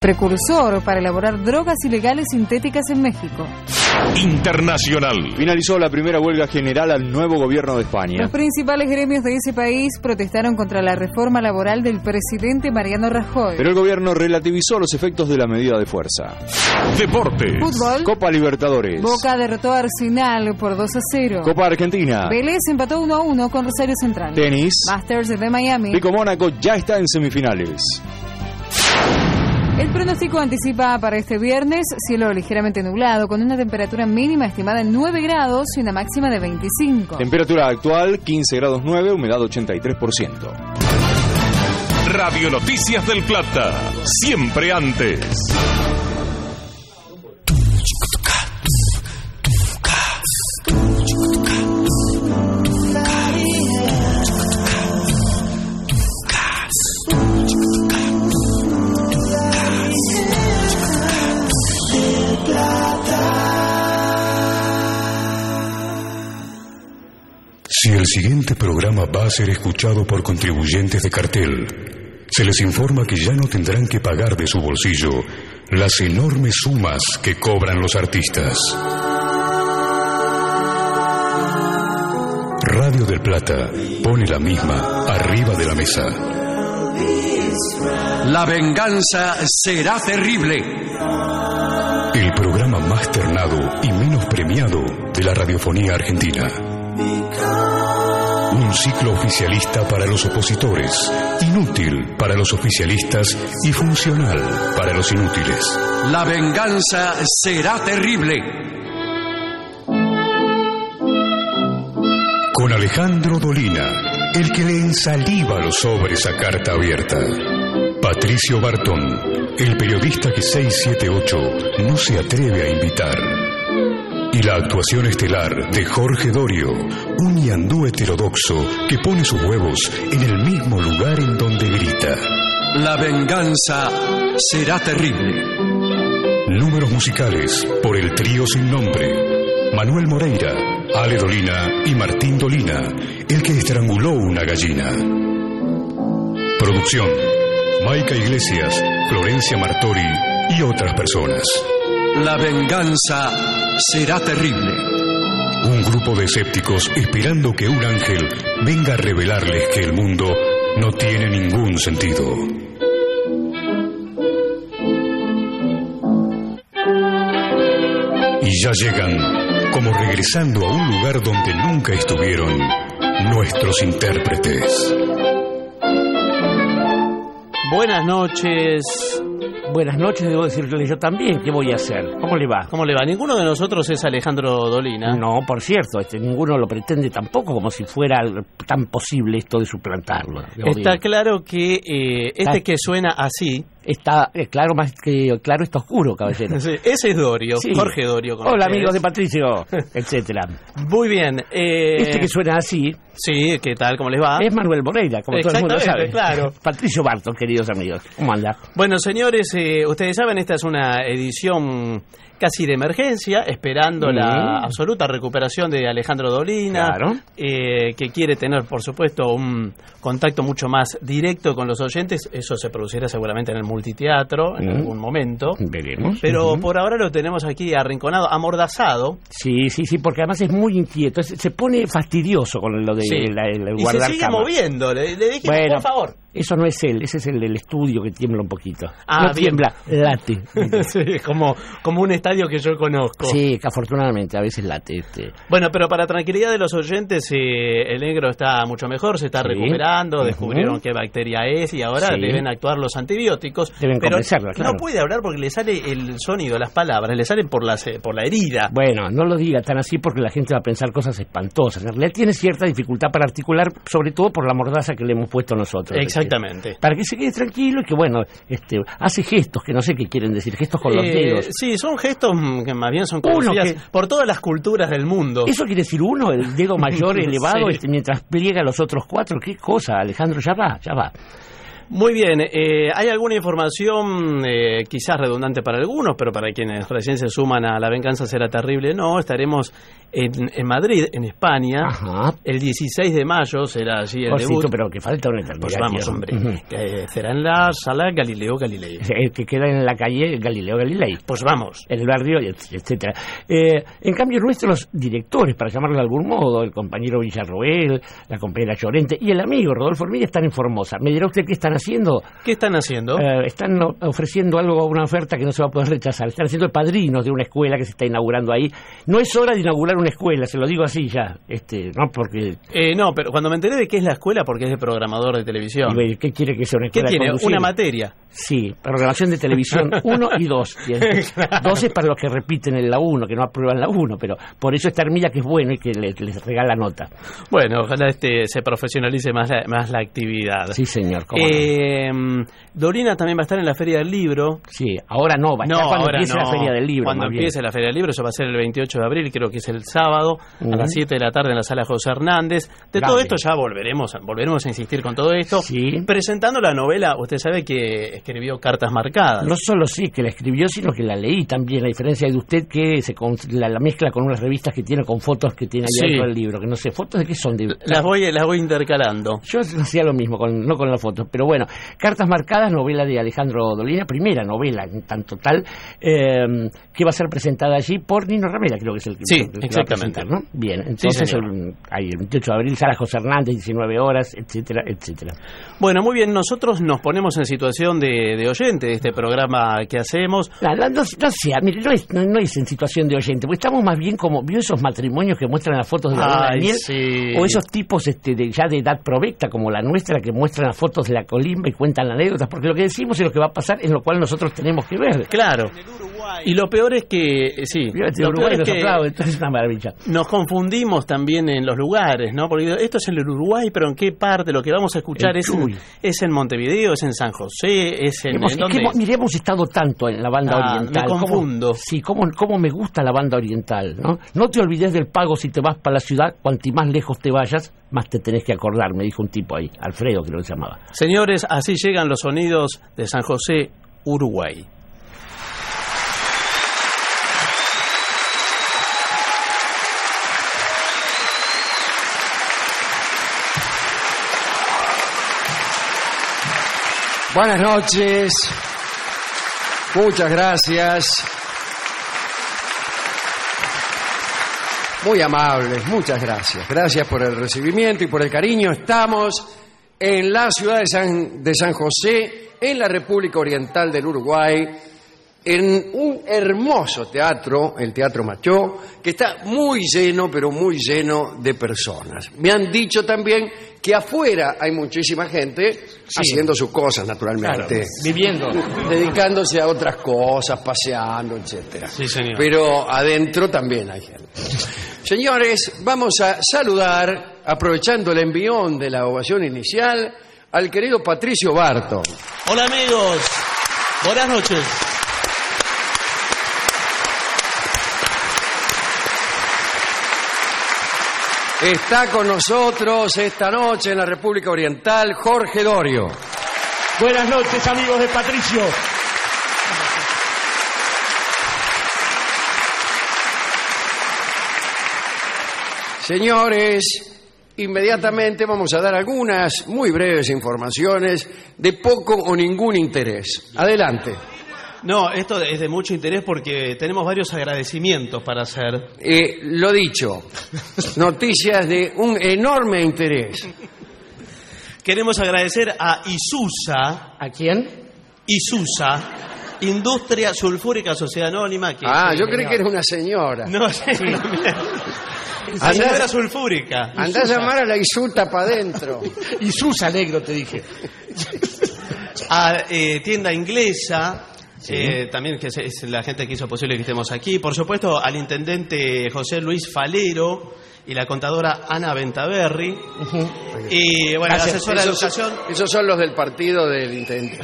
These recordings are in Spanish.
precursor para elaborar drogas ilegales sintéticas en México. Internacional. Finalizó la primera huelga general al nuevo gobierno de España. Los principales gremios de ese país protestaron contra la reforma laboral del presidente Mariano Rajoy. Pero el gobierno relativizó los efectos de la medida de fuerza. Deportes. Fútbol. Copa Libertadores. Boca derrotó a Arsenal por 2-0. Copa Argentina. Vélez empató 1-1 con Rosario Central. Tenis. Masters de Miami. Pico Mónaco ya está en semifinales. El pronóstico anticipa para este viernes cielo ligeramente nublado, con una temperatura mínima estimada en 9 grados y una máxima de 25. Temperatura actual 15 grados 9, humedad 83%. Radio Noticias del Plata. Siempre antes. Si el siguiente programa va a ser escuchado por contribuyentes de cartel, se les informa que ya no tendrán que pagar de su bolsillo las enormes sumas que cobran los artistas. Radio del Plata pone la misma arriba de la mesa. La venganza será terrible. El programa más ternado y menos premiado de la radiofonía argentina. Un ciclo oficialista para los opositores, inútil para los oficialistas y funcional para los inútiles. La venganza será terrible. Con Alejandro Dolina, el que le ensaliva los sobres a carta abierta. Patricio Bartón, el periodista que 678 no se atreve a invitar. Y la actuación estelar de Jorge Dorio, un ñandú heterodoxo que pone sus huevos en el mismo lugar en donde grita. La venganza será terrible. Números musicales por el trío sin nombre. Manuel Moreira, Ale Dolina y Martín Dolina, el que estranguló una gallina. Producción: Maica Iglesias, Florencia Martori y otras personas. La venganza será terrible. Un grupo de escépticos esperando que un ángel venga a revelarles que el mundo no tiene ningún sentido. Y ya llegan, como regresando a un lugar donde nunca estuvieron, nuestros intérpretes. Buenas noches. Buenas noches, debo decirle yo también. ¿Qué voy a hacer? ¿Cómo le va? ¿Cómo le va? Ninguno de nosotros es Alejandro Dolina. No, por cierto, ninguno lo pretende tampoco, como si fuera tan posible esto de suplantarlo. Está claro que que suena así... Está claro, más que claro, está oscuro, caballero. Sí, ese es Dorio, sí. Jorge Dorio. Hola, ustedes. Amigos de Patricio, etcétera. Muy bien. Que suena así. Sí, ¿qué tal? ¿Cómo les va? Es Manuel Moreira, como todo el mundo sabe. Claro. Patricio Barton, queridos amigos. ¿Cómo anda? Bueno, señores, ustedes saben, esta es una edición casi de emergencia, esperando la absoluta recuperación de Alejandro Dolina, claro. Que quiere tener, por supuesto, un contacto mucho más directo con los oyentes. Eso se producirá seguramente en el multiteatro, en algún momento. Veremos. Pero por ahora lo tenemos aquí arrinconado, amordazado. Sí, porque además es muy inquieto. Se pone fastidioso con lo de el y guardar se sigue cama. moviendo. Le dijimos, bueno, por favor. Eso no es él, ese es el del estudio que tiembla un poquito. bien. No tiembla, late. Sí, como un estadio que yo conozco. Sí, que afortunadamente a veces late. Bueno, pero para tranquilidad de los oyentes, el negro está mucho mejor, se está recuperando, descubrieron qué bacteria es y ahora deben actuar los antibióticos. Deben pero convencerlo, claro. No puede hablar porque le sale el sonido, las palabras, le salen por la herida. Bueno, no lo diga tan así porque la gente va a pensar cosas espantosas. En realidad tiene cierta dificultad para articular, sobre todo por la mordaza que le hemos puesto nosotros. Exactamente. Para que se quede tranquilo y que, bueno, hace gestos que no sé qué quieren decir, gestos con los dedos. Sí, son gestos que más bien son conocidas por todas las culturas del mundo. ¿Eso quiere decir uno, el dedo mayor elevado mientras pliega los otros cuatro? ¿Qué cosa, Alejandro? Ya va. Muy bien, hay alguna información quizás redundante para algunos, pero para quienes recién se suman a La Venganza Será Terrible, no, estaremos en Madrid, en España. Ajá. El 16 de mayo será allí el Porcito, debut. pero que falta una eternidad. Pues vamos, tío. hombre, que será en la sala Galileo Galilei. El que queda en la calle Galileo Galilei. Pues vamos. El barrio, etcétera. En cambio, nuestros directores, para llamarlo de algún modo, el compañero Villarroel, la compañera Llorente y el amigo Rodolfo Hormiga están en Formosa. ¿Me dirá usted qué están haciendo? ¿Qué están haciendo? Están ofreciendo algo, una oferta que no se va a poder rechazar. Están haciendo el padrino de una escuela que se está inaugurando ahí. No es hora de inaugurar una escuela, se lo digo así ya. No, porque... no, pero cuando me enteré de qué es la escuela, porque es de programador de televisión. ¿Qué quiere que sea una escuela? ¿Qué tiene? Conducida? ¿Una materia? Sí, programación de televisión 1 y 2. 2 es para los que repiten en la 1, que no aprueban la 1, pero por eso esta Hermilla que es bueno y que les regala nota. Bueno, ojalá se profesionalice más la actividad. Sí, señor. ¿Cómo no? Dorina también va a estar en la Feria del Libro. Sí, ahora no, va a estar cuando empiece la Feria del Libro. Cuando empiece la Feria del Libro, eso va a ser el 28 de abril, creo que es el sábado, a las 7 de la tarde en la Sala José Hernández. Todo esto ya volveremos a insistir con todo esto. Sí. Presentando la novela, usted sabe que escribió Cartas Marcadas. No solo sí que la escribió, sino que la leí también, a diferencia de usted que la mezcla con unas revistas que tiene, con fotos que tiene ahí dentro del libro, que no sé, ¿fotos de qué son? Las voy intercalando. Yo hacía lo mismo, no con las fotos, pero bueno, Cartas Marcadas, novela de Alejandro Dolina, primera novela en tanto tal, que va a ser presentada allí por Nino Ramela, creo que es el que, sí, que exactamente. va a presentar, ¿no? Bien, entonces sí, el 28 de abril, Sala José Hernández, 19 horas, etcétera, etcétera. Bueno, muy bien, nosotros nos ponemos en situación de oyente de este programa que hacemos. Mire, no es en situación de oyente, porque estamos más bien como, ¿vio esos matrimonios que muestran las fotos de la luna de miel? Sí. O esos tipos ya de edad provecta, como la nuestra, que muestran las fotos de la colimba y cuentan anécdotas, porque lo que decimos es lo que va a pasar, en lo cual nosotros tenemos que ver. Claro. Y lo peor es que, Uruguay nos aplaude, entonces es una maravilla. Nos confundimos también en los lugares, ¿no? Porque esto es en el Uruguay, pero ¿en qué parte? Lo que vamos a escuchar es en Montevideo, es en San José, es en... Mire, hemos estado tanto en la banda oriental. Me confundo. Cómo me gusta la banda oriental, ¿no? No te olvides del pago si te vas para la ciudad, cuanti más lejos te vayas, más te tenés que acordar, me dijo un tipo ahí, Alfredo creo que se llamaba. Señores, así llegan los sonidos de San José, Uruguay. Buenas noches, muchas gracias, muy amables, muchas gracias, gracias por el recibimiento y por el cariño. Estamos en la ciudad de San José, en la República Oriental del Uruguay, en un hermoso teatro, el Teatro Machó, que está muy lleno, pero muy lleno de personas. Me han dicho también que afuera hay muchísima gente haciendo sus cosas, naturalmente. Claro, viviendo. Dedicándose a otras cosas, paseando, etcétera. Sí, señor. Pero adentro también hay gente. Señores, vamos a saludar, aprovechando el envión de la ovación inicial, al querido Patricio Barton. Hola, amigos. Buenas noches. Está con nosotros esta noche en la República Oriental Jorge Dorio. Buenas noches, amigos de Patricio. Señores, inmediatamente vamos a dar algunas muy breves informaciones de poco o ningún interés. Adelante. No, esto es de mucho interés porque tenemos varios agradecimientos para hacer. Lo dicho, noticias de un enorme interés. Queremos agradecer a ISUSA. ¿A quién? ISUSA, Industria Sulfúrica Sociedad Anónima. Yo creí que era una señora. No, sí. La señora sulfúrica. Andá a llamar a la Isuta para adentro. ISUSA, negro, te dije. A tienda inglesa. También que es la gente que hizo posible que estemos aquí. Por supuesto, al intendente José Luis Falero y la contadora Ana Ventaverri. Y bueno, la asesora de educación. Esos son los del partido del intendente.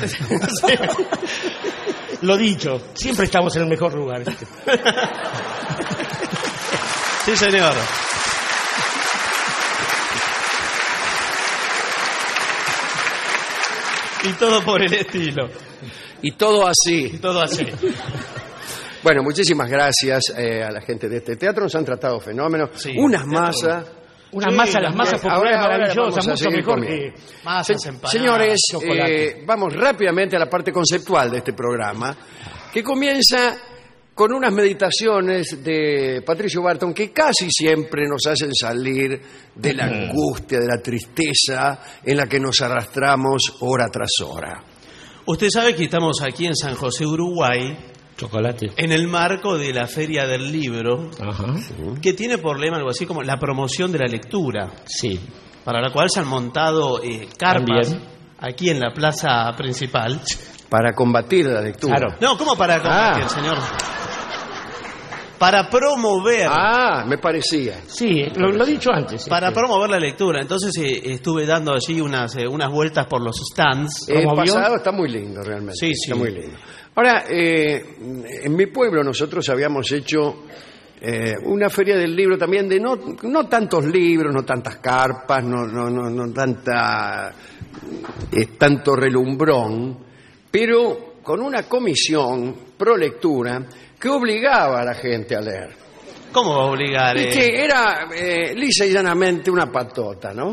Lo dicho, siempre estamos en el mejor lugar. Sí, señor. Y todo por el estilo. Y todo así. Y todo así. Bueno, muchísimas gracias a la gente de este teatro. Nos han tratado fenómenos. Sí, Unas teatro. masas. Una masa, las masas populares Ahora maravillosas, vamos a mucho seguir mejor comiendo. que... Masas, empanadas, Señores, chocolate. vamos rápidamente a la parte conceptual de este programa, que comienza con unas meditaciones de Patricio Barton que casi siempre nos hacen salir de la angustia, de la tristeza en la que nos arrastramos hora tras hora. Usted sabe que estamos aquí en San José, Uruguay, Chocolate. en el marco de la Feria del Libro, Ajá. que tiene por lema algo así como la promoción de la lectura, Sí. para la cual se han montado carpas También. aquí en la plaza principal. Para combatir la lectura. Claro. No, ¿cómo para combatir, señor? Para promover. Me parecía. Sí, lo he dicho antes. Para promover la lectura. Entonces estuve dando allí unas vueltas por los stands. El ¿Cómo vio? pasado está muy lindo, realmente. Sí, sí. Está muy lindo. Ahora, en mi pueblo nosotros habíamos hecho una feria del libro también de no tantos libros, no tantas carpas, no tanto relumbrón, pero con una comisión pro lectura que obligaba a la gente a leer. ¿Cómo va a obligar? Y que era lisa y llanamente una patota, ¿no?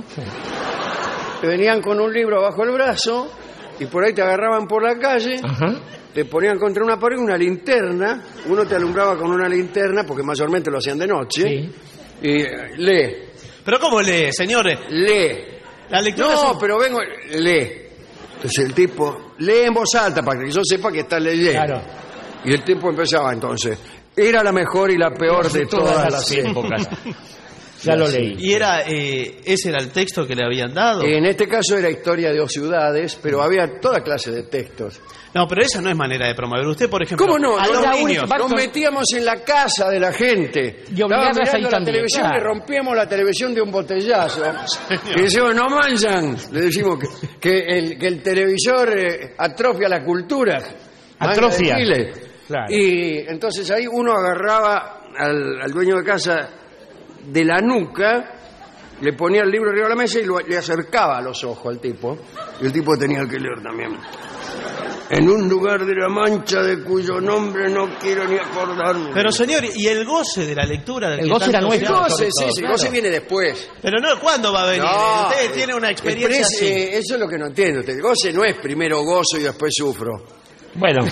Te venían con un libro bajo el brazo y por ahí te agarraban por la calle, Ajá. te ponían contra una pared una linterna, uno te alumbraba con una linterna, porque mayormente lo hacían de noche, Sí. y lee, ¿Pero cómo lee, señores? lee. La lectura No, es- pero vengo, lee. Entonces el tipo lee en voz alta para que yo sepa que está leyendo. Claro. Y el tipo empezaba entonces, era la mejor y la peor de todas las épocas. Ya lo leí. Y ese era el texto que le habían dado. En este caso era historia de dos ciudades, pero había toda clase de textos. No, pero esa no es manera de promover. Usted, por ejemplo, ¿Cómo no? a los la niños. única- Nos metíamos en la casa de la gente. Y obligarlas Estábamos ahí mirando la también, televisión, claro. le rompíamos la televisión de un botellazo. Y decimos, no manjan. Le decimos que el televisor atrofia la cultura. Atrofia. Manga de giles. Claro. Y entonces ahí uno agarraba al dueño de casa de la nuca, le ponía el libro arriba de la mesa y le acercaba a los ojos al tipo. Y el tipo tenía que leer también. En un lugar de la Mancha de cuyo nombre no quiero ni acordarme. Pero, señor, ¿y el goce de la lectura? Del El que goce era tanto nuestro. se habla? goce, sí, el Claro. goce viene después. Pero no, ¿cuándo va a venir? No, Usted tiene una experiencia así. eso es lo que no entiende usted. El goce no es primero gozo y después sufro. Bueno.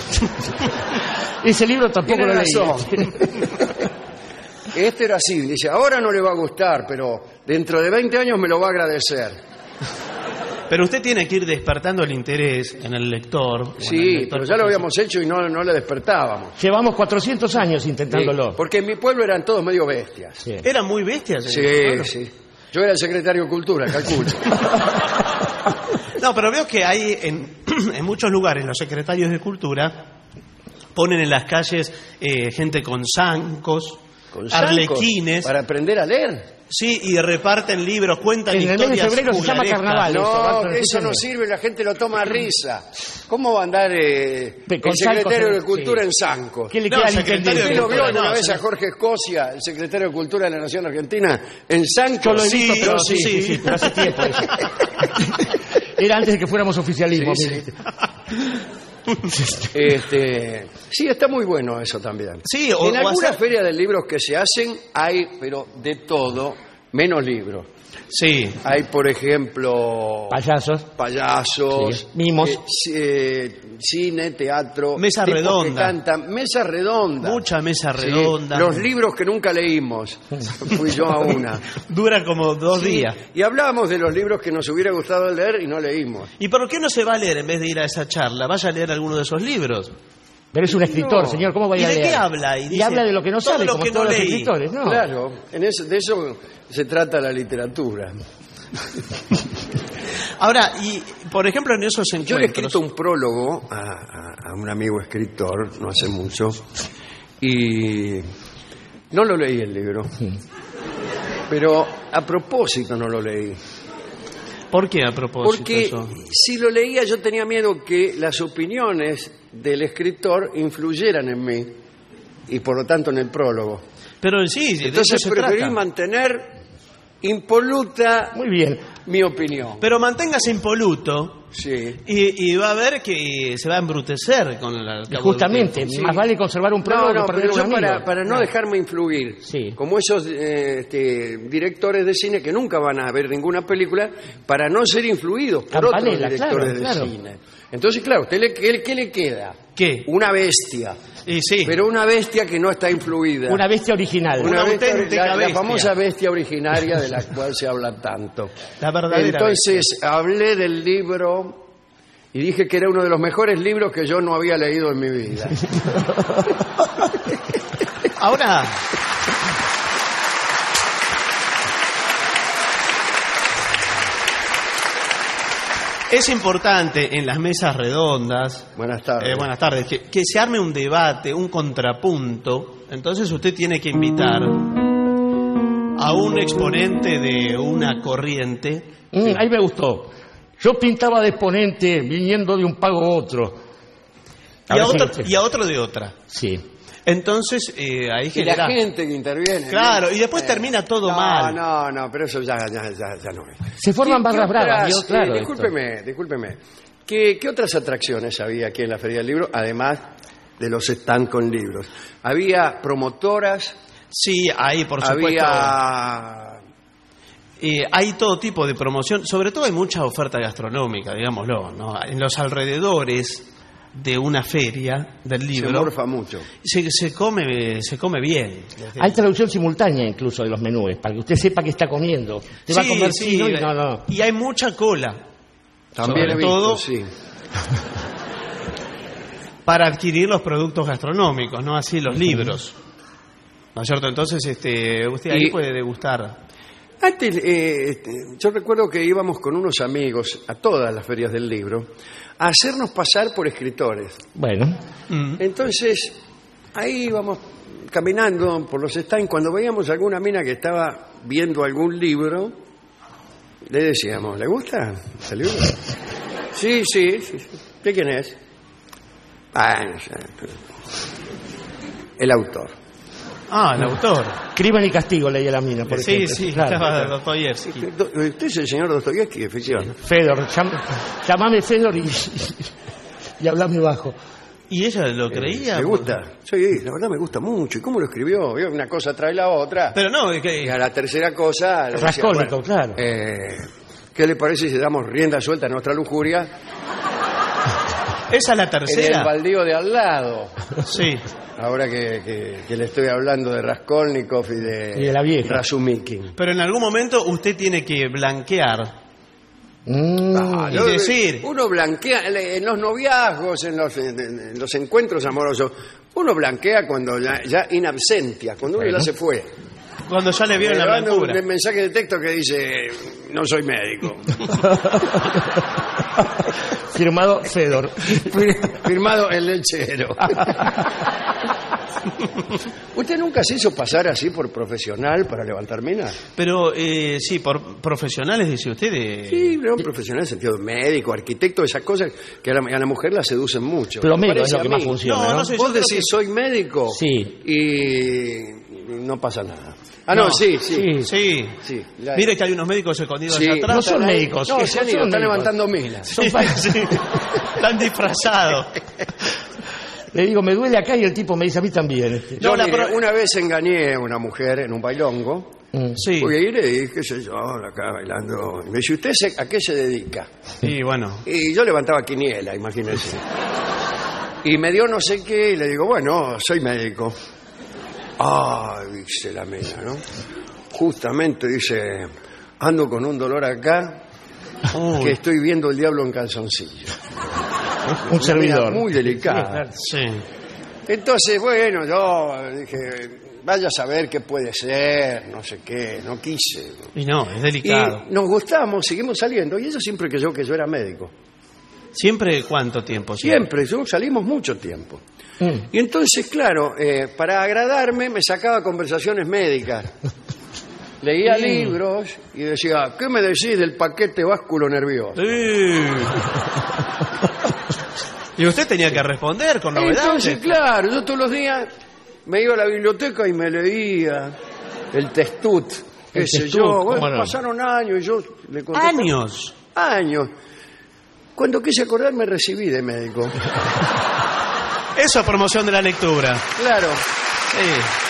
Ese libro tampoco Tiene lo leí. razón. Este era así, dice, ahora no le va a gustar, pero dentro de 20 años me lo va a agradecer. Pero usted tiene que ir despertando el interés en el lector. o en el Sí, lector pero ya lo habíamos hecho y no le despertábamos. Llevamos 400 años intentándolo. Sí, porque en mi pueblo eran todos medio bestias. Sí. ¿Eran muy bestias? Sí, Bueno. sí. Yo era el secretario de Cultura, calculo. No, pero veo que hay en muchos lugares los secretarios de Cultura ponen en las calles gente con zancos, Con zancos, arlequines, para aprender a leer. sí, y reparten libros, cuentan En el mes de historias febrero se llama juglarescas. carnaval. No, eso, eso no sirve, la gente lo toma a risa. ¿Cómo va a andar el Con secretario zancos, de Cultura sí. en Zancos? ¿Qué le No, queda al secretario intendente? ¿Usted lo vio alguna No, vez a señor. Jorge Escocia, el secretario de Cultura de la Nación Argentina, en Zancos? Yo lo he Sí, visto, pero sí, sí, sí. pero hace tiempo eso. Era antes de que fuéramos oficialismo. Sí, mire. Sí, está muy bueno eso también. Sí, o en algunas hacer- ferias de libros que se hacen hay, pero de todo, menos libros. Sí, Hay, por ejemplo, payasos, Sí, mimos. cine, teatro, Mesa tipos redonda. que cantan, mesa redonda. mucha mesa Sí, redonda. los libros que nunca leímos. Fui yo a una. Dura como 2 Sí, días. y hablábamos de los libros que nos hubiera gustado leer y no leímos. ¿Y por qué no se va a leer en vez de ir a esa charla? Vaya a leer alguno de esos libros. Pero es un escritor, No. señor, ¿cómo va a ¿Y ir a de leer? qué habla? Y Y dice, habla de lo que no todo sabe, lo como que todos no los leí. escritores, ¿no? Claro, de eso se trata la literatura. Ahora, y por ejemplo, en esos Yo le he encuentros... escrito un prólogo a un amigo escritor no hace mucho y no lo leí el libro, pero a propósito no lo leí. ¿Por qué a propósito Porque eso? si lo leía yo tenía miedo que las opiniones del escritor influyeran en mí y por lo tanto en el prólogo. Pero sí, de Entonces eso se preferí trata. mantener impoluta Muy bien. mi opinión. Pero manténgase impoluto Sí. y va a ver que se va a embrutecer con el cabo Justamente, del tiempo. más vale conservar un No, prólogo no, que perder pero un yo amigo. para no dejarme influir, Sí. como esos directores de cine que nunca van a ver ninguna película, para no ser influidos por Campanella, otros directores claro. de cine. Entonces, claro, ¿qué le queda? ¿Qué? Una bestia. Y sí. Pero una bestia que no está influida. Una bestia original. Una bestia, auténtica la bestia. famosa bestia originaria de la cual se habla tanto. La verdadera Entonces hablé del libro y dije que era uno de los mejores libros que yo no había leído en mi vida. Ahora, es importante en las mesas redondas, Buenas tardes. buenas tardes, que se arme un debate, un contrapunto. Entonces usted tiene que invitar a un exponente de una corriente. Ahí me gustó. Yo pintaba de exponente viniendo de un pago a otro. Y a otro de otra. Sí. Entonces, ahí Y la genera... gente que interviene. Claro, y después termina todo mal. No, pero eso ya no es. Se forman barras bravas, otras, yo, claro. discúlpeme. ¿Qué otras atracciones había aquí en la Feria del Libro, además de los stands con libros? Había promotoras, Sí, ahí por supuesto. Hay todo tipo de promoción, sobre todo hay mucha oferta gastronómica, digámoslo, ¿no? En los alrededores de una feria del se libro morfa mucho. se come bien. Hay traducción simultánea incluso de los menús, para que usted sepa qué está comiendo. Te va a comer chino y no. Y hay mucha cola. También Sobre he visto, todo- sí. Para adquirir los productos gastronómicos, no así los libros. ¿No es cierto? Entonces, usted ahí Y- puede degustar. Antes, yo recuerdo que íbamos con unos amigos a todas las ferias del libro a hacernos pasar por escritores. Bueno, Entonces, ahí íbamos caminando por los stands. Cuando veíamos alguna mina que estaba viendo algún libro, le decíamos, ¿le gusta ese libro? Sí. ¿De quién es? No sé. El autor. El autor. Crimen y castigo leía la mina, por Sí, ejemplo. sí, Claro, estaba claro. Dostoyevsky. Usted es el señor Dostoyevsky, efectivamente. Fedor, llamame Fedor y hablame bajo. ¿Y ella lo creía? ¿Le gusta? Sí, la verdad me gusta mucho. ¿Y cómo lo escribió? ¿Vio? Una cosa trae la otra. Pero no, Y a la tercera cosa... le decía, Rascónico, claro. ¿Qué le parece si damos rienda suelta a nuestra lujuria esa es la en el tercera. baldío de al lado? Sí. Ahora que le estoy hablando de Raskolnikov y Y de la vieja. Razumikin. Pero en algún momento usted tiene que blanquear. Y decir- Uno blanquea en los noviazgos, en los encuentros amorosos. Uno blanquea cuando ya in absentia, cuando uno ya se fue. Cuando ya le vieron la Manda blancura. un mensaje de texto que dice, no soy médico. Firmado Fedor. Firmado el lechero. ¿Usted nunca se hizo pasar así por profesional para levantar minas? Pero sí, por profesionales, dice usted. Sí, pero un profesional en sentido médico, arquitecto, esas cosas que a la mujer la seducen mucho. Plomero Me es parece lo que a más mí. funciona, No, ¿no? no sé. Vos Yo creo decís, soy médico Sí. y no pasa nada. No, sí. Sí. La- Mire que hay unos médicos escondidos Sí. allá atrás. No son médicos. No, que se han ido, son están médicos. levantando minas. Sí, sí. Están disfrazados. Le digo, me duele acá y el tipo me dice a mí también. Yo No, la mire, pro- una vez engañé a una mujer en un bailongo. Sí. Porque ahí le dije, qué sé yo, acá bailando. Y me dice, ¿usted a qué se dedica? Y bueno. Y yo levantaba quiniela, imagínense. Y me dio no sé qué, y le digo, bueno, soy médico. Dice la mina, ¿no? Justamente dice, ando con un dolor acá, que estoy viendo el diablo en calzoncillo. Un servidor. Muy delicada. Sí. Entonces, bueno, yo dije, vaya a saber qué puede ser, no sé qué, no quise. Y no, es Y delicado. nos gustamos, seguimos saliendo, y ella siempre creyó que yo era médico. ¿Siempre cuánto tiempo? Siempre, salimos mucho tiempo. Y entonces, claro, para agradarme me sacaba conversaciones médicas. Leía libros y decía, ¿qué me decís del paquete básculo nervioso? Y usted tenía que responder con novedades. Entonces, claro, yo todos los días me iba a la biblioteca y me leía el Testut qué sé yo. Bueno, pasaron años y yo le conté. ¿Años? Años. Cuando quise acordar me recibí de médico. Eso es promoción de la lectura. Claro. Sí.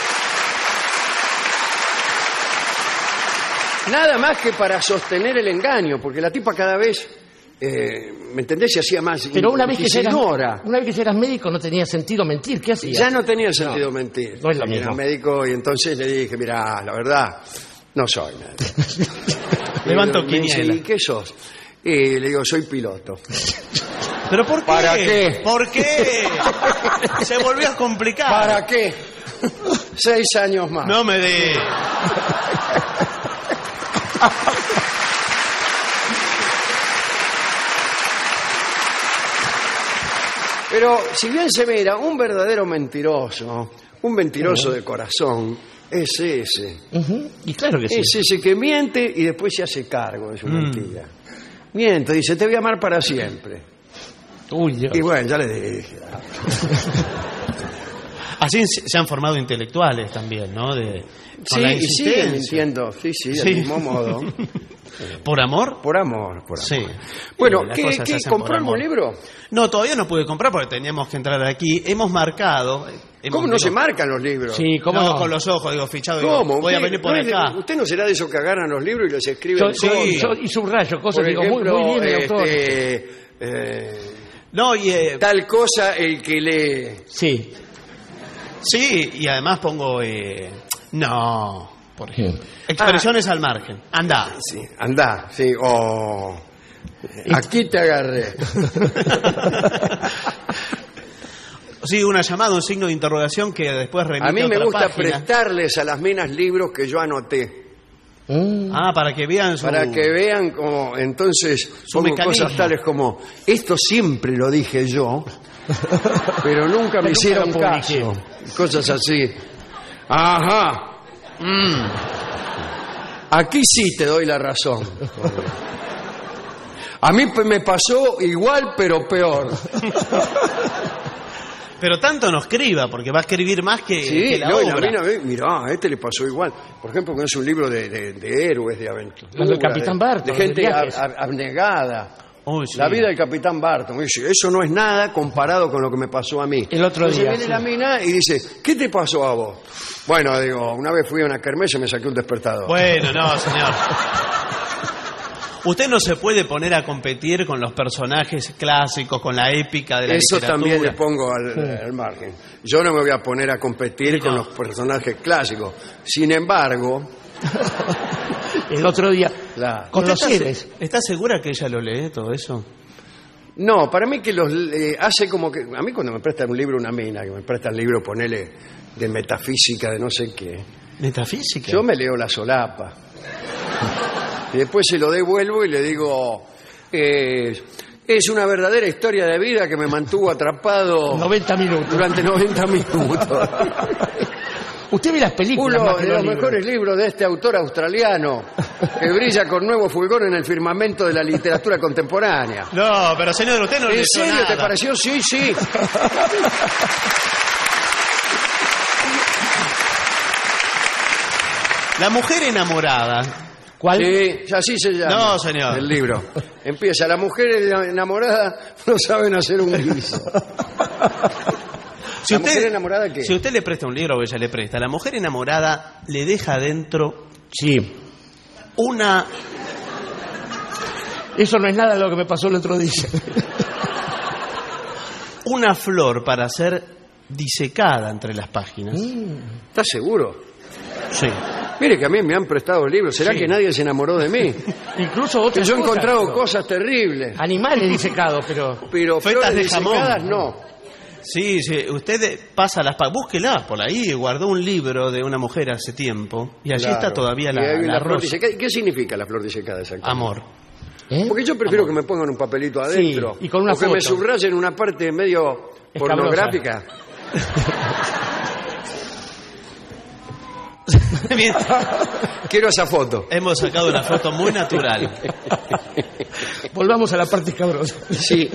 Nada más que para sostener el engaño, porque la tipa cada vez, ¿me entendés? Se hacía más. Pero una vez que inquisidora. eras médico no tenía sentido mentir. ¿Qué hacías? Ya no tenía sentido mentir. No es lo Era mismo. médico y entonces le dije, mirá, la verdad, no soy médico. Levanto Me dice, quiniela. ¿y qué sos? Y le digo, soy piloto. ¿Pero por qué? ¿Para qué? ¿Por qué? Se volvió a complicar. ¿Para qué? 6 años más. No me dé. Pero si bien se mira, un verdadero mentiroso, un mentiroso de corazón, es ese. Y claro que sí. Es ese que miente y después se hace cargo de su mentira. Miente, dice, te voy a amar para siempre. Uy, Dios. Y bueno, ya le dije. Así se han formado intelectuales también, ¿no? Con la Sí, y sigue insistencia. mintiendo, sí, del Sí. mismo modo. ¿Por amor? Por amor, por amor. Sí. Bueno, Las ¿qué cosas se hacen compró por algún amor. libro? No, todavía no pude comprar porque teníamos que entrar aquí. Hemos marcado. ¿Cómo no se marcan los libros? Sí, ¿cómo No, no? con los ojos, digo, fichado. Digo, ¿Cómo? voy a Usted- venir por no es de- acá. ¿Usted no será de esos que agarran los libros y los escriben? Yo y subrayo cosas, Por digo, ejemplo, muy bien, doctor. No, y tal cosa el que lee. Sí. sí, y además pongo. No, por ejemplo. Expresiones al margen. Anda. Sí, andá, sí, o aquí te agarré. Sí, una llamada, un signo de interrogación que después remite A mí me otra gusta página. prestarles a las minas libros que yo anoté, Para que vean su... para que vean cómo, entonces, pongo mecanismo. cosas tales como, esto siempre lo dije yo, pero nunca me hicieron lo publiqué. caso. Cosas así. Ajá. Aquí sí te doy la razón. A mí me pasó igual, pero peor. Pero tanto no escriba, porque va a escribir más que la no, y obra. mirá, a este le pasó igual. Por ejemplo, que es un libro de héroes, de aventura. Los del Capitán Barton, De gente de viajes. abnegada. Uy, sí. La vida del Capitán Barton. Dice, eso no es nada comparado con lo que me pasó a mí. El otro Entonces día, viene sí. la mina y dice, ¿qué te pasó a vos? Bueno, digo, una vez fui a una kermés y me saqué un despertador. Bueno, no, señor. Usted no se puede poner a competir con los personajes clásicos, con la épica de la Eso literatura. también le pongo al margen. Yo no me voy a poner a competir con los personajes clásicos. Sin embargo, El otro día, la- con los ¿Usted héroes. ¿Está segura que ella lo lee todo eso? no, para mí que los hace como que... A mí cuando me prestan un libro una mina, que me prestan libro, ponele, de metafísica, de no sé qué, ¿Metafísica? yo me leo la solapa. Y después se lo devuelvo y le digo... es una verdadera historia de vida que me mantuvo atrapado 90 minutos. durante 90 minutos. Usted ve las películas Uno más que de los libros. mejores libros de este autor australiano que brilla con nuevo fulgor en el firmamento de la literatura contemporánea. No, pero señor, usted no ¿En leyó serio nada. te pareció? Sí, sí. La mujer enamorada. ¿Cuál? Sí, así se llama. No, señor. El libro. Empieza, las mujeres enamoradas no saben hacer un guiso. Si ¿La usted, mujer enamorada qué? Si usted le presta un libro o ella le presta, la mujer enamorada le deja adentro Sí. una... Eso no es nada de lo que me pasó el otro día. una flor para ser disecada entre las páginas. ¿Estás seguro? Sí. Mire que a mí me han prestado libros. ¿Será Sí. que nadie se enamoró de mí? Incluso Que otras yo he cosas, encontrado pero- cosas terribles. Animales disecados, pero... Pero Fetas flores de jamón. disecadas no. Sí, sí, usted pasa las páginas, búsquela por ahí, guardó un libro de una mujer hace tiempo y allí Claro. está todavía Y hay la flor rosa. disecada. ¿Y qué significa la flor disecada exactamente? Amor. ¿Eh? Porque yo prefiero que me pongan un papelito adentro. y con una o que me foto. subrayen una parte medio Escabrosa. pornográfica. Bien, Quiero esa foto. hemos sacado una foto muy natural. Volvamos a la parte escabrosa. Sí.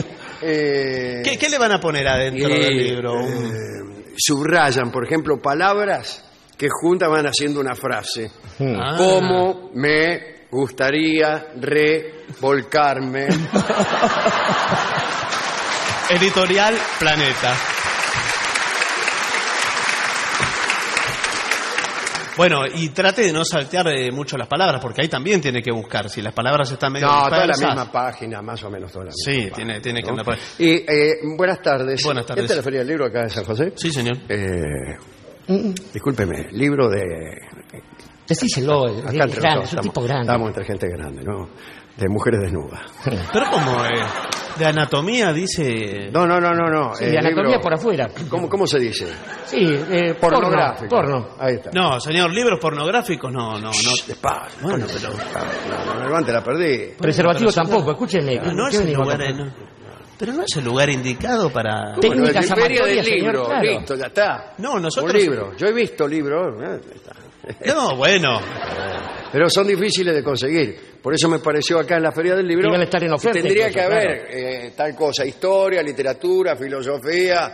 ¿Qué le van a poner adentro del libro? Subrayan, por ejemplo, palabras que juntas van haciendo una frase. ¿Cómo me gustaría revolcarme? Editorial Planeta. Bueno, y trate de no saltear mucho las palabras, porque ahí también tiene que buscar. Si las palabras están medio No, toda la dispersas. misma página, más o menos toda la misma. Sí, página, tiene que ¿no? andar por ahí. Y buenas tardes. Buenas tardes. ¿Esta es la Feria del Libro acá de San José? Sí, señor. Discúlpeme, libro de... Decíselo, Acá es entre grande, nosotros, es un tipo grande. Estamos entre gente grande, ¿no? De mujeres desnudas. Pero como de anatomía dice... No. Sí, de anatomía por afuera. ¿Cómo se dice? Sí, Pornográfico. Porno. Ahí está. No, señor, libros pornográficos no. Despacio. Bueno, pero... No, levante, la perdí. Preservativo tampoco, escúcheme. No es el lugar... Pero no es el lugar indicado para... Técnicas Bueno, Feria del amatorias, señor, libro, claro. listo, ya está. No, nosotros... Un libro. Yo he visto libros, No, bueno. pero son difíciles de conseguir. Por eso me pareció acá en la Feria del Libro. Iban a estar en oferta Tendría incluso, que haber tal cosa: historia, literatura, filosofía.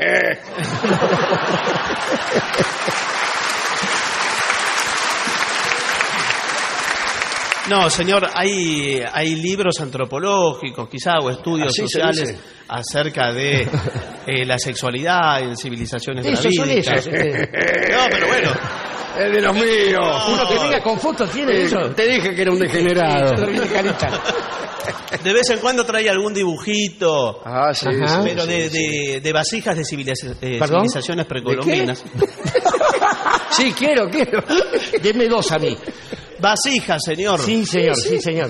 No, señor, hay libros antropológicos, quizá, o estudios Así se sociales dice. acerca de la sexualidad en civilizaciones Esos son gravídicas. esos. No, pero bueno. Es de los míos. Uno que venga con fotos tiene eso. Te dije que era un degenerado. Yo lo vi de carita. De vez en cuando trae algún dibujito, Ah, sí, Ajá. sí, pero sí. de vasijas de ¿Perdón? civilizaciones precolombinas. Sí, quiero. Deme dos a mí. Vasijas, señor. Sí, señor, sí, señor.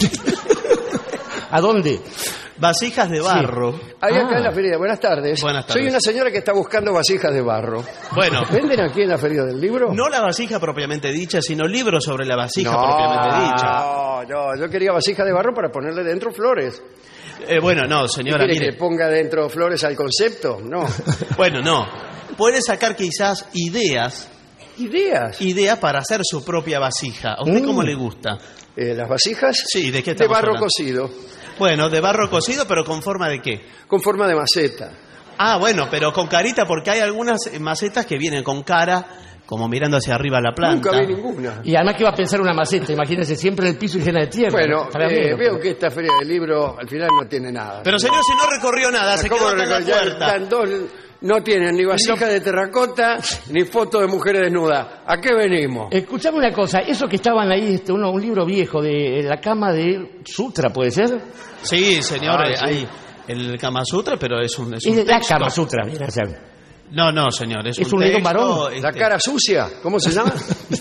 ¿A dónde? Vasijas de barro. Ahí acá en la feria. Buenas tardes. Buenas tardes. Soy una señora que está buscando vasijas de barro. Bueno, ¿Venden aquí en la Feria del Libro? no la vasija propiamente dicha, sino libros sobre la vasija propiamente dicha. No, yo quería vasija de barro para ponerle dentro flores. Bueno, no, señora, ¿Quiere que mire. le ponga dentro flores al concepto? No. Bueno, no. Puede sacar quizás ideas ¿Ideas? para hacer su propia vasija. ¿A usted cómo le gusta? ¿Las vasijas? Sí, ¿de qué De estamos barro hablando? cocido, Bueno, de barro cocido, pero con forma de qué. con forma de maceta. Ah, bueno, pero con carita, porque hay algunas macetas que vienen con cara, como mirando hacia arriba la planta. Nunca vi ninguna. Y además que va a pensar una maceta, imagínense, siempre en el piso y llena de tierra. Bueno, Para mí, veo que esta Feria del Libro al final no tiene nada. Pero señor, si no recorrió nada, se ¿Cómo quedó acá en la ya puerta. están dos? No tienen ni vasija de terracota ni foto de mujeres desnudas. ¿A qué venimos? Escuchame una cosa, eso que estaban ahí, un libro viejo de la cama de Sutra, ¿puede ser? Sí, señor, Ah, sí. hay el Kama Sutra, pero es un Es de la texto. Kama Sutra, mira, o sea, No, señor, es ¿Es un un león texto, varón? ¿La cara sucia? ¿Cómo se llama?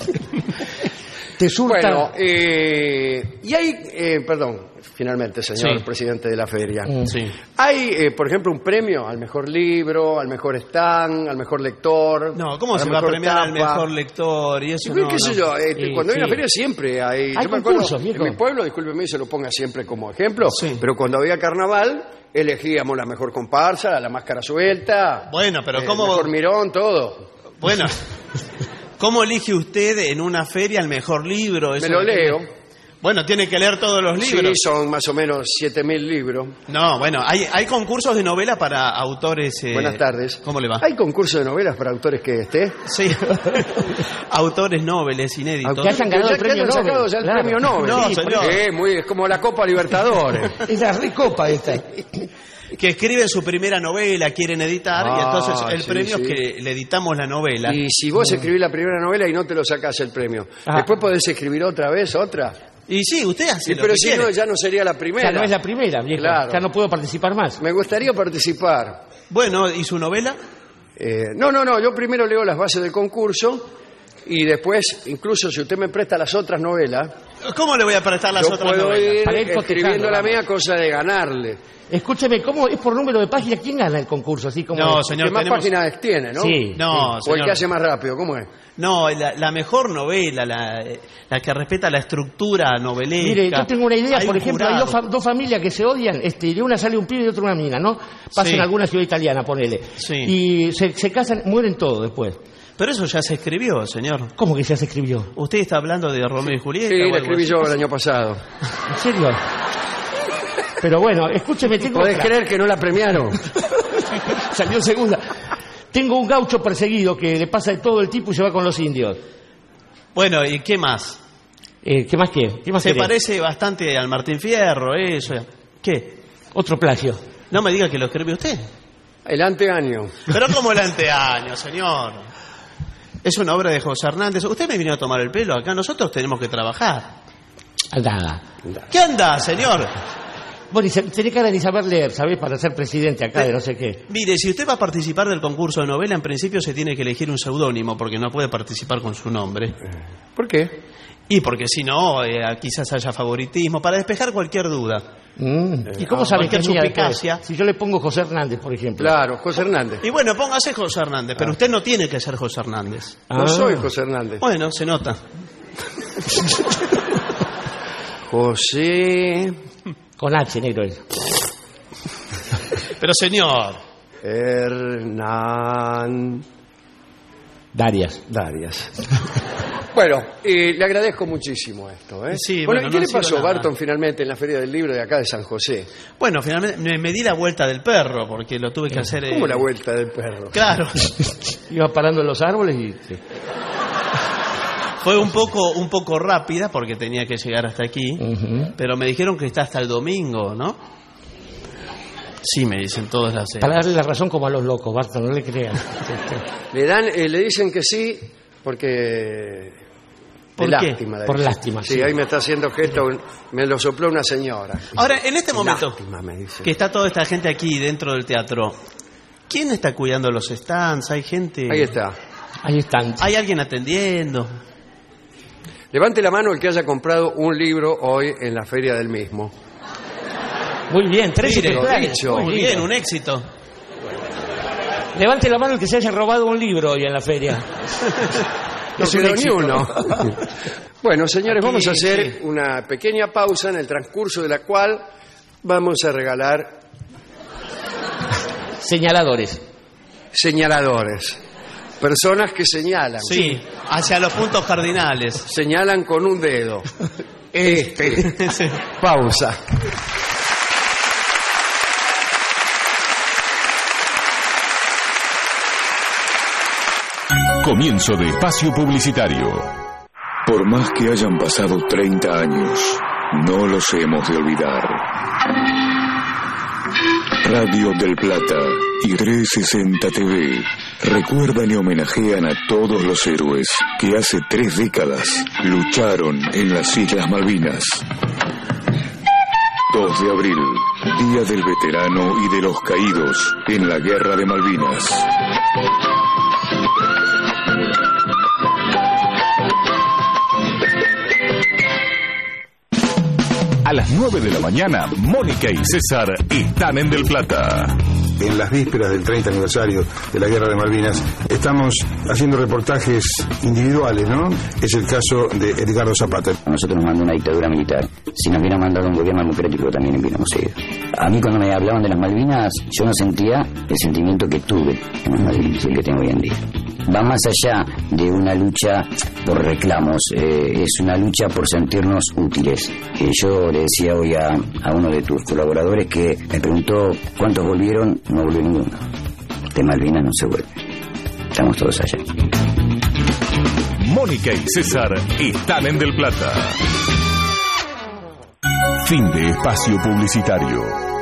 te surta. Bueno, y hay, perdón, finalmente, señor Sí. presidente de la feria. Sí. Hay, por ejemplo, un premio al mejor libro, al mejor stand, al mejor lector. No, ¿cómo a la se va a mejor premiar al tapa. mejor lector? Y Y eso ve, no, qué sé no. yo, cuando hay una sí. feria siempre hay... Hay yo me acuerdo, concursos, viejo. en mi pueblo, discúlpeme, se lo ponga siempre como ejemplo, Sí. pero cuando había carnaval elegíamos la mejor comparsa, la máscara suelta, Bueno, pero el ¿cómo...? mejor mirón, todo. Bueno, ¿cómo elige usted en una feria el mejor libro? Eso Me lo no tiene- leo. Bueno, tiene que leer todos los libros. Sí, son más o menos 7.000 libros. No, bueno, hay concursos de novela para autores... Buenas tardes. ¿Cómo le va? ¿Hay concurso de novelas para autores que esté? Sí. Autores noveles, inéditos. Que hayan ganado el Que premio hayan sacado Nobel. ya el Claro. premio Nobel. No, Sí, señor. Es como la Copa Libertadores. Es la recopa esta. Que escriben su primera novela, quieren editar, y Ah, entonces el sí, premio sí. es que le editamos la novela. Y si vos escribís la primera novela y no te lo sacás el premio, Ah. después podés escribir otra vez, otra. Y sí, usted hace Sí, lo pero que si quiere. no, ya no sería la primera. Ya no es la primera, viejo. Claro. Ya no puedo participar más. Me gustaría participar. Bueno, ¿y su novela? No, yo primero leo las bases del concurso y después, incluso si usted me presta las otras novelas, ¿Cómo le voy a prestar las yo otras puedo novelas? ir Para ir escribiendo cotejando, la vamos. mía, cosa de ganarle. Escúcheme, ¿cómo es por número de páginas? ¿Quién gana el concurso? Así como No, es? señor, ¿Qué más tenemos... páginas tiene, no? Sí. No, O el señor. que hace más rápido, ¿cómo es? No, la mejor novela, la que respeta la estructura novelesca. Mire, yo tengo una idea, Hay por un ejemplo, hay jurado. dos familias que se odian, de una sale un pibe y de otra una mina, ¿no? Pasan Sí. en alguna ciudad italiana, ponele. Sí. Y se casan, mueren todos después. Pero eso ya se escribió, señor. ¿Cómo que ya se escribió? ¿Usted está hablando de Romeo y Julieta? Sí, o la algo escribí así? yo el año pasado. ¿En serio? Pero bueno, escúcheme, tengo ¿Podés otra. creer que no la premiaron? Salió segunda. Tengo un gaucho perseguido que le pasa de todo el tipo y se va con los indios. Bueno, ¿y qué más? ¿Qué más qué? ¿Qué más Se querés? parece bastante al Martín Fierro, eso. ¿Qué? Otro plagio. No me diga que lo escribe usted. El anteaño. Pero como el anteaño, señor. Es una obra de José Hernández. Usted me vino a tomar el pelo acá. Nosotros tenemos que trabajar. Anda. ¿Qué anda, señor? Vos tenés cara de ni saber leer, ¿sabés? Para ser presidente acá de no sé qué. Mire, si usted va a participar del concurso de novela, en principio se tiene que elegir un seudónimo, porque no puede participar con su nombre. ¿Por qué? Y porque si no, quizás haya favoritismo, para despejar cualquier duda. ¿Y cómo sabés que cualquier es mía suspicacia. después? Si yo le pongo José Hernández, por ejemplo. Claro, José Hernández. Y bueno, póngase José Hernández, pero usted no tiene que ser José Hernández. No soy José Hernández. Bueno, se nota. José Con H, negro es. Pero señor, Darias. Bueno, le agradezco muchísimo esto. Sí, bueno, bueno, ¿y qué no le ha sido pasó, nada. Barton, finalmente en la Feria del Libro de acá de San José? bueno, finalmente me di la vuelta del perro, porque lo tuve que hacer... ¿Cómo la vuelta del perro? Claro, Iba parando en los árboles y... sí. fue un poco rápida, porque tenía que llegar hasta aquí, pero me dijeron que está hasta el domingo, ¿no? Sí, me dicen todas las... Para darle la razón como a los locos, Barton, no le crean. Le dicen que sí porque... ¿Por de qué? lástima. Por dice. lástima, Sí, sí. ahí me está haciendo gesto, me lo sopló una señora. Ahora, en este momento Lástima, me dice. que está toda esta gente aquí dentro del teatro, ¿quién está cuidando los stands? ¿Hay gente? Ahí está. Ahí están. ¿Hay alguien atendiendo? Levante la mano el que haya comprado un libro hoy en la feria del mismo. Muy bien, 13 Mire, ejemplares. dicho. Muy lindo. bien, un éxito. Levante la mano el que se haya robado un libro hoy en la feria. No Es un quedó ni éxito. uno. Bueno, señores, Aquí, vamos a hacer sí. una pequeña pausa en el transcurso de la cual vamos a regalar Señaladores. señaladores. Personas que señalan. Sí, hacia los puntos cardinales. Señalan con un dedo. Sí. Pausa. Comienzo de espacio publicitario. Por más que hayan pasado 30 años, no los hemos de olvidar. Radio del Plata y 360 TV recuerdan y homenajean a todos los héroes que hace 3 décadas lucharon en las Islas Malvinas. 2 de abril, Día del Veterano y de los Caídos en la Guerra de Malvinas. A las 9 de la mañana, Mónica y César están en Del Plata. En las vísperas del 30 aniversario de la Guerra de Malvinas, estamos haciendo reportajes individuales, ¿no? Es el caso de Edgardo Zapata. A nosotros nos mandó una dictadura militar. Si nos hubiera mandado un gobierno democrático también hubiéramos ido. A mí cuando me hablaban de las Malvinas, yo no sentía el sentimiento que tuve en las Malvinas, el que tengo hoy en día. Va más allá de una lucha por reclamos, es una lucha por sentirnos útiles. Yo le decía hoy a uno de tus colaboradores que me preguntó cuántos volvieron, no volvió ninguno. De Malvinas no se vuelve. Estamos todos allá. Mónica y César están en Del Plata. Fin de espacio publicitario.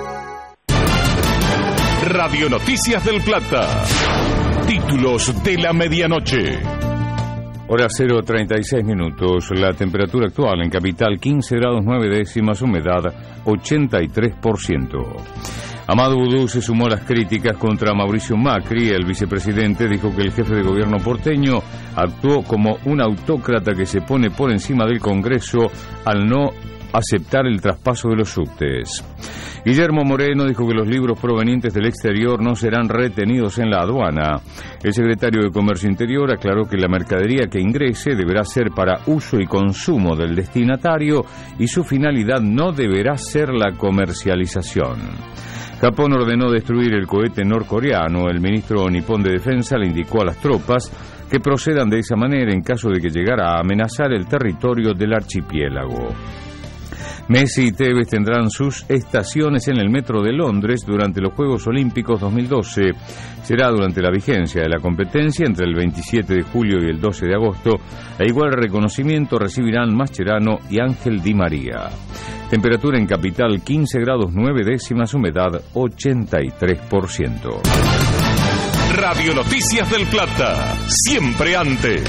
Radio Noticias del Plata. Títulos de la medianoche. Hora 0:36 minutos. La temperatura actual en Capital 15 grados 9 décimas, humedad 83%. Amadou Oudou se sumó a las críticas contra Mauricio Macri. El vicepresidente dijo que el jefe de gobierno porteño actuó como un autócrata que se pone por encima del Congreso al no aceptar el traspaso de los subtes. Guillermo Moreno dijo que los libros provenientes del exterior no serán retenidos en la aduana. El secretario de Comercio Interior aclaró que la mercadería que ingrese deberá ser para uso y consumo del destinatario y su finalidad no deberá ser la comercialización. Japón ordenó destruir el cohete norcoreano. El ministro nipón de Defensa le indicó a las tropas que procedan de esa manera en caso de que llegara a amenazar el territorio del archipiélago. Messi y Tevez tendrán sus estaciones en el metro de Londres durante los Juegos Olímpicos 2012. Será durante la vigencia de la competencia entre el 27 de julio y el 12 de agosto. A igual reconocimiento recibirán Mascherano y Ángel Di María. Temperatura en capital 15 grados 9 décimas, humedad 83%. Radio Noticias del Plata, siempre antes.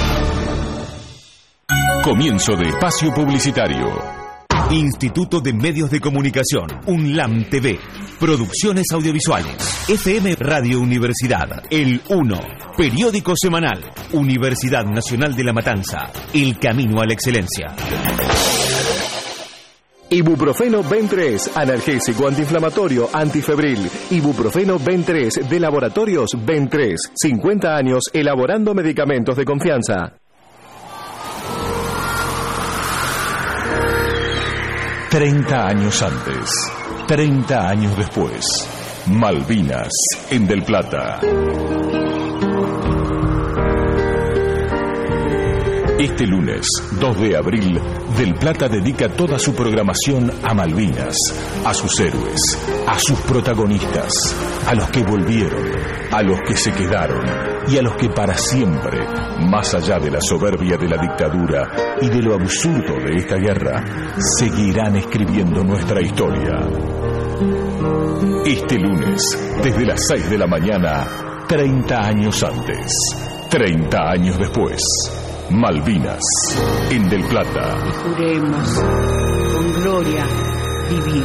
Comienzo de espacio publicitario. Instituto de Medios de Comunicación, UNLAM TV, Producciones Audiovisuales, FM Radio Universidad, El 1, Periódico Semanal, Universidad Nacional de La Matanza, El Camino a la Excelencia. Ibuprofeno Ben3, analgésico, antiinflamatorio, antifebril. Ibuprofeno Ben3 de Laboratorios Ben3, 50 años elaborando medicamentos de confianza. 30 años antes, 30 años después, Malvinas en Del Plata. Este lunes, 2 de abril, Del Plata dedica toda su programación a Malvinas, a sus héroes, a sus protagonistas, a los que volvieron, a los que se quedaron y a los que para siempre, más allá de la soberbia de la dictadura y de lo absurdo de esta guerra, seguirán escribiendo nuestra historia. Este lunes, desde las 6 de la mañana, 30 años antes, 30 años después, Malvinas, en Del Plata. Y juremos con gloria vivir.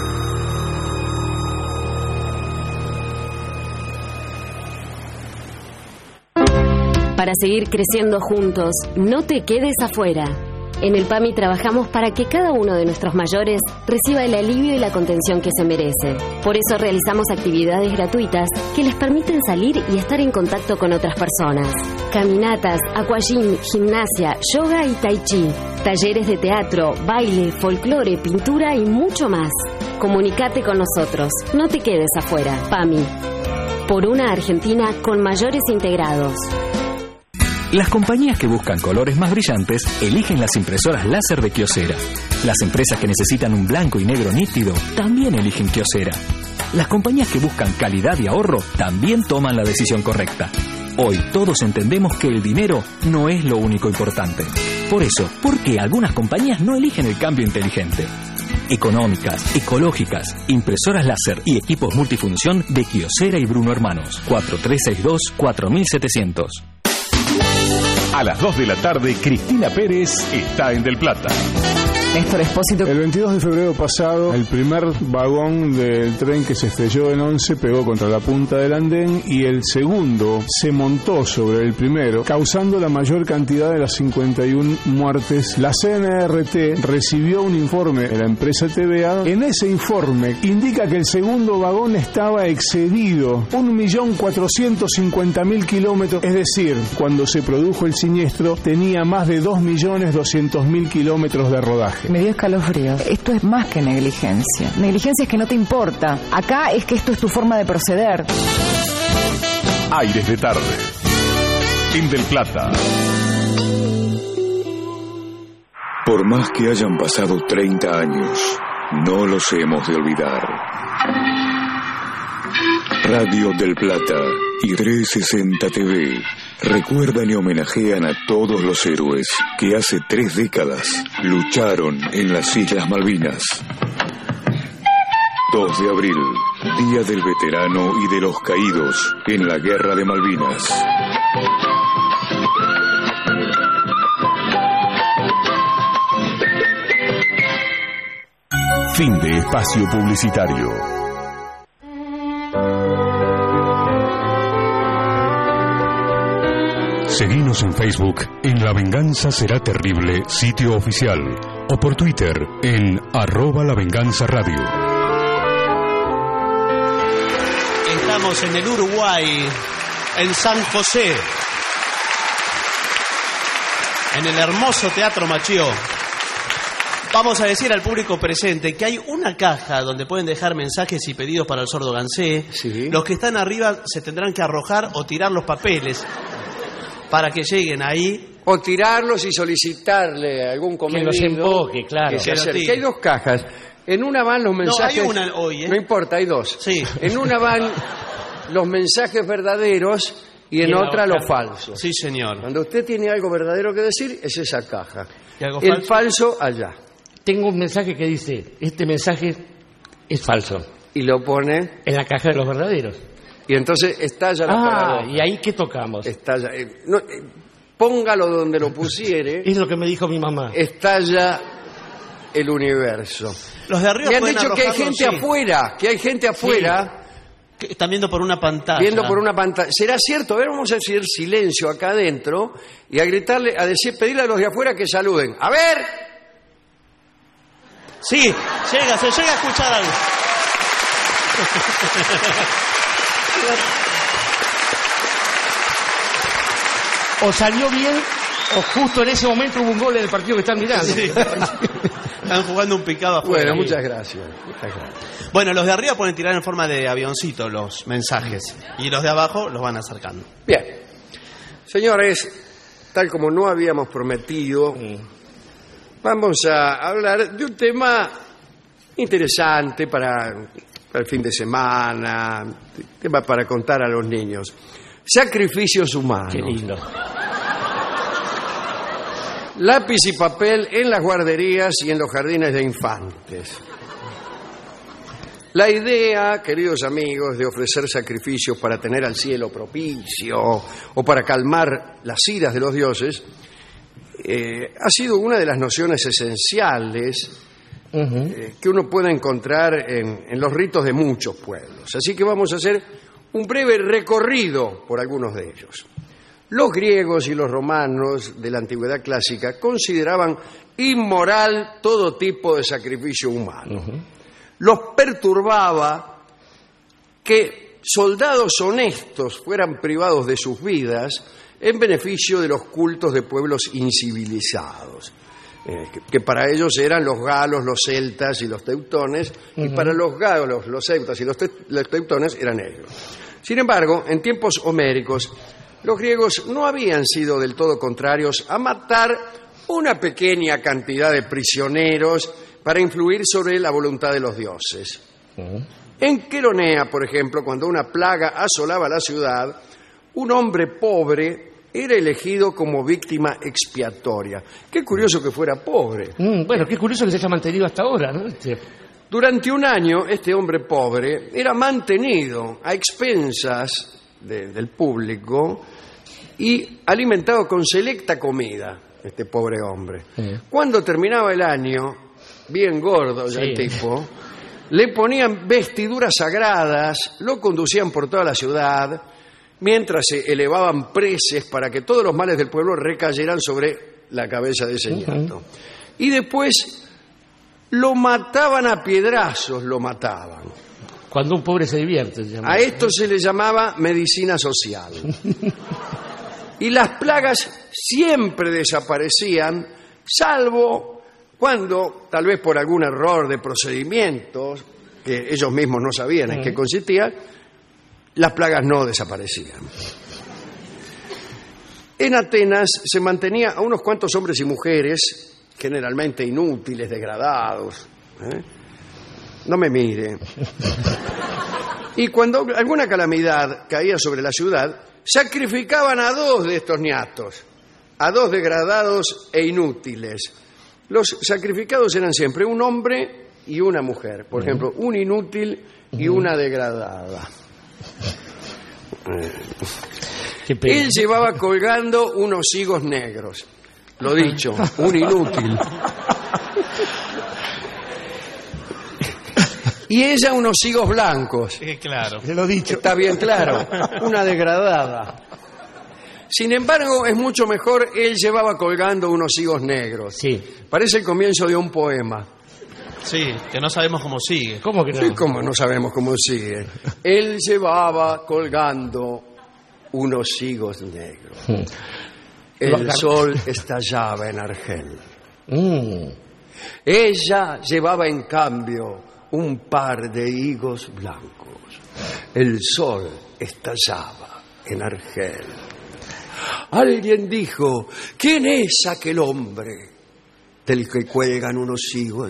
Para seguir creciendo juntos, no te quedes afuera. En el PAMI trabajamos para que cada uno de nuestros mayores reciba el alivio y la contención que se merece. Por eso realizamos actividades gratuitas que les permiten salir y estar en contacto con otras personas. Caminatas, aquagym, gimnasia, yoga y tai chi. Talleres de teatro, baile, folclore, pintura y mucho más. Comunicate con nosotros. No te quedes afuera. PAMI. Por una Argentina con mayores integrados. Las compañías que buscan colores más brillantes eligen las impresoras láser de Kyocera. Las empresas que necesitan un blanco y negro nítido también eligen Kyocera. Las compañías que buscan calidad y ahorro también toman la decisión correcta. Hoy todos entendemos que el dinero no es lo único importante. Por eso, ¿por qué algunas compañías no eligen el cambio inteligente? Económicas, ecológicas, impresoras láser y equipos multifunción de Kyocera y Bruno Hermanos. 4362-4700. A las 2 de la tarde, Cristina Pérez está en Del Plata. Néstor Espósito. El 22 de febrero pasado, el primer vagón del tren que se estrelló en Once pegó contra la punta del andén y el segundo se montó sobre el primero, causando la mayor cantidad de las 51 muertes. La CNRT recibió un informe de la empresa TVA. En ese informe indica que el segundo vagón estaba excedido 1.450.000 kilómetros, es decir, cuando se produjo el siniestro tenía más de 2.200.000 kilómetros de rodaje. Me dio escalofrío. Esto es más que negligencia. Negligencia es que no te importa. Acá es que esto es tu forma de proceder. Aires de tarde. En Del Plata. Por más que hayan pasado 30 años, no los hemos de olvidar. Radio Del Plata y 360 TV recuerdan y homenajean a todos los héroes que hace 3 décadas lucharon en las Islas Malvinas. 2 de abril, Día del Veterano y de los Caídos en la Guerra de Malvinas. Fin de espacio publicitario. Seguinos en Facebook en La Venganza Será Terrible, sitio oficial, o por Twitter en @lavenganzaradio. Estamos en el Uruguay, en San José, en el hermoso Teatro Machió. Vamos a decir al público presente que hay una caja donde pueden dejar mensajes y pedidos para el sordo Gansé. Sí. Los que están arriba se tendrán que arrojar o tirar los papeles para que lleguen ahí O tirarlos y solicitarle a algún comedido los emboque, claro. que se Que lo acerque. tire. Hay 2 cajas. En una van los mensajes... hay una hoy, ¿eh? No importa, hay 2. Sí. En una van los mensajes verdaderos y en Y en la otra otra- los falsos. Sí, señor. Cuando usted tiene algo verdadero que decir, es esa caja. ¿Y algo El falso allá. Tengo un mensaje que dice, este mensaje es falso. Y lo pone... En la caja de los verdaderos. Y entonces estalla la paradoja. ¿y ahí qué tocamos? Estalla, póngalo donde lo pusiere. Es lo que me dijo mi mamá. Estalla el universo. Los de arriba Me han pueden dicho que hay arrojarlo, gente sí. afuera, que hay gente afuera Que están viendo por una pantalla. viendo por una pantalla. ¿Será cierto? A ver, vamos a decir silencio acá adentro y a gritarle, pedirle a los de afuera que saluden. A ver, Sí, se llega a escuchar algo. O salió bien, o justo en ese momento hubo un gol en el partido que están mirando. Sí. Están jugando un picado afuera. bueno, muchas gracias. Muchas gracias. Bueno, los de arriba pueden tirar en forma de avioncito los mensajes. Y los de abajo los van acercando. Bien, señores, tal como no habíamos prometido, vamos a hablar de un tema interesante para el fin de semana, tema para contar a los niños. Sacrificios humanos. Qué lindo. Lápiz y papel en las guarderías y en los jardines de infantes. La idea, queridos amigos, de ofrecer sacrificios para tener al cielo propicio o para calmar las iras de los dioses, ha sido una de las nociones esenciales que uno puede encontrar en los ritos de muchos pueblos. Así que vamos a hacer un breve recorrido por algunos de ellos. Los griegos y los romanos de la antigüedad clásica consideraban inmoral todo tipo de sacrificio humano. Los perturbaba que soldados honestos fueran privados de sus vidas en beneficio de los cultos de pueblos incivilizados, que para ellos eran los galos, los celtas y los teutones, y para los galos, los celtas y los teutones eran ellos. Sin embargo, en tiempos homéricos, los griegos no habían sido del todo contrarios a matar una pequeña cantidad de prisioneros para influir sobre la voluntad de los dioses. En Queronea, por ejemplo, cuando una plaga asolaba la ciudad, un hombre pobre era elegido como víctima expiatoria. Qué curioso que fuera pobre. Bueno, qué curioso que se haya mantenido hasta ahora, ¿no? Durante un año, este hombre pobre era mantenido a expensas del público y alimentado con selecta comida, este pobre hombre. Cuando terminaba el año, bien gordo ya el tipo, le ponían vestiduras sagradas, lo conducían por toda la ciudad, mientras se elevaban preces para que todos los males del pueblo recayeran sobre la cabeza de ese nieto. Y después lo mataban a piedrazos, lo mataban. Cuando un pobre se divierte. Se llama. A esto se le llamaba medicina social. Y las plagas siempre desaparecían, salvo cuando, tal vez por algún error de procedimientos, que ellos mismos no sabían en qué consistía, las plagas no desaparecían. En Atenas se mantenía a unos cuantos hombres y mujeres, generalmente inútiles, degradados. No me mire. Y cuando alguna calamidad caía sobre la ciudad, sacrificaban a 2 de estos niatos, a 2 degradados e inútiles. Los sacrificados eran siempre un hombre y una mujer. Por ejemplo, un inútil y una degradada. Él llevaba colgando unos higos negros. Lo dicho, un inútil. Y ella unos higos blancos. Claro. Se lo dicho. Está bien claro. Una degradada. Sin embargo, es mucho mejor, él llevaba colgando unos higos negros. Sí. Parece el comienzo de un poema. Sí, que no sabemos cómo sigue. ¿Cómo que no? Sí, ¿cómo no sabemos cómo sigue? Él llevaba colgando unos higos negros. El sol estallaba en Argel. Ella llevaba en cambio un par de higos blancos. El sol estallaba en Argel. Alguien dijo, ¿quién es aquel hombre del que cuelgan unos higos?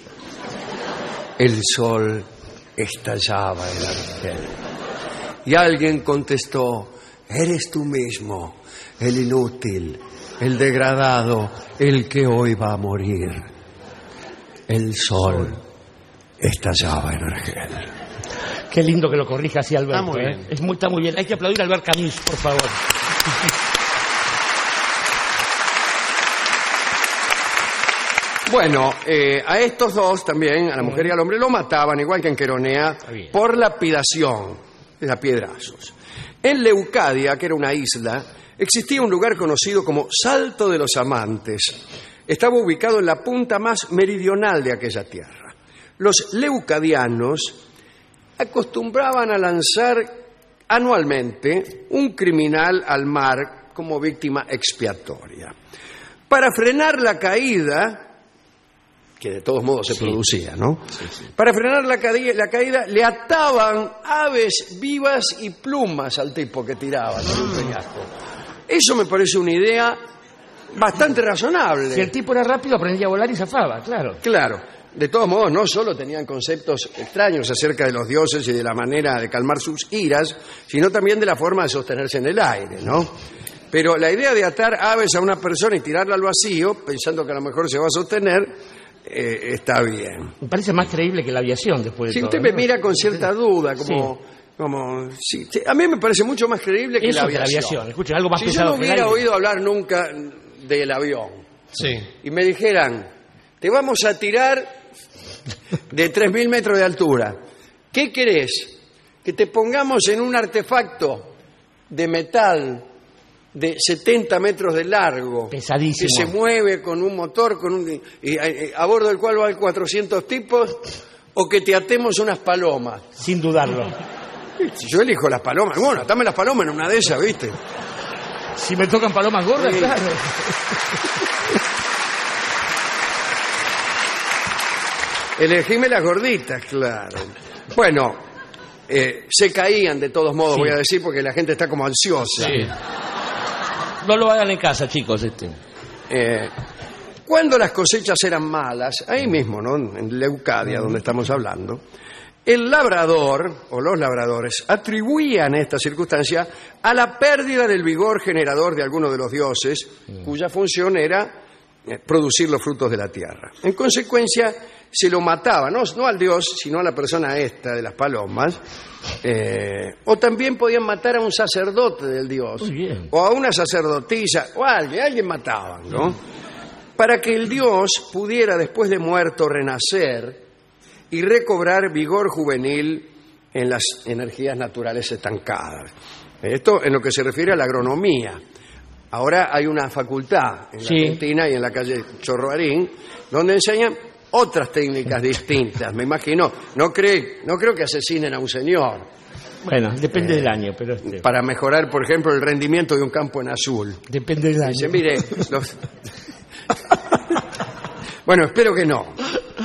El sol estallaba en Argel. Y alguien contestó, eres tú mismo, el inútil, el degradado, el que hoy va a morir. El sol estallaba en Argel. Qué lindo que lo corrija así, Alberto. Está muy bien. Está muy bien. Hay que aplaudir a Albert Camus, por favor. Bueno, a estos dos también, a la mujer y al hombre, lo mataban, igual que en Queronea, por lapidación, a piedrazos. En Leucadia, que era una isla, existía un lugar conocido como Salto de los Amantes. Estaba ubicado en la punta más meridional de aquella tierra. Los leucadianos acostumbraban a lanzar anualmente un criminal al mar como víctima expiatoria. Para frenar la caída, que de todos modos se producía, ¿no? Para frenar la caída, le ataban aves vivas y plumas al tipo que tiraba en un peñasco. Eso me parece una idea bastante razonable. Si el tipo era rápido, aprendía a volar y zafaba, claro. Claro. De todos modos, no solo tenían conceptos extraños acerca de los dioses y de la manera de calmar sus iras, sino también de la forma de sostenerse en el aire, ¿no? Pero la idea de atar aves a una persona y tirarla al vacío, pensando que a lo mejor se va a sostener, está bien. Me parece más creíble que la aviación después de Si todo. usted me mira con cierta duda, sí, a mí me parece mucho más creíble que Eso la que la aviación. aviación. Escuchen, algo más Si yo pesado no que el hubiera aire. oído hablar nunca del avión, Sí. y me dijeran, te vamos a tirar de 3.000 metros de altura, ¿qué querés? Que te pongamos en un artefacto de metal de 70 metros de largo, pesadísimo, que se mueve con un motor, a bordo del cual van 400 tipos, o que te atemos unas palomas. Sin dudarlo. Yo elijo las palomas. Bueno, atame las palomas en una de esas, ¿viste? Si me tocan palomas gordas, Sí. claro. Elegime las gorditas, claro. Bueno, se caían de todos modos, Sí. voy a decir, porque la gente está como ansiosa. Sí. No lo hagan en casa, chicos. Cuando las cosechas eran malas, ahí mismo, ¿no? En Leucadia, donde estamos hablando, el labrador, o los labradores, atribuían esta circunstancia a la pérdida del vigor generador de alguno de los dioses, cuya función era producir los frutos de la tierra. En consecuencia, se lo mataba, no al dios, sino a la persona esta de las palomas, o también podían matar a un sacerdote del dios, o a una sacerdotisa, o a alguien mataban, ¿no? Para que el dios pudiera, después de muerto, renacer y recobrar vigor juvenil en las energías naturales estancadas. Esto en lo que se refiere a la agronomía. Ahora hay una facultad en la Argentina y en la calle Chorroarín, donde enseñan otras técnicas distintas, me imagino. No creo que asesinen a un señor. Bueno, depende del año, pero... Para mejorar, por ejemplo, el rendimiento de un campo en azul. Depende del año. Dice, mire, bueno, espero que no.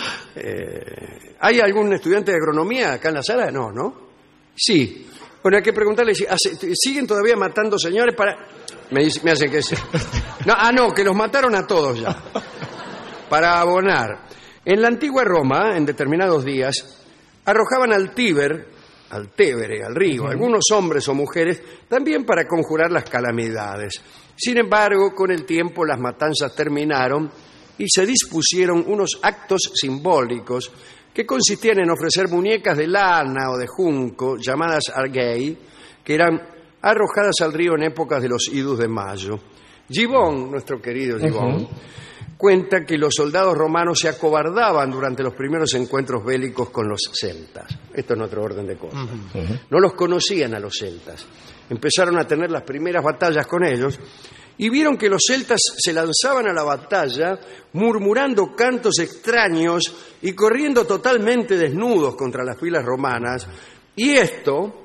¿Hay algún estudiante de agronomía acá en la sala? No. Sí. Bueno, hay que preguntarle si siguen todavía matando señores para... Me hacen que sí. No, que los mataron a todos ya. Para abonar. En la antigua Roma, en determinados días, arrojaban al Tíber, al Tevere, al río, algunos hombres o mujeres, también para conjurar las calamidades. Sin embargo, con el tiempo las matanzas terminaron y se dispusieron unos actos simbólicos que consistían en ofrecer muñecas de lana o de junco, llamadas argei, que eran arrojadas al río en épocas de los idus de mayo. Gibón, nuestro querido Gibón, cuenta que los soldados romanos se acobardaban durante los primeros encuentros bélicos con los celtas. Esto es nuestro orden de cosas. No los conocían a los celtas. Empezaron a tener las primeras batallas con ellos y vieron que los celtas se lanzaban a la batalla murmurando cantos extraños y corriendo totalmente desnudos contra las filas romanas. Y esto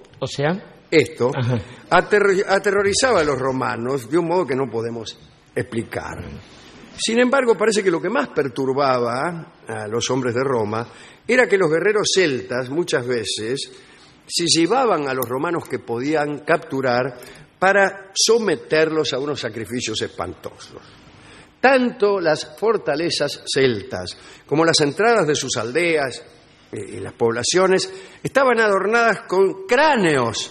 aterrorizaba a los romanos de un modo que no podemos explicar. Sin embargo, parece que lo que más perturbaba a los hombres de Roma era que los guerreros celtas muchas veces se llevaban a los romanos que podían capturar para someterlos a unos sacrificios espantosos. Tanto las fortalezas celtas como las entradas de sus aldeas y las poblaciones estaban adornadas con cráneos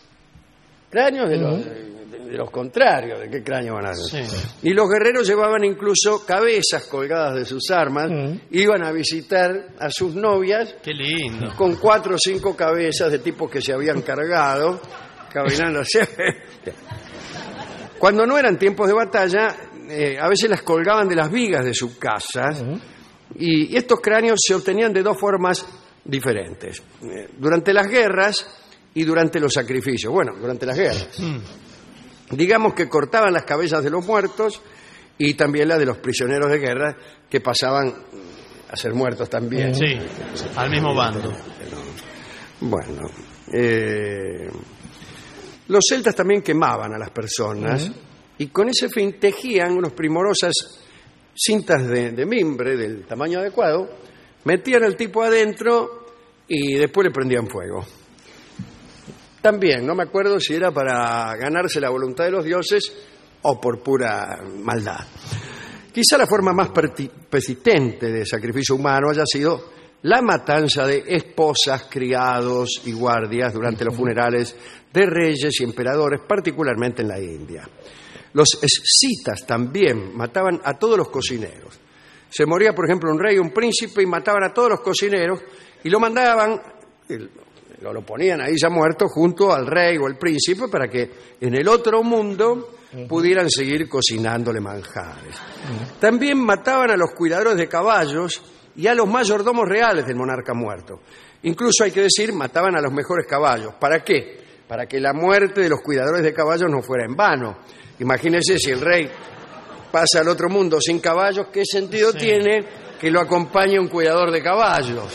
de los contrarios. ¿De qué cráneo van a hacer? Sí. Y los guerreros llevaban incluso cabezas colgadas de sus armas, iban a visitar a sus novias. ¡Qué lindo! Con 4 o 5 cabezas de tipos que se habían cargado, caminando hacia... Cuando no eran tiempos de batalla, a veces las colgaban de las vigas de sus casas, y estos cráneos se obtenían de 2 formas diferentes: durante las guerras y durante los sacrificios. Bueno, durante las guerras. Digamos que cortaban las cabezas de los muertos y también las de los prisioneros de guerra, que pasaban a ser muertos también. Sí, al mismo bando. Bueno, los celtas también quemaban a las personas y con ese fin tejían unas primorosas cintas de mimbre del tamaño adecuado, metían al tipo adentro y después le prendían fuego. También, no me acuerdo si era para ganarse la voluntad de los dioses o por pura maldad. Quizá la forma más persistente de sacrificio humano haya sido la matanza de esposas, criados y guardias durante los funerales de reyes y emperadores, particularmente en la India. Los escitas también mataban a todos los cocineros. Se moría, por ejemplo, un rey o un príncipe y mataban a todos los cocineros y lo mandaban... Lo ponían ahí ya muerto junto al rey o al príncipe para que en el otro mundo pudieran seguir cocinándole manjares. También mataban a los cuidadores de caballos y a los mayordomos reales del monarca muerto. Incluso, hay que decir, mataban a los mejores caballos. ¿Para qué? Para que la muerte de los cuidadores de caballos no fuera en vano. Imagínense, si el rey pasa al otro mundo sin caballos, ¿qué sentido tiene que lo acompañe un cuidador de caballos?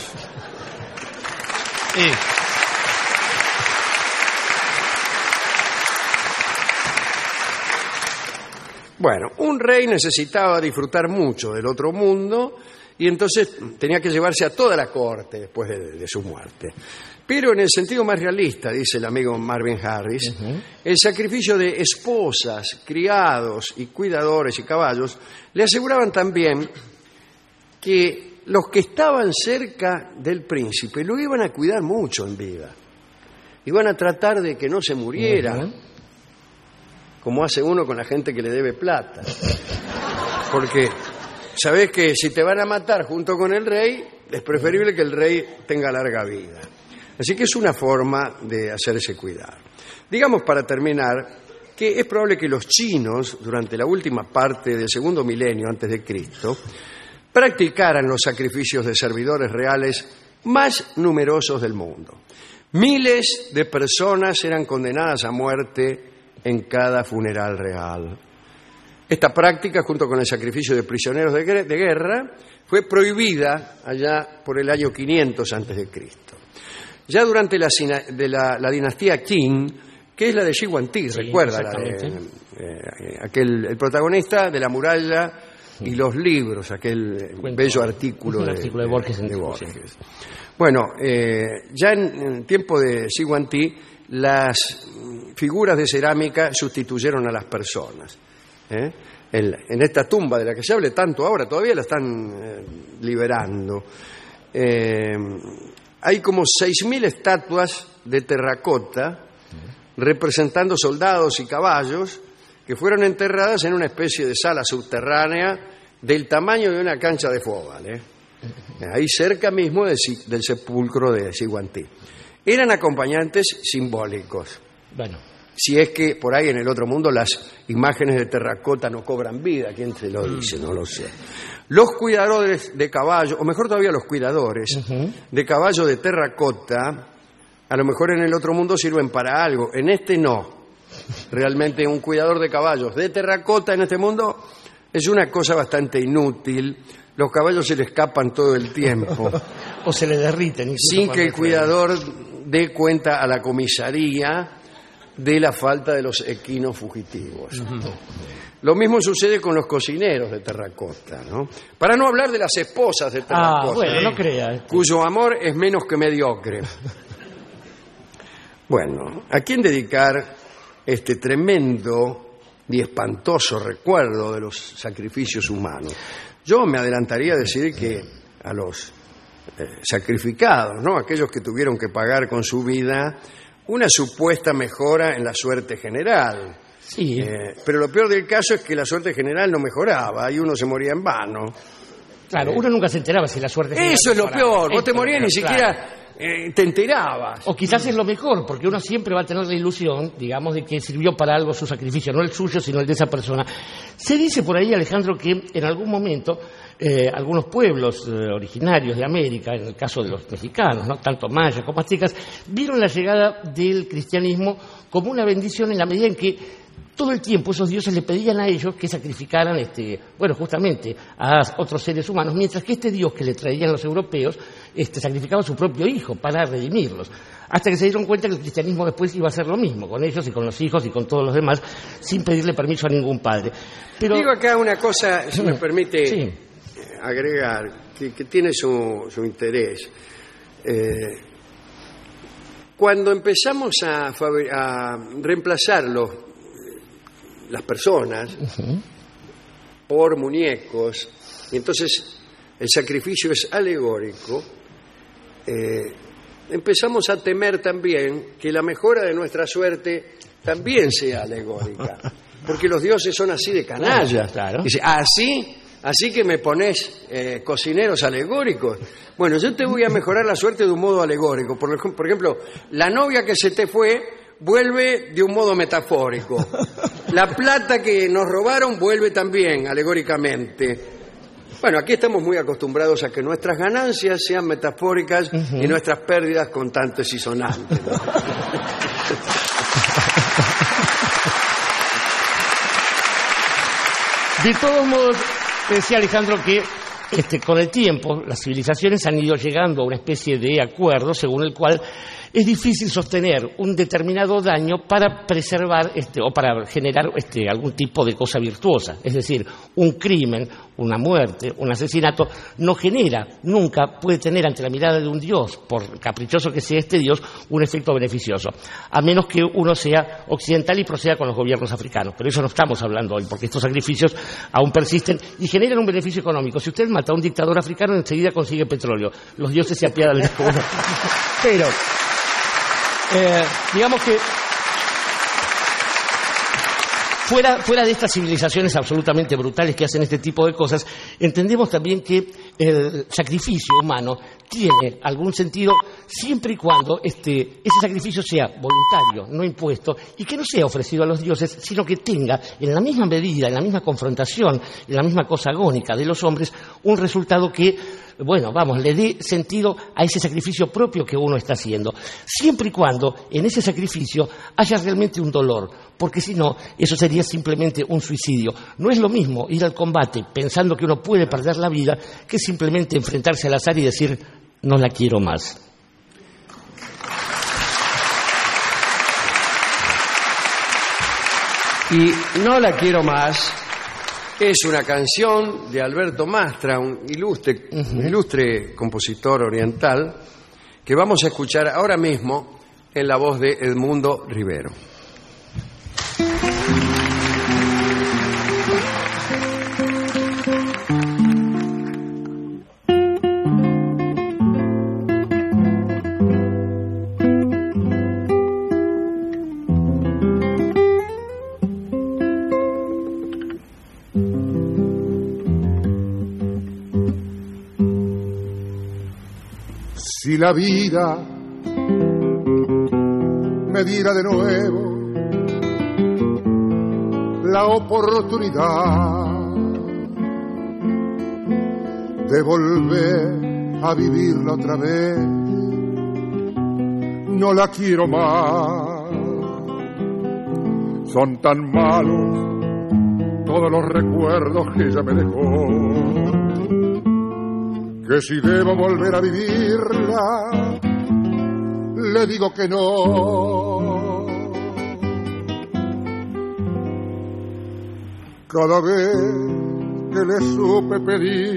Bueno, un rey necesitaba disfrutar mucho del otro mundo y entonces tenía que llevarse a toda la corte después de su muerte. Pero en el sentido más realista, dice el amigo Marvin Harris, el sacrificio de esposas, criados y cuidadores y caballos le aseguraban también que los que estaban cerca del príncipe lo iban a cuidar mucho en vida. Iban a tratar de que no se muriera, como hace uno con la gente que le debe plata. Porque sabés que si te van a matar junto con el rey, es preferible que el rey tenga larga vida. Así que es una forma de hacerse cuidar. Digamos, para terminar, que es probable que los chinos, durante la última parte del segundo milenio antes de Cristo, practicaran los sacrificios de servidores reales más numerosos del mundo. Miles de personas eran condenadas a muerte en cada funeral real. Esta práctica, junto con el sacrificio de prisioneros de guerra, fue prohibida allá por el año 500 a.C. Ya durante la dinastía Qing, que es la de Shi Huangdi, recuerda, el protagonista de La muralla y los libros, aquel bello artículo de Borges. Bueno, ya en tiempo de Shi Huangdi, las figuras de cerámica sustituyeron a las personas. En esta tumba de la que se habla tanto ahora, todavía la están liberando. Hay como 6.000 estatuas de terracota representando soldados y caballos que fueron enterradas en una especie de sala subterránea del tamaño de una cancha de fútbol, ahí cerca mismo del sepulcro de Shi Huangdi. Eran acompañantes simbólicos. Bueno, si es que por ahí en el otro mundo las imágenes de terracota no cobran vida, ¿quién se lo dice? No lo sé. Los cuidadores de caballo, o mejor todavía los cuidadores de caballo de terracota, a lo mejor en el otro mundo sirven para algo, en este no. Realmente un cuidador de caballos de terracota en este mundo es una cosa bastante inútil. Los caballos se le escapan todo el tiempo. O se le derriten. Sin que el cuidador dé cuenta a la comisaría de la falta de los equinos fugitivos. Lo mismo sucede con los cocineros de terracota, ¿no? Para no hablar de las esposas de terracota, bueno, no crea. cuyo amor es menos que mediocre. Bueno, ¿a quién dedicar este tremendo y espantoso recuerdo de los sacrificios humanos. Yo me adelantaría a decir que a los sacrificados, ¿no? Aquellos que tuvieron que pagar con su vida una supuesta mejora en la suerte general. Sí. Pero lo peor del caso es que la suerte general no mejoraba y uno se moría en vano. Claro, uno nunca se enteraba si la suerte general Eso es lo peor, vos te morías ni claro. siquiera te enterabas. O quizás es lo mejor, porque uno siempre va a tener la ilusión, digamos, de que sirvió para algo su sacrificio, no el suyo, sino el de esa persona. Se dice por ahí, Alejandro, que en algún momento algunos pueblos originarios de América, en el caso de los mexicanos, ¿no? Tanto mayas como aztecas, vieron la llegada del cristianismo como una bendición en la medida en que todo el tiempo esos dioses le pedían a ellos que sacrificaran, justamente a otros seres humanos, mientras que este dios que le traían los europeos sacrificaba a su propio hijo para redimirlos. Hasta que se dieron cuenta que el cristianismo después iba a hacer lo mismo con ellos y con los hijos y con todos los demás, sin pedirle permiso a ningún padre. Pero digo acá una cosa, si me permite agregar, que tiene su interés. Cuando empezamos a reemplazar las personas por muñecos, y entonces el sacrificio es alegórico, empezamos a temer también que la mejora de nuestra suerte también sea alegórica, porque los dioses son así de canallas. Claro. Dice, así que me pones cocineros alegóricos. Bueno, yo te voy a mejorar la suerte de un modo alegórico. Por ejemplo, la novia que se te fue vuelve de un modo metafórico. La plata que nos robaron vuelve también alegóricamente. Bueno, aquí estamos muy acostumbrados a que nuestras ganancias sean metafóricas y nuestras pérdidas contantes y sonantes. De todos modos, decía Alejandro que con el tiempo las civilizaciones han ido llegando a una especie de acuerdo según el cual es difícil sostener un determinado daño para preservar o para generar algún tipo de cosa virtuosa. Es decir, un crimen, una muerte, un asesinato no genera, nunca puede tener ante la mirada de un dios, por caprichoso que sea este dios, un efecto beneficioso. A menos que uno sea occidental y proceda con los gobiernos africanos. Pero eso no estamos hablando hoy, porque estos sacrificios aún persisten y generan un beneficio económico. Si usted mata a un dictador africano, enseguida consigue petróleo. Los dioses se apiadan de esto. Pero digamos que fuera de estas civilizaciones absolutamente brutales que hacen este tipo de cosas, entendemos también que el sacrificio humano tiene algún sentido siempre y cuando ese sacrificio sea voluntario, no impuesto, y que no sea ofrecido a los dioses, sino que tenga en la misma medida, en la misma confrontación, en la misma cosa agónica de los hombres, un resultado que, le dé sentido a ese sacrificio propio que uno está haciendo, siempre y cuando en ese sacrificio haya realmente un dolor, porque si no, eso sería simplemente un suicidio. No es lo mismo ir al combate pensando que uno puede perder la vida que simplemente enfrentarse al azar y decir, no la quiero más. Y No la quiero más es una canción de Alberto Mastra, un ilustre compositor oriental, que vamos a escuchar ahora mismo en la voz de Edmundo Rivero. Si la vida me diera de nuevo la oportunidad de volver a vivirla otra vez, no la quiero más. Son tan malos todos los recuerdos que ella me dejó, que si debo volver a vivirla, le digo que no. Cada vez que le supe pedir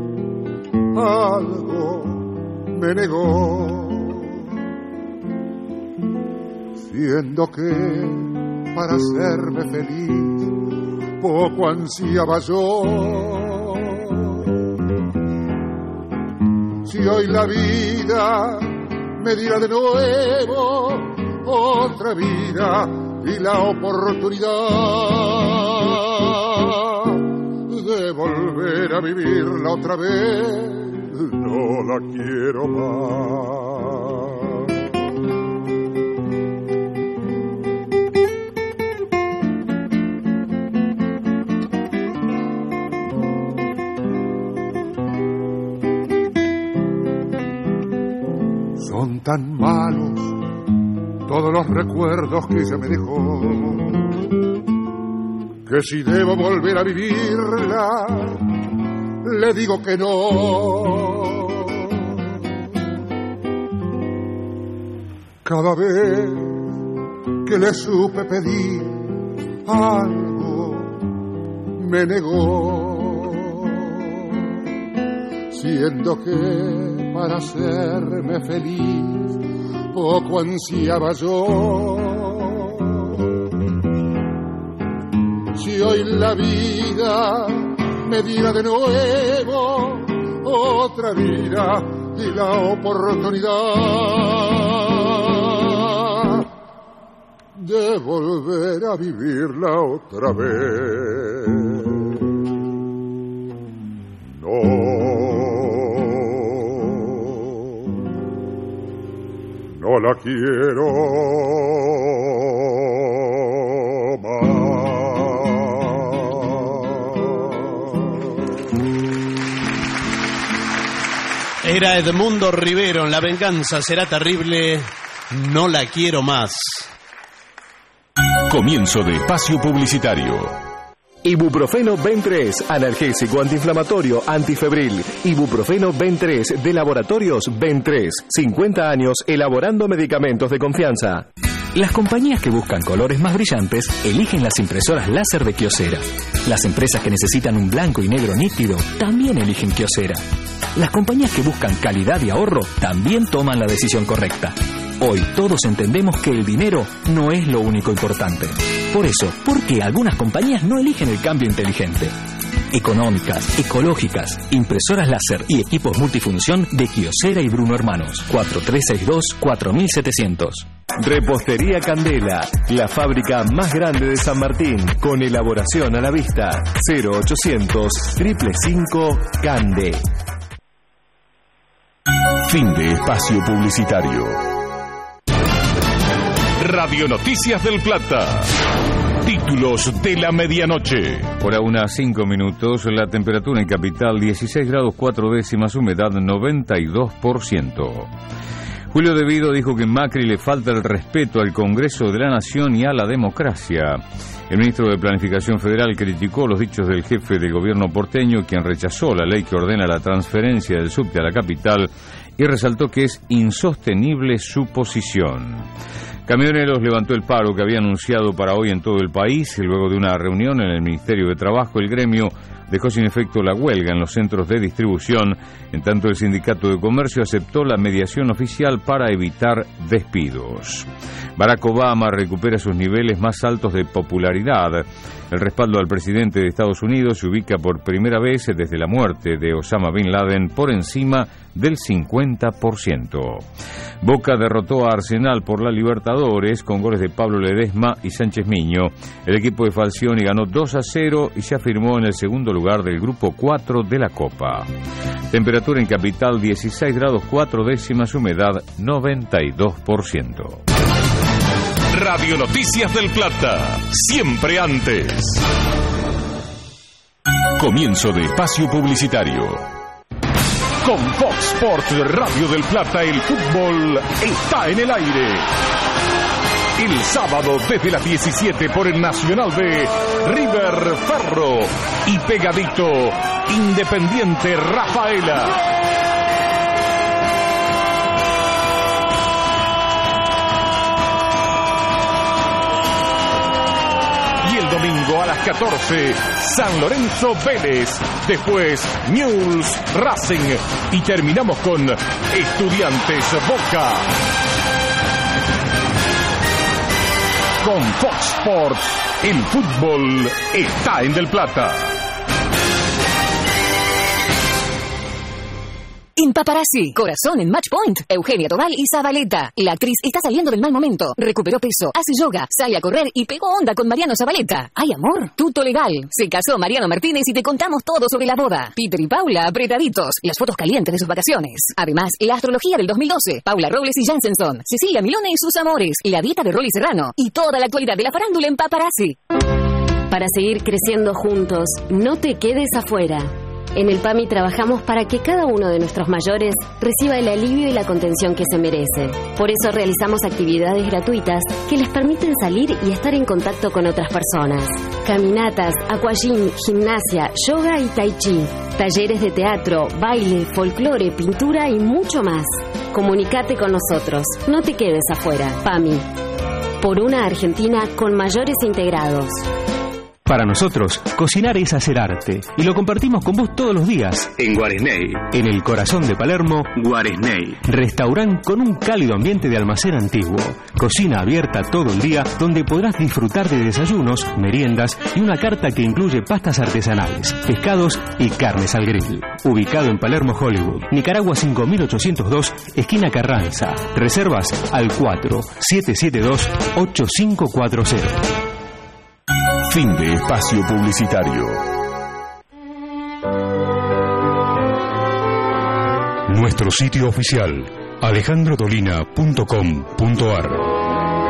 algo, me negó, siendo que para hacerme feliz, poco ansiaba yo. Si hoy la vida me diera de nuevo otra vida y la oportunidad de volver a vivirla otra vez, no la quiero más. Son tan malos todos los recuerdos que ella me dejó, que si debo volver a vivirla, le digo que no. Cada vez que le supe pedir algo, me negó, siendo que para hacerme feliz poco ansiaba yo. Si hoy la vida me diera de nuevo otra vida y la oportunidad de volver a vivirla otra vez, no la quiero más. Era Edmundo Rivero en La venganza será terrible, no la quiero más. Comienzo de espacio publicitario. Ibuprofeno Ben3, analgésico antiinflamatorio antifebril. Ibuprofeno Ben3 de Laboratorios Ben3. 50 años elaborando medicamentos de confianza. Las compañías que buscan colores más brillantes eligen las impresoras láser de Kyocera. Las empresas que necesitan un blanco y negro nítido también eligen Kyocera. Las compañías que buscan calidad y ahorro también toman la decisión correcta. Hoy todos entendemos que el dinero no es lo único importante. Por eso, ¿por qué algunas compañías no eligen el cambio inteligente? Económicas, ecológicas, impresoras láser y equipos multifunción de Kyocera y Bruno Hermanos. 4362-4700. Repostería Candela, la fábrica más grande de San Martín, con elaboración a la vista. 0800-555-CANDE. Fin de espacio publicitario. Radio Noticias del Plata. Títulos de la medianoche. Hora 1:05, la temperatura en capital 16 grados 4 décimas, humedad 92%. Julio De Vido dijo que Macri le falta el respeto al Congreso de la Nación y a la democracia. El ministro de Planificación Federal criticó los dichos del jefe del gobierno porteño, quien rechazó la ley que ordena la transferencia del subte a la capital y resaltó que es insostenible su posición. Camioneros levantó el paro que había anunciado para hoy en todo el país y luego de una reunión en el Ministerio de Trabajo, el gremio dejó sin efecto la huelga en los centros de distribución, en tanto el Sindicato de Comercio aceptó la mediación oficial para evitar despidos. Barack Obama recupera sus niveles más altos de popularidad. El respaldo al presidente de Estados Unidos se ubica por primera vez desde la muerte de Osama Bin Laden por encima del 50%. Boca derrotó a Arsenal por la Libertadores con goles de Pablo Ledesma y Sánchez Miño. El equipo de Falcioni ganó 2-0 y se afirmó en el segundo lugar del grupo 4 de la Copa. Temperatura en capital 16 grados 4 décimas, humedad 92%. Radio Noticias del Plata, siempre antes. Comienzo de espacio publicitario. Con Fox Sports Radio del Plata, el fútbol está en el aire. El sábado desde las 17 por el Nacional B, River Ferro y pegadito Independiente Rafaela. Domingo a las 14, San Lorenzo Vélez, después Newell's Racing y terminamos con Estudiantes Boca. Con Fox Sports, el fútbol está en Del Plata. En Paparazzi, corazón en Match Point, Eugenia Tobal y Zabaleta. La actriz está saliendo del mal momento, recuperó peso, hace yoga, sale a correr y pegó onda con Mariano Zabaleta. ¡Ay, amor! Tutto legal. Se casó Mariano Martínez y te contamos todo sobre la boda. Peter y Paula apretaditos, las fotos calientes de sus vacaciones. Además, la astrología del 2012, Paula Robles y Jansenson, Cecilia Milone y sus amores, la dieta de Rolly Serrano y toda la actualidad de la farándula en Paparazzi. Para seguir creciendo juntos, no te quedes afuera. En el PAMI trabajamos para que cada uno de nuestros mayores reciba el alivio y la contención que se merece. Por eso realizamos actividades gratuitas que les permiten salir y estar en contacto con otras personas. Caminatas, aquagym, gimnasia, yoga y tai chi. Talleres de teatro, baile, folclore, pintura y mucho más. Comunicate con nosotros. No te quedes afuera. PAMI. Por una Argentina con mayores integrados. Para nosotros, cocinar es hacer arte, y lo compartimos con vos todos los días. En Guaresney. En el corazón de Palermo, Guaresney. Restaurant con un cálido ambiente de almacén antiguo. Cocina abierta todo el día, donde podrás disfrutar de desayunos, meriendas y una carta que incluye pastas artesanales, pescados y carnes al grill. Ubicado en Palermo, Hollywood, Nicaragua 5802, esquina Carranza. Reservas al 4772-8540. Fin de espacio publicitario. Nuestro sitio oficial, alejandrodolina.com.ar.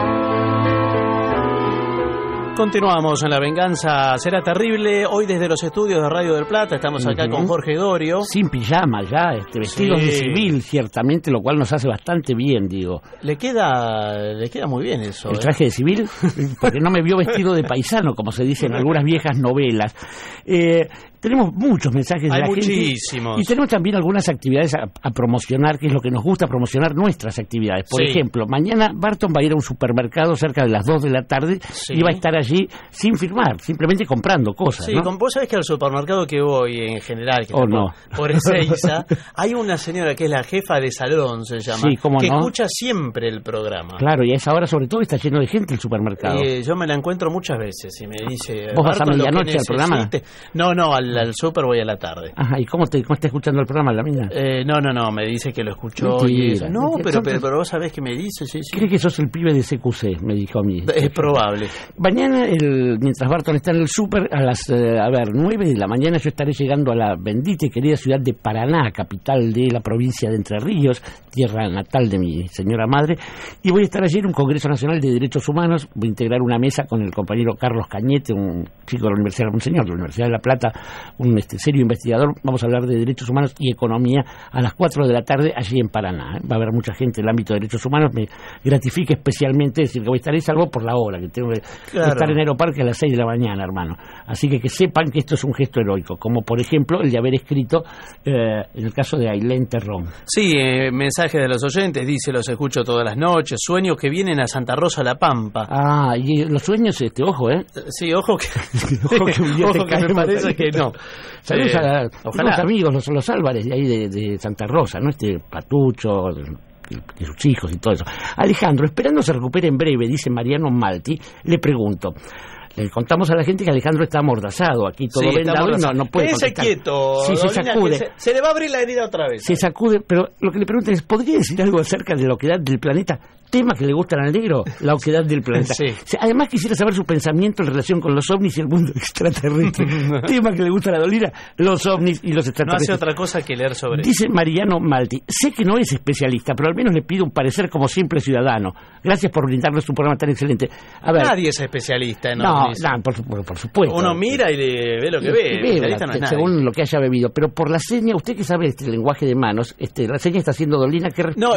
Continuamos en La Venganza Será Terrible. Hoy desde los estudios de Radio del Plata estamos acá con Jorge Dorio. Sin pijama ya, vestidos de civil, ciertamente, lo cual nos hace bastante bien, digo. Le queda muy bien eso. ¿El traje de civil? Porque no me vio vestido de paisano, como se dice en algunas viejas novelas. Tenemos muchos mensajes de la gente. Muchísimos. Y tenemos también algunas actividades a promocionar, que es lo que nos gusta, promocionar nuestras actividades. Por ejemplo, mañana Barton va a ir a un supermercado cerca de las 2 de la tarde y va a estar allí sin firmar, simplemente comprando cosas. Sí, ¿no? Vos sabés que al supermercado que voy en general, que por Ezeiza, hay una señora que es la jefa de salón, se llama, que escucha siempre el programa. Claro, y a esa hora sobre todo está lleno de gente el supermercado. Yo me la encuentro muchas veces y me dice... ¿Vos vas a medianoche al programa? No, al súper voy a la tarde. Ajá, ¿y cómo está escuchando el programa la mina? No, me dice que lo escuchó y eso. No, pero vos sabés que me dice, sí. ¿Crees que sos el pibe de CQC? Me dijo a mí. Es probable. Mañana, mientras Barton está en el súper, a las 9 de la mañana yo estaré llegando a la bendita y querida ciudad de Paraná, capital de la provincia de Entre Ríos, tierra natal de mi señora madre, y voy a estar allí en un Congreso Nacional de Derechos Humanos. Voy a integrar una mesa con el compañero Carlos Cañete, un chico de la Universidad, un señor de la Universidad de La Plata, un serio investigador. Vamos a hablar de derechos humanos y economía a las 4 de la tarde allí en Paraná. Va a haber mucha gente del ámbito de derechos humanos. Me gratifica especialmente decir que voy a estar ahí, salvo por la hora, que tengo que estar en Aeroparque a las 6 de la mañana, hermano. Así que sepan que esto es un gesto heroico, como por ejemplo el de haber escrito en el caso de Ailén Terrón. Sí, mensaje de los oyentes, dice: los escucho todas las noches, sueños que vienen a Santa Rosa La Pampa. Ah, y los sueños, ojo, Sí, ojo que un día te me parece que no. Saludos a los amigos, los Álvarez de ahí de Santa Rosa, ¿no? Patucho, de sus hijos y todo eso. Alejandro, esperando se recupere en breve, dice Mariano Malti, le pregunto. Le contamos a la gente que Alejandro está amordazado, aquí todo vendado y no puede contestar. Quieto, sí, se sacude. Se le va a abrir la herida otra vez. Se sacude, pero lo que le pregunto es, ¿podría decir algo acerca de la oquedad del planeta? Tema que le gustan al negro, la oquedad del planeta. Sí. Además quisiera saber su pensamiento en relación con los ovnis y el mundo extraterrestre. Tema que le gusta a la Dolina, los ovnis y los extraterrestres. No hace otra cosa que leer sobre eso. Dice Mariano Malti, sé que no es especialista, pero al menos le pido un parecer como simple ciudadano. Gracias por brindarnos un programa tan excelente. A ver, nadie es especialista en ovnis. No, por supuesto. Uno mira y ve lo que ve. No es según lo que haya bebido. Pero por la seña, usted que sabe el lenguaje de manos, la seña está haciendo Dolina.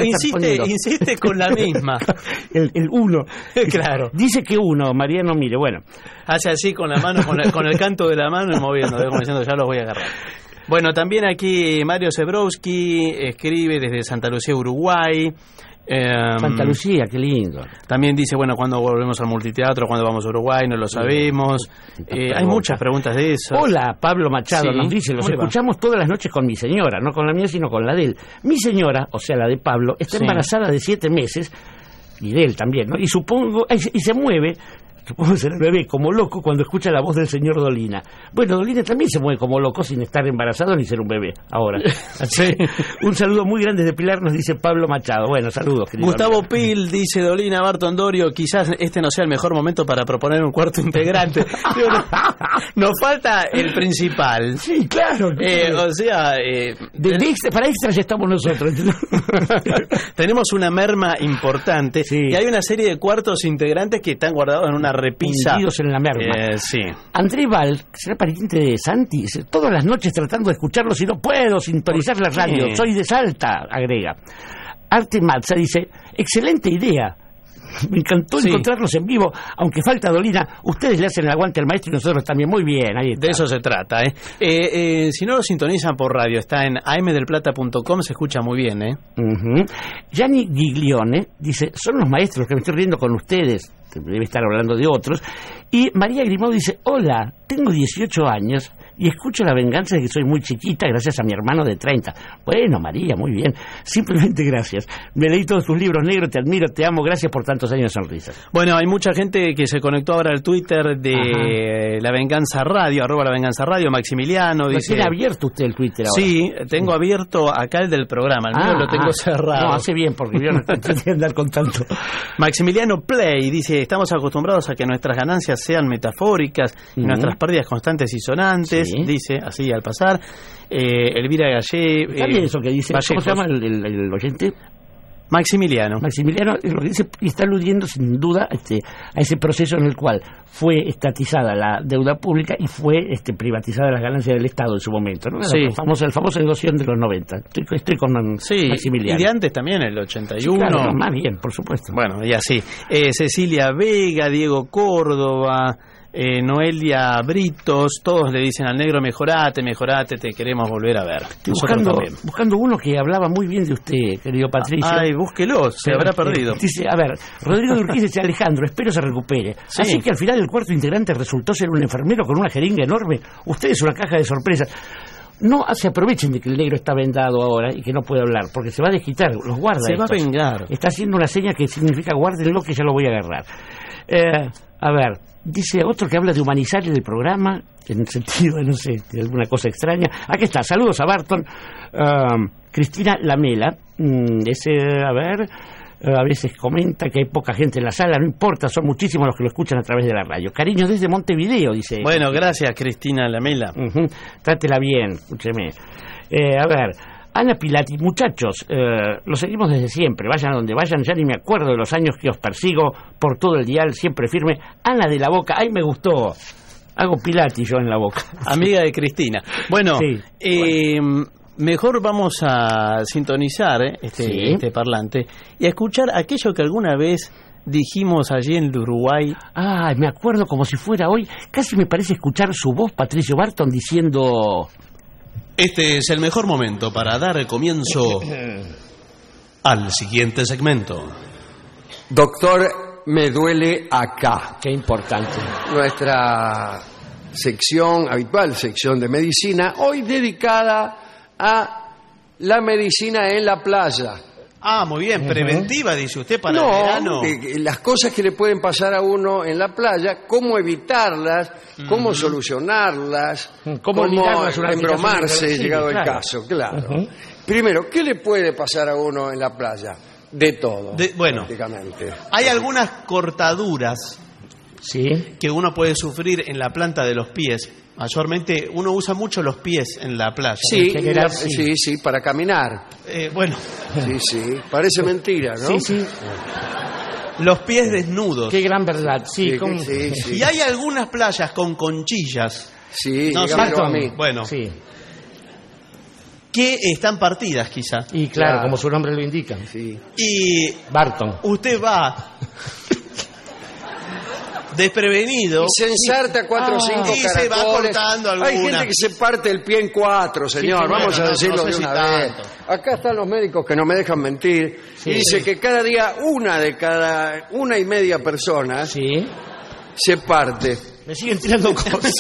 Insiste con la misma. el uno. Claro. Dice que uno, Mariano, mire, bueno. Hace así con la mano, con el canto de la mano y moviendo, como diciendo, ya los voy a agarrar. Bueno, también aquí Mario Zebrowski escribe desde Santa Lucía, Uruguay. Santa Lucía, qué lindo. También dice, bueno, ¿cuándo volvemos al multiteatro? ¿Cuándo vamos a Uruguay? No lo sabemos. Hay muchas preguntas de eso. Hola, Pablo Machado nos dice, los escuchamos todas las noches con mi señora, no con la mía, sino con la de él. Mi señora, o sea, la de Pablo, está embarazada de 7 meses. y de él también, ¿no? Y supongo, y se mueve, supongo ser el bebé, como loco cuando escucha la voz del señor Dolina. Bueno, Dolina también se mueve como loco sin estar embarazado ni ser un bebé ahora. Así, un saludo muy grande de Pilar, nos dice Pablo Machado. Bueno, saludos, querido Gustavo amigo. Pil dice: Dolina, Barton Dorio, quizás este no sea el mejor momento para proponer un cuarto integrante. Nos falta el principal. Sí, claro. O sea, para extras estamos nosotros. Tenemos una merma importante, sí. Y hay una serie de cuartos integrantes que están guardados en una repisa. Hundidos en la merma. Sí. André Val, que será pariente de Santi, dice, todas las noches tratando de escucharlos y no puedo sintonizar la radio. Sí. Soy de Salta, agrega. Arte Matza dice, excelente idea. Me encantó encontrarlos en vivo, aunque falta Dolina. Ustedes le hacen el aguante al maestro y nosotros también. Muy bien, ahí está. De eso se trata, si no lo sintonizan por radio, está en amdelplata.com, se escucha muy bien, Gianni Giglione dice, son los maestros que me estoy riendo con ustedes. Debe estar hablando de otros. Y María Grimaud dice, hola, tengo 18 años y escucho La Venganza de que soy muy chiquita gracias a mi hermano de 30. Bueno, María, muy bien. Simplemente gracias. Me leí todos tus libros, negro, te admiro, te amo. Gracias por tantos años de sonrisas. Bueno, hay mucha gente que se conectó ahora al Twitter de La Venganza Radio, @La Venganza Radio. Maximiliano dice... ¿Tiene abierto usted el Twitter ahora? Sí, tengo abierto acá el del programa. El mío lo tengo cerrado. No, hace bien, porque yo no tengo que andar con tanto. Maximiliano Play dice, estamos acostumbrados a que nuestras ganancias sean metafóricas y nuestras pérdidas constantes y sonantes. Dice, así al pasar. Elvira Gallé. Está bien eso que dice. Vallejos. ¿Cómo se llama el oyente? Maximiliano. Maximiliano lo dice, y está aludiendo sin duda a ese proceso en el cual fue estatizada la deuda pública y fue privatizada las ganancias del Estado en su momento, ¿no? Sí. El famoso negocio de los 90. Estoy con Maximiliano. Y de antes también, el 81. Sí, claro, más bien, por supuesto. Bueno, y así. Cecilia Vega, Diego Córdoba, Noelia Britos, todos le dicen al negro, mejorate, te queremos volver a ver. Buscando uno que hablaba muy bien de usted, querido Patricio. Ay, búsquelo, se habrá perdido. Dice, a ver, Rodrigo de Urquiza dice, Alejandro, espero se recupere. Sí. Así que al final el cuarto integrante resultó ser un enfermero con una jeringa enorme. Usted es una caja de sorpresas. No se aprovechen de que el negro está vendado ahora y que no puede hablar, porque se va a desquitar, los guarda. Se va a vengar. Está haciendo una seña que significa guárdenlo que ya lo voy a agarrar. A ver, dice otro que habla de humanizar el programa, en el sentido de, no sé, de alguna cosa extraña. Aquí está, saludos a Barton. Cristina Lamela, a veces comenta que hay poca gente en la sala, no importa, son muchísimos los que lo escuchan a través de la radio. Cariños desde Montevideo, dice. Bueno, gracias, Cristina Lamela. Trátela bien, escúcheme. A ver, Ana Pilati, muchachos, lo seguimos desde siempre, vayan a donde vayan, ya ni me acuerdo de los años que os persigo por todo el dial, siempre firme. Ana de la Boca, ay, me gustó. Hago Pilati yo en la boca. Amiga de Cristina. Bueno, mejor vamos a sintonizar este parlante y a escuchar aquello que alguna vez dijimos allí en Uruguay. Ah, me acuerdo como si fuera hoy. Casi me parece escuchar su voz, Patricio Barton, diciendo... Este es el mejor momento para dar comienzo al siguiente segmento. Doctor, me duele acá. Qué importante. Nuestra habitual sección de medicina, hoy dedicada a la medicina en la playa. Ah, muy bien, preventiva, dice usted, para el verano. Las cosas que le pueden pasar a uno en la playa, cómo evitarlas, cómo solucionarlas, cómo embromarse, llegado el caso, claro. Primero, ¿qué le puede pasar a uno en la playa? De todo, prácticamente. Hay algunas cortaduras que uno puede sufrir en la planta de los pies. Mayormente uno usa mucho los pies en la playa. Sí, para caminar. Bueno. Sí, parece mentira, ¿no? Sí. Los pies desnudos. Qué gran verdad, sí. Y hay algunas playas con conchillas. Sí, no, dígamelo a mí. Bueno. Que están partidas, quizá. Y claro, como su nombre lo indica. Y Barton. Usted va desprevenido. Y se ensarta 4 o 5 caracoles. Y se va cortando alguna. Hay gente que se parte el pie en 4, señor. Vamos a decirlo de una vez. Acá están los médicos que no me dejan mentir. Y dice que cada día una y media persona se parte. Me siguen tirando cosas.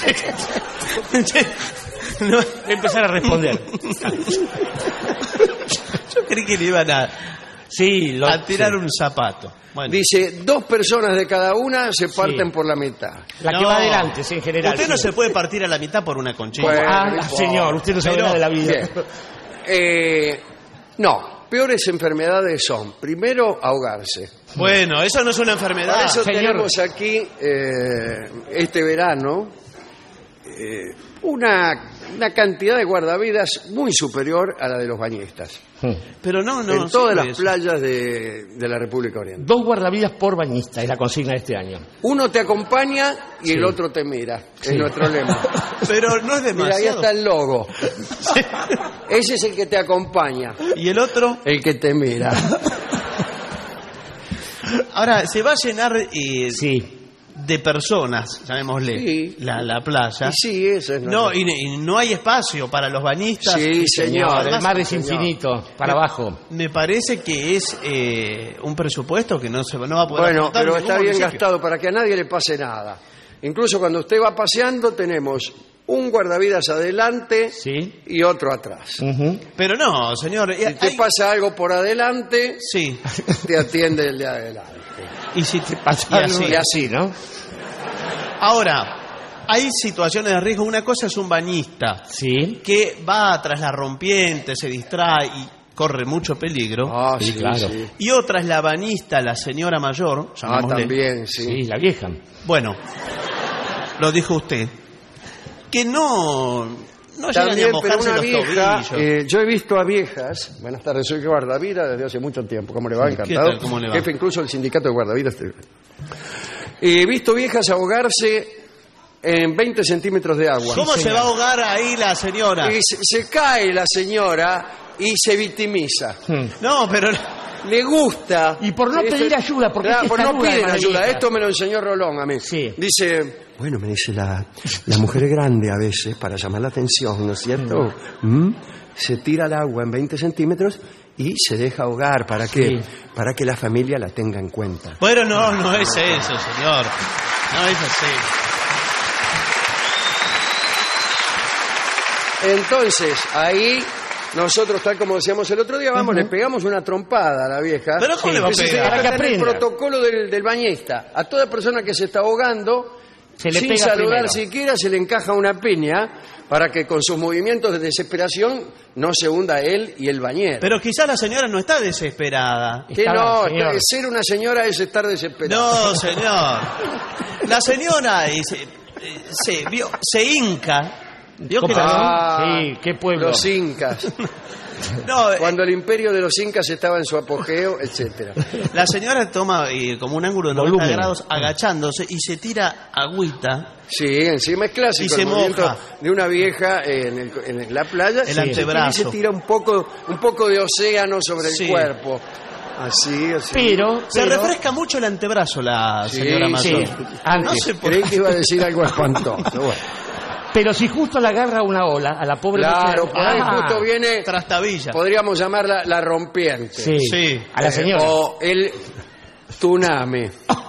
Voy a empezar a responder. Yo creí que le iban a Sí, a tirar un zapato. Bueno. Dice, 2 personas de cada una se parten por la mitad. La que va adelante, sí, en general. Usted no se puede partir a la mitad por una conchita. Bueno, señor, usted no sabe nada de la vida. No, peores enfermedades son, primero, ahogarse. Bueno, eso no es una enfermedad. Por eso señor. tenemos aquí, este verano, una cantidad de guardavidas muy superior a la de los bañistas. Pero no en todas las eso. playas de la República Oriental. 2 guardavidas por bañista es la consigna de este año. Uno te acompaña y el otro te mira. Es nuestro lema. Pero no es demasiado. Mira, ahí está el logo. Ese es el que te acompaña. ¿Y el otro? El que te mira. Ahora, se va a llenar de personas, llamémosle, la playa. Sí, eso es no, y no hay espacio para los bañistas. Sí, señor. El mar es infinito, para abajo. Me parece que es un presupuesto que no va a poder Bueno, afrontar pero ningún está bien municipio. gastado para que a nadie le pase nada. Incluso cuando usted va paseando tenemos un guardavidas adelante y otro atrás. Pero no, señor. Si te pasa algo por adelante, te atiende el de adelante. Y si te pasa y así, ¿no? Ahora, hay situaciones de riesgo. Una cosa es un bañista que va tras la rompiente, se distrae y corre mucho peligro. Sí, claro. Sí. Y otra es la bañista, la señora mayor. También, Sí, la vieja. Bueno, lo dijo usted. Que no llegan ni a También, pero mojarse una los vieja, tobillos. yo he visto a viejas, buenas tardes, soy guardavidas desde hace mucho tiempo, ¿cómo le va? ¿Qué Encantado. tal? ¿Cómo le va? Jefe incluso del sindicato de guardavidas. He visto viejas ahogarse en 20 centímetros de agua. ¿Cómo se va a ahogar ahí la señora? Y se cae la señora y se victimiza. No, pero... Le gusta. Y por no pedir ayuda, porque Claro, es por no testaruda, piden además, ayuda. vieja. Esto me lo enseñó Rolón a mí. Dice, bueno, me dice la mujer grande a veces, para llamar la atención, ¿no es cierto? Se tira al agua en 20 centímetros y se deja ahogar. ¿Para qué? Para que la familia la tenga en cuenta. Bueno, no es eso, señor. No es así. Entonces, ahí nosotros, tal como decíamos el otro día, vamos, le pegamos una trompada a la vieja. ¿Pero cómo le va a Ese pegar? está Para que en el aprenda. protocolo del bañista. A toda persona que se está ahogando, Se le sin pega saludar primero. siquiera, se le encaja una piña para que con sus movimientos de desesperación no se hunda él y el bañero. Pero quizás la señora no está desesperada. Que no, ser una señora es estar desesperada. No, señor. La señora se hinca. ¿Vio que Sí, qué pueblo. Los incas. No, Cuando el imperio de los incas estaba en su apogeo, etcétera. la señora toma como un ángulo de 90 Volumen. grados agachándose y se tira agüita. Sí, encima es clásico Y se el movimiento moja. de una vieja en la playa. El antebrazo. Y se tira un poco de océano sobre el Sí. cuerpo. Así. Pero Se refresca mucho el antebrazo la señora mayor. Antes. No sé por Creí qué. que iba a decir algo espantoso. Bueno. Pero si justo la agarra una ola, a la pobre Claro, mujer- por ahí Ah, justo viene, Trastabilla. podríamos llamarla la rompiente. Sí, a la señora. O el tsunami.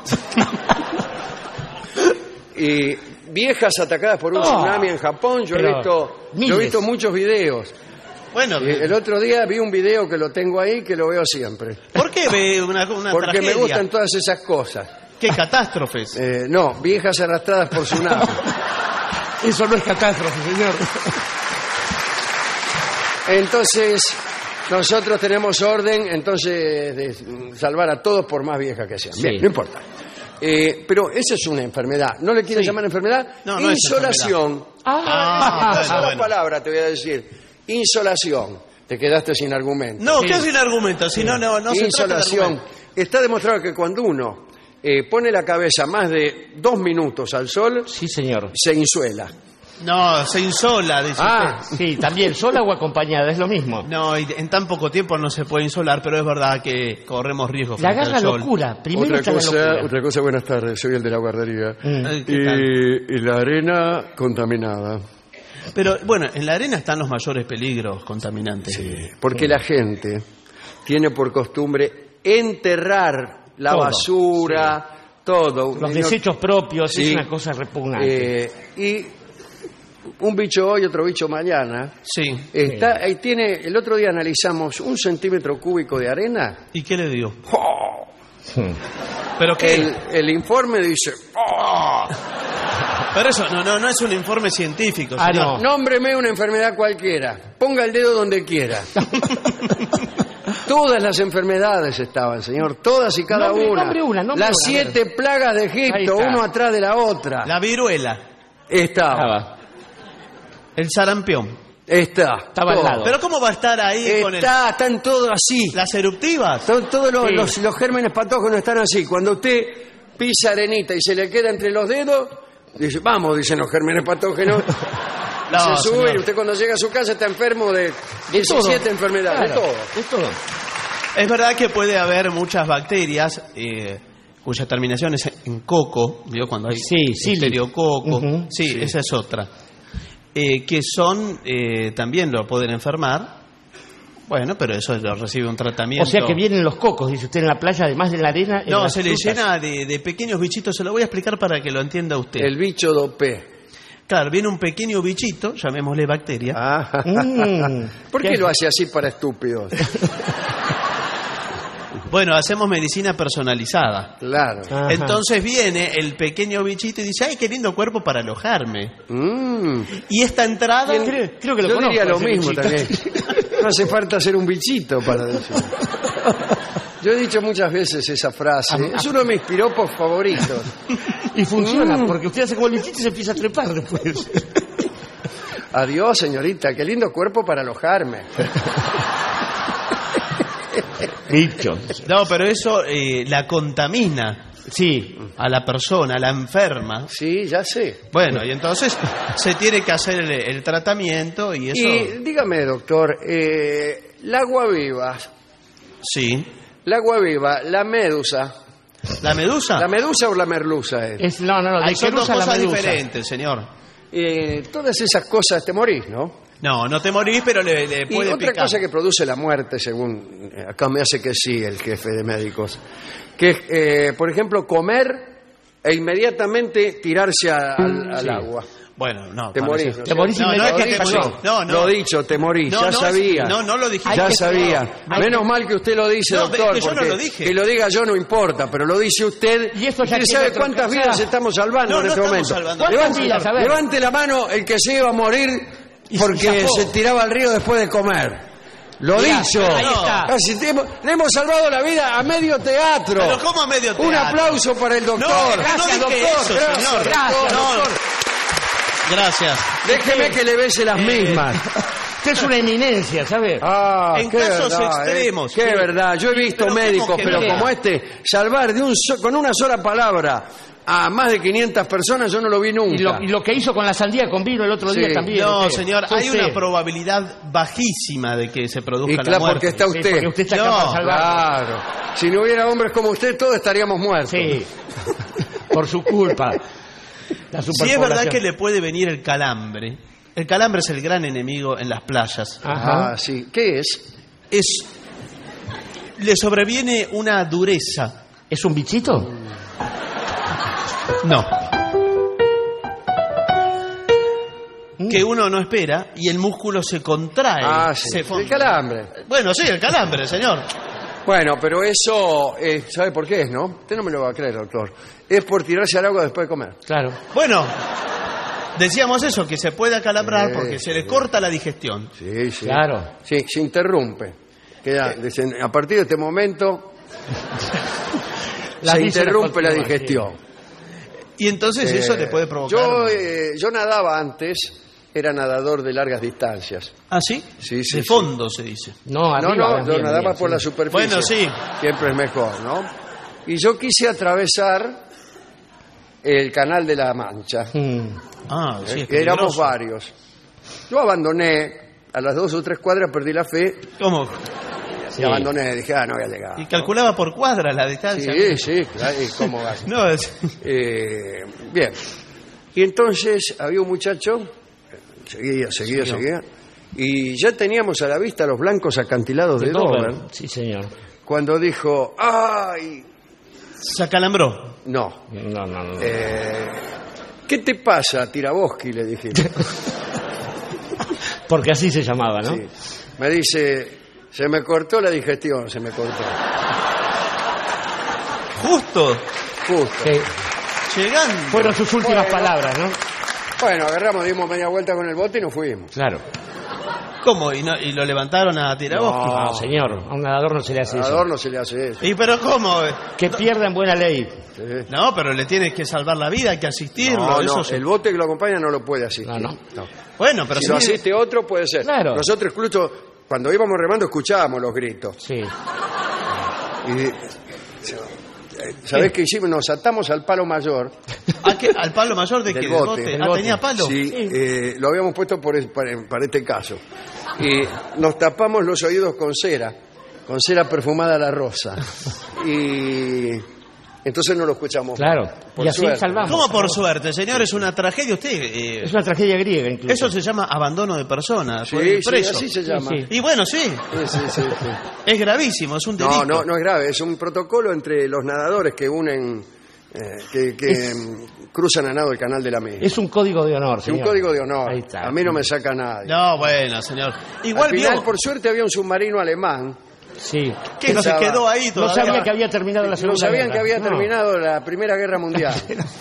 Y viejas atacadas por un tsunami en Japón, yo he miles. visto muchos videos. Bueno, Y el otro día vi un video que lo tengo ahí, que lo veo siempre. ¿por qué ve una Porque tragedia? me gustan todas esas cosas. ¿Qué catástrofes? No, viejas arrastradas por tsunami. Eso no es catástrofe, señor. Entonces, nosotros tenemos orden entonces de salvar a todos por más viejas que sean. Bien, no importa. Pero esa es una enfermedad. ¿No le quieren llamar enfermedad? No, no es Insolación. Ah, Una bueno. palabra te voy a decir. Insolación. Te quedaste sin argumento. No, ¿qué sin argumento? Si no se trata de Insolación. argumento. Está demostrado que cuando uno pone la cabeza más de 2 minutos al sol, Sí, señor. se insuela. No, se insola, dice usted. Sí, también, sola o acompañada, es lo mismo. No, y en tan poco tiempo no se puede insolar, pero es verdad que corremos riesgos La frente agarra al sol. locura. Primero está la locura. Otra cosa, buenas tardes, soy el de la guardería. ¿Qué tal? Y la arena contaminada. Pero bueno, en la arena están los mayores peligros contaminantes. Porque la gente tiene por costumbre enterrar la Todo, basura, todo. Los desechos propios Sí. es una cosa repugnante. Y un bicho hoy, otro bicho mañana. Sí. Ahí tiene, el otro día analizamos 1 centímetro cúbico de arena. ¿Y qué le dio? ¡Oh! ¿Pero qué? El informe dice... ¡Oh! Pero eso no es un informe científico, señor. No. Nómbreme una enfermedad cualquiera. Ponga el dedo donde quiera. Todas las enfermedades estaban, señor. Todas y cada una. Las 7 plagas de Egipto, uno atrás de la otra. La viruela. Estaba. El sarampión. Estaba al lado. Pero ¿cómo va a estar ahí con el... Están todos así. ¿Las eruptivas? Todos los gérmenes patógenos están así. Cuando usted pisa arenita y se le queda entre los dedos, dice, vamos, dicen los gérmenes patógenos. No, se sube señor. y usted cuando llega a su casa está enfermo de 17 enfermedades. Claro, de todo. Es verdad que puede haber muchas bacterias cuya terminación es en coco, ¿vio? Cuando hay Listeriococo. Sí, esa es otra. Que son, también lo pueden enfermar. Bueno, pero eso lo recibe un tratamiento. O sea que vienen los cocos, dice usted, en la playa, además de la arena. No, se le llena de pequeños bichitos. Se lo voy a explicar para que lo entienda usted. El bicho dopé. Claro, viene un pequeño bichito, llamémosle bacteria. ¿Por qué lo hace así para estúpidos? Bueno, hacemos medicina personalizada. Claro. Ajá. Entonces viene el pequeño bichito y dice, ¡ay, qué lindo cuerpo para alojarme! Y esta entrada... Creo que lo Yo conozco, diría lo ese mismo bichito. también. No hace falta ser un bichito para decirlo. Yo he dicho muchas veces esa frase. Es uno de mis piropos favoritos. Y funciona, porque usted hace como el bichito y se empieza a trepar después. Adiós, señorita, qué lindo cuerpo para alojarme. Bicho. No, pero eso la contamina. Sí. A la persona, la enferma. Sí, ya sé. Bueno, y entonces se tiene que hacer el tratamiento y eso... Y dígame, doctor, el agua viva. Sí. El agua viva, la medusa. ¿La medusa? ¿La medusa o la merluza es? No, son dos cosas medusa. diferentes, señor. Todas esas cosas te morís, ¿no? No te morís, pero le Y puede otra picar. cosa que produce la muerte, según... Acá me hace que sí el jefe de médicos. Que es, por ejemplo, comer e inmediatamente tirarse al agua. Bueno, no. Te morís. Te morís inmediatamente. No. Lo dicho, te morís, No, ya no, sabía. no lo dijiste. Ya sabía. Menos mal que usted lo dice, No, doctor, que yo no porque lo dije. que lo diga yo no importa, pero lo dice usted. Y esto ya usted tiene sabe otro cuántas caso. vidas estamos salvando No, en este no momento. estamos salvando. ¿Cuántas vidas? A ver. Levante la mano el que se iba a morir porque se tiraba al río después de comer. Lo Mirá, dicho. ahí está. Casi le hemos salvado la vida a medio teatro. Pero ¿cómo a medio teatro? Un aplauso para el doctor. No dije eso, señor. Gracias, No. doctor. Gracias. Déjeme que le bese las mismas. Usted es una eminencia, ¿sabe? En casos extremos. Qué verdad. Yo he visto Pero médicos, ¿cómo que pero no? como este, salvar con una sola palabra a más de 500 personas, yo no lo vi nunca. Y lo que hizo con la sandía con vino el otro día Sí. también. No, usted. señor, Fue hay usted. una probabilidad bajísima de que se produzca Y la claro, muerte. porque está usted. Porque usted está No, capaz de salvar. Claro. Si no hubiera hombres como usted, todos estaríamos muertos. Sí. Por su culpa. La Sí, es superpoblación. verdad que le puede venir el calambre. El calambre es el gran enemigo en las playas. Ajá. Ah, sí. ¿Qué es? Le sobreviene una dureza. ¿Es un bichito? No. Que uno no espera y el músculo se contrae. Ah, sí. El calambre. Bueno, sí, el calambre, señor. Bueno, pero eso, ¿sabe por qué es, no? Usted no me lo va a creer, doctor. Es por tirarse al agua después de comer. Claro. Bueno, decíamos eso, que se puede acalambrar Sí, porque se le sí. corta la digestión. Sí, sí. Claro. Sí, se interrumpe. Dicen, a partir de este momento se interrumpe la digestión. Y entonces eso le puede provocar... Yo nadaba antes, era nadador de largas distancias. ¿Ah, sí? Sí, sí. De fondo se dice. No, No, arriba, yo bien, nadaba bien, por sí. la superficie. Bueno, sí. Siempre es mejor, ¿no? Y yo quise atravesar el Canal de la Mancha. Ah, sí, es Éramos peligroso. varios. Yo abandoné, a las 2 o 3 cuadras perdí la fe ¿Cómo? y abandoné. Dije, no voy a llegar. Y calculaba por cuadra la distancia. Sí, sí, claro. ¿Y cómo vas? No, es... Bien. Y entonces había un muchacho, seguía. Y ya teníamos a la vista los blancos acantilados de Dover. Sí, señor. Cuando dijo, ¡ay! Se acalambró. No. No. ¿Qué te pasa, Tiraboschi? Le dije. Porque así se llamaba, ¿no? Sí. Me dice, se me cortó la digestión, se me cortó. Justo. Llegando. Fueron sus últimas palabras, ¿no? Bueno, agarramos, dimos media vuelta con el bote y nos fuimos. Claro. ¿Cómo? ¿Y lo levantaron a Tiraboski? No, señor, a un nadador no se le hace eso. A un nadador no se le hace eso. ¿Y pero cómo? Que pierda en buena ley. Sí. No, pero le tienes que salvar la vida, hay que asistirlo. No, el bote que lo acompaña no lo puede asistir. No. Bueno, pero si lo asiste otro, puede ser. Claro. Nosotros incluso, cuando íbamos remando, escuchábamos los gritos. Sí. Y, ¿sabés qué hicimos? Nos atamos al palo mayor. ¿Al palo mayor de qué? Del bote. ¿Tenía palo? Sí, lo habíamos puesto para este caso. Y nos tapamos los oídos con cera perfumada a la rosa. Y entonces no lo escuchamos. Claro, por y así suerte. salvamos. ¿Cómo por suerte, señor? Es una tragedia. Usted. Es una tragedia griega, incluso. Eso se llama abandono de personas. Sí, preso. así se llama. Y bueno, sí. Sí. Es gravísimo, es un delito. No es grave. Es un protocolo entre los nadadores que unen, que cruzan a nado el canal de la Media. Es un código de honor, Es señor. un código de honor. Ahí está. A mí no me saca nadie. No, bueno, señor. Igual Al final, vio por suerte, había un submarino alemán. Sí. Que no se quedó ahí todavía. No sabía que había terminado la Segunda No sabían Guerra. que había No. terminado la Primera Guerra Mundial.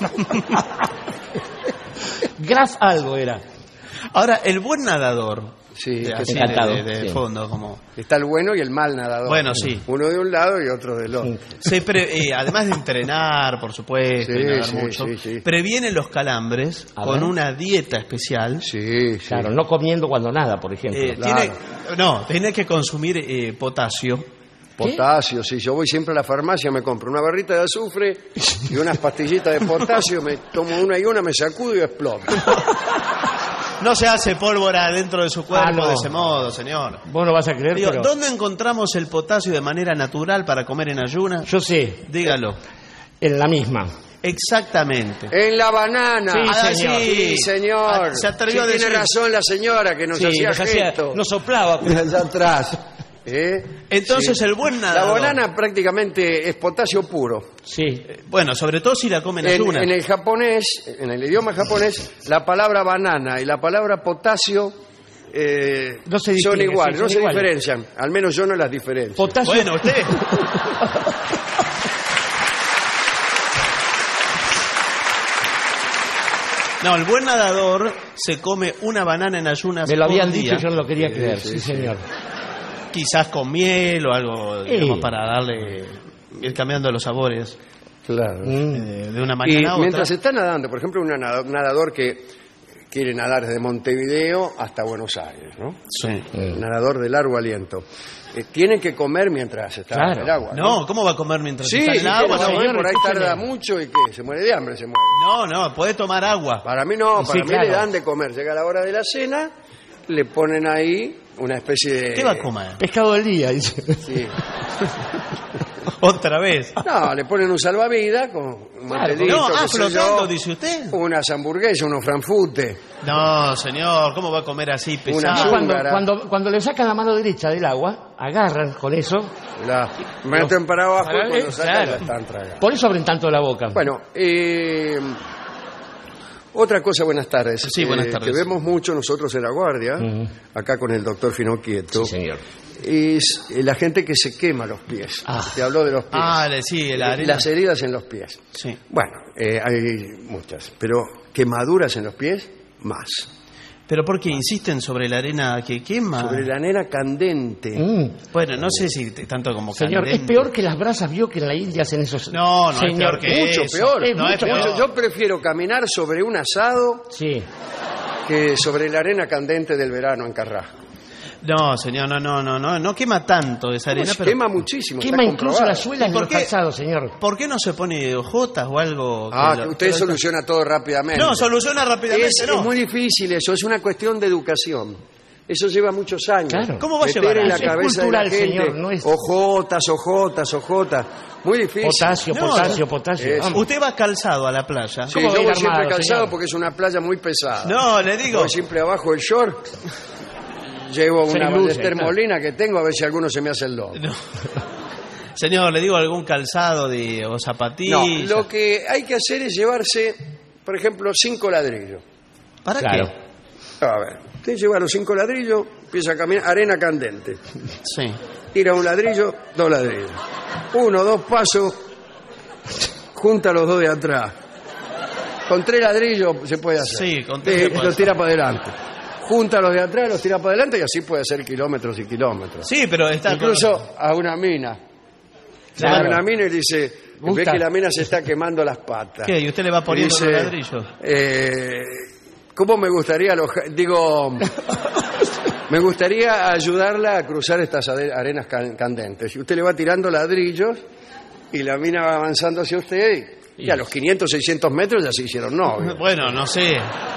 Graf algo era. Ahora, el buen nadador. Sí, Así encantado. de Sí. fondo, como. Está el bueno y el mal nadador. Bueno, sí. Uno de un lado y otro del otro. Además de entrenar, por supuesto, y nadar mucho, previene los calambres con una dieta especial. Sí. Claro, no comiendo cuando nada, por ejemplo. Tiene que consumir potasio. Potasio, sí. Yo voy siempre a la farmacia, me compro una barrita de azufre y unas pastillitas de potasio, me tomo una y una, me sacudo y exploto. No se hace pólvora dentro de su cuerpo no. de ese modo, señor. Vos no vas a creer, pero... ¿Dónde encontramos el potasio de manera natural para comer en ayunas? Yo sé. Dígalo. En la misma. Exactamente. En la banana. Sí, señor. Sí, señor. Se atrevió a tiene decir. razón la señora que nos hacía gesto. Nos soplaba. Allá atrás. Entonces el buen nadador. La banana prácticamente es potasio puro. Sí. Bueno, sobre todo si la comen en ayunas. En el japonés, en el idioma japonés, la palabra banana y la palabra potasio no se distinguen, son iguales, sí, no son se iguales. diferencian. Al menos yo no las diferencio. Potasio. Bueno, usted. No, el buen nadador se come una banana en ayunas. Me lo habían por dicho día. y yo no lo quería creer. Sí, señor. Quizás con miel o algo, digamos, para darle, ir cambiando los sabores. Claro. De una Y mañana a otra. mientras está nadando, por ejemplo, un nadador que quiere nadar desde Montevideo hasta Buenos Aires, ¿no? Sí. Nadador de largo aliento. Tiene que comer mientras está en el agua. No, ¿cómo va a comer mientras Sí, está en el agua? no, señor? por ahí tarda mucho y ¿qué? Se muere de hambre, se muere. No, puede tomar agua. Para mí no, Sí, para mí claro. le dan de comer. Llega la hora de la cena, le ponen ahí una especie de... ¿Qué va a comer? Pescado del día, dice. Sí. Otra vez. No, le ponen un salvavidas con un mantelito, No, qué sé flotando, yo, dice usted. unas hamburguesas, unos frankfurtes. No, señor, ¿cómo va a comer así pesado? Cuando le sacan la mano derecha del agua, agarran con eso. La meten para abajo y cuando sacan claro. la están tragando. Por eso abren tanto la boca. Bueno, otra cosa, buenas tardes. Sí, buenas tardes. Que vemos mucho nosotros en La Guardia, acá con el doctor Finocchieto. Sí, señor. Es la gente que se quema los pies. Te habló de los pies. Sí, la arena. Las heridas en los pies. Sí. Bueno, hay muchas, pero quemaduras en los pies, más. ¿Pero por qué insisten sobre la arena que quema? Sobre la arena candente. Bueno, no sé si tanto como Señor, candente. es peor que las brasas, vio que en la India hacen esos... No, Señor, es peor que Mucho eso. peor. Es No, es mucho peor. Yo prefiero caminar sobre un asado que sobre la arena candente del verano en Carrasco. No, señor, no quema tanto esa arena, pero Quema muchísimo. Quema está incluso comprobado. las suelas ¿Y de por los qué? calzados, señor. ¿por qué no se pone hojotas o algo? Que usted soluciona todo rápidamente. No, soluciona rápidamente, Es muy difícil eso, es una cuestión de educación. Eso lleva muchos años. Claro. ¿Cómo va a Meter llevar? en la Es cabeza de la cultural, gente señor, no es- hojotas. Muy difícil. Potasio. Es- Vamos. Usted va calzado a la playa. Sí, ¿Cómo va a yo ir voy siempre armado, calzado señor? porque es una playa muy pesada. No, le digo. Voy siempre abajo del short. Llevo Se una luce, Ballester claro. Molina que tengo a ver si alguno se me hace el lobo. No. Señor, le digo algún calzado o No, zapatillas. lo que hay que hacer es llevarse, por ejemplo, 5 ladrillos. ¿Para Claro. qué? A ver, usted lleva los 5 ladrillos, empieza a caminar, arena candente. Sí. Tira un ladrillo, 2 ladrillos. 1, 2 pasos, junta los 2 de atrás. Con 3 ladrillos se puede hacer. Sí, con 3 los tira para adelante. Junta los de atrás, los tira para adelante y así puede hacer kilómetros y kilómetros. Sí, pero está... Incluso a una mina. Claro. A una mina y dice, ve que la mina se está quemando las patas. ¿Qué? ¿Y usted le va poniendo dice, los ladrillos? ¿Cómo me gustaría me gustaría ayudarla a cruzar estas arenas candentes? Y usted le va tirando ladrillos y la mina va avanzando hacia usted y a los 500, 600 metros ya se hicieron novios. Bueno, no sé.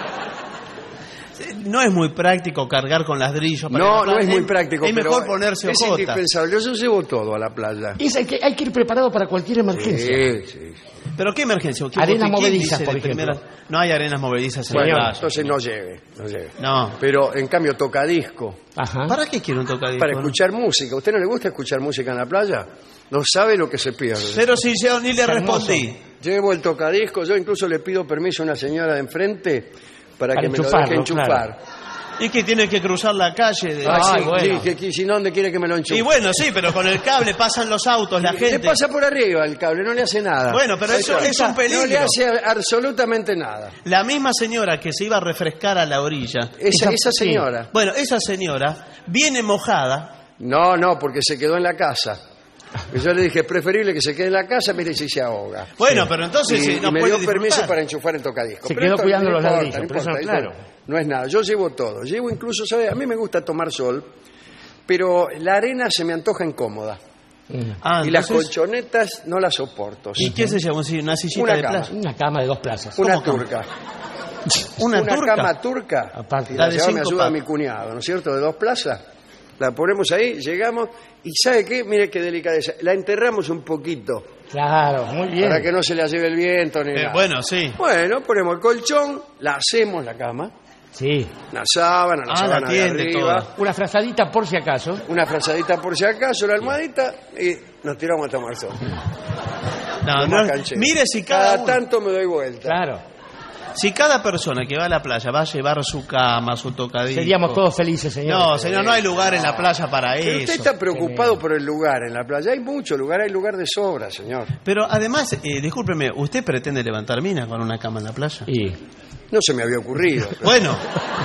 No es muy práctico cargar con ladrillos. No es muy práctico. Es mejor ponerse es ojota. indispensable. Yo llevo todo a la playa. Hay que ir preparado para cualquier emergencia. Sí. ¿Pero qué emergencia? Arenas movedizas, por ejemplo. No hay arenas movedizas en la Bueno, playa. entonces no lleve. No. Pero en cambio tocadisco. Ajá. ¿Para qué quiere un tocadisco? Para escuchar música. ¿A usted no le gusta escuchar música en la playa? No sabe lo que se pierde. Pero si yo ni le respondí. Llevo el tocadisco. Yo incluso le pido permiso a una señora de enfrente para que me lo deje enchufar. Claro. ¿Y que tiene que cruzar la calle? Bueno. Sí, si no, ¿dónde quiere que me lo enchufe? Y bueno, sí, pero con el cable pasan los autos, la gente. Le pasa por arriba el cable, no le hace nada. Bueno, pero eso es un peligro. No le hace absolutamente nada. La misma señora que se iba a refrescar a la orilla. Esa señora. Sí. Bueno, esa señora viene mojada. No, porque se quedó en la casa. Yo le dije, es preferible que se quede en la casa, mire si se ahoga. Bueno, pero entonces y me dio permiso para enchufar el tocadisco. Se quedó cuidando los ladrillos, no importa, claro. No es nada, yo llevo todo. Llevo incluso, ¿sabe? A mí me gusta tomar sol, pero la arena se me antoja incómoda. Y las colchonetas no las soporto. ¿Y qué se llama? ¿Una sillita de playa? Una cama de 2 plazas. Una turca. ¿Una turca? Cama turca. Aparte, la me ayuda a mi cuñado, ¿no es cierto? De 2 plazas. La ponemos ahí, llegamos y ¿sabe qué? Mire qué delicadeza. La enterramos un poquito. Claro, muy bien. Para que no se la lleve el viento ni nada. Bueno, sí. Bueno, ponemos el colchón, la hacemos la cama. Sí. La sábana de arriba. Toda. Una frazadita por si acaso. La almohadita, y nos tiramos a tomar sol. No, mire si cada tanto me doy vuelta. Claro. Si cada persona que va a la playa va a llevar su cama, su tocadisco... Seríamos todos felices, señor. No, señor, no hay lugar en la playa para Pero eso. Usted está preocupado por el lugar en la playa. Hay mucho lugar, hay lugar de sobra, señor. Pero además, discúlpeme, ¿usted pretende levantar mina con una cama en la playa? No se me había ocurrido. Bueno.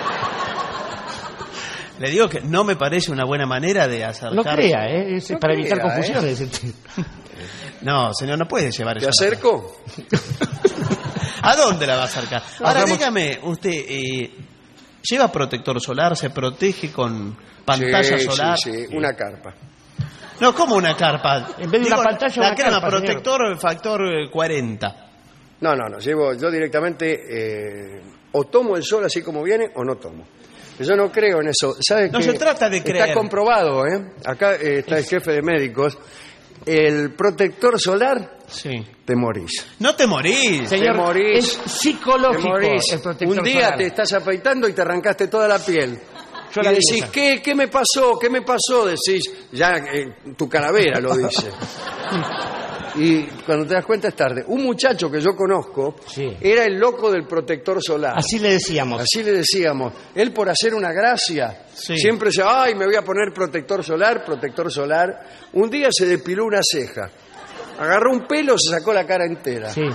Le digo que no me parece una buena manera de acercar... No crea, es para evitar confusiones. No, señor, no puede llevar eso. ¿Te acerco? ¿A dónde la va a acercar? Ahora, dígame, usted, ¿lleva protector solar? ¿Se protege con pantalla solar? Sí, una carpa. No, ¿cómo una carpa? En vez de una pantalla, la una crema, carpa, protector señor. Factor 40. No, llevo yo directamente, o tomo el sol así como viene, o no tomo. Yo no creo en eso. ¿Sabe no que se trata de creer. Está comprobado, Acá está el jefe de médicos. El protector solar, te morís. No te morís. Señor, te morís. Es psicológico. Te morís. El protector un día solar. te estás afeitando y te arrancaste toda la piel. Y decís, ¿qué me pasó? ¿Qué me pasó? Decís, ya tu calavera lo dice. Y cuando te das cuenta es tarde. Un muchacho que yo conozco era el loco del protector solar. Así le decíamos. Él por hacer una gracia siempre decía, ay, me voy a poner protector solar. Un día se depiló una ceja. Agarró un pelo, se sacó la cara entera. Sí.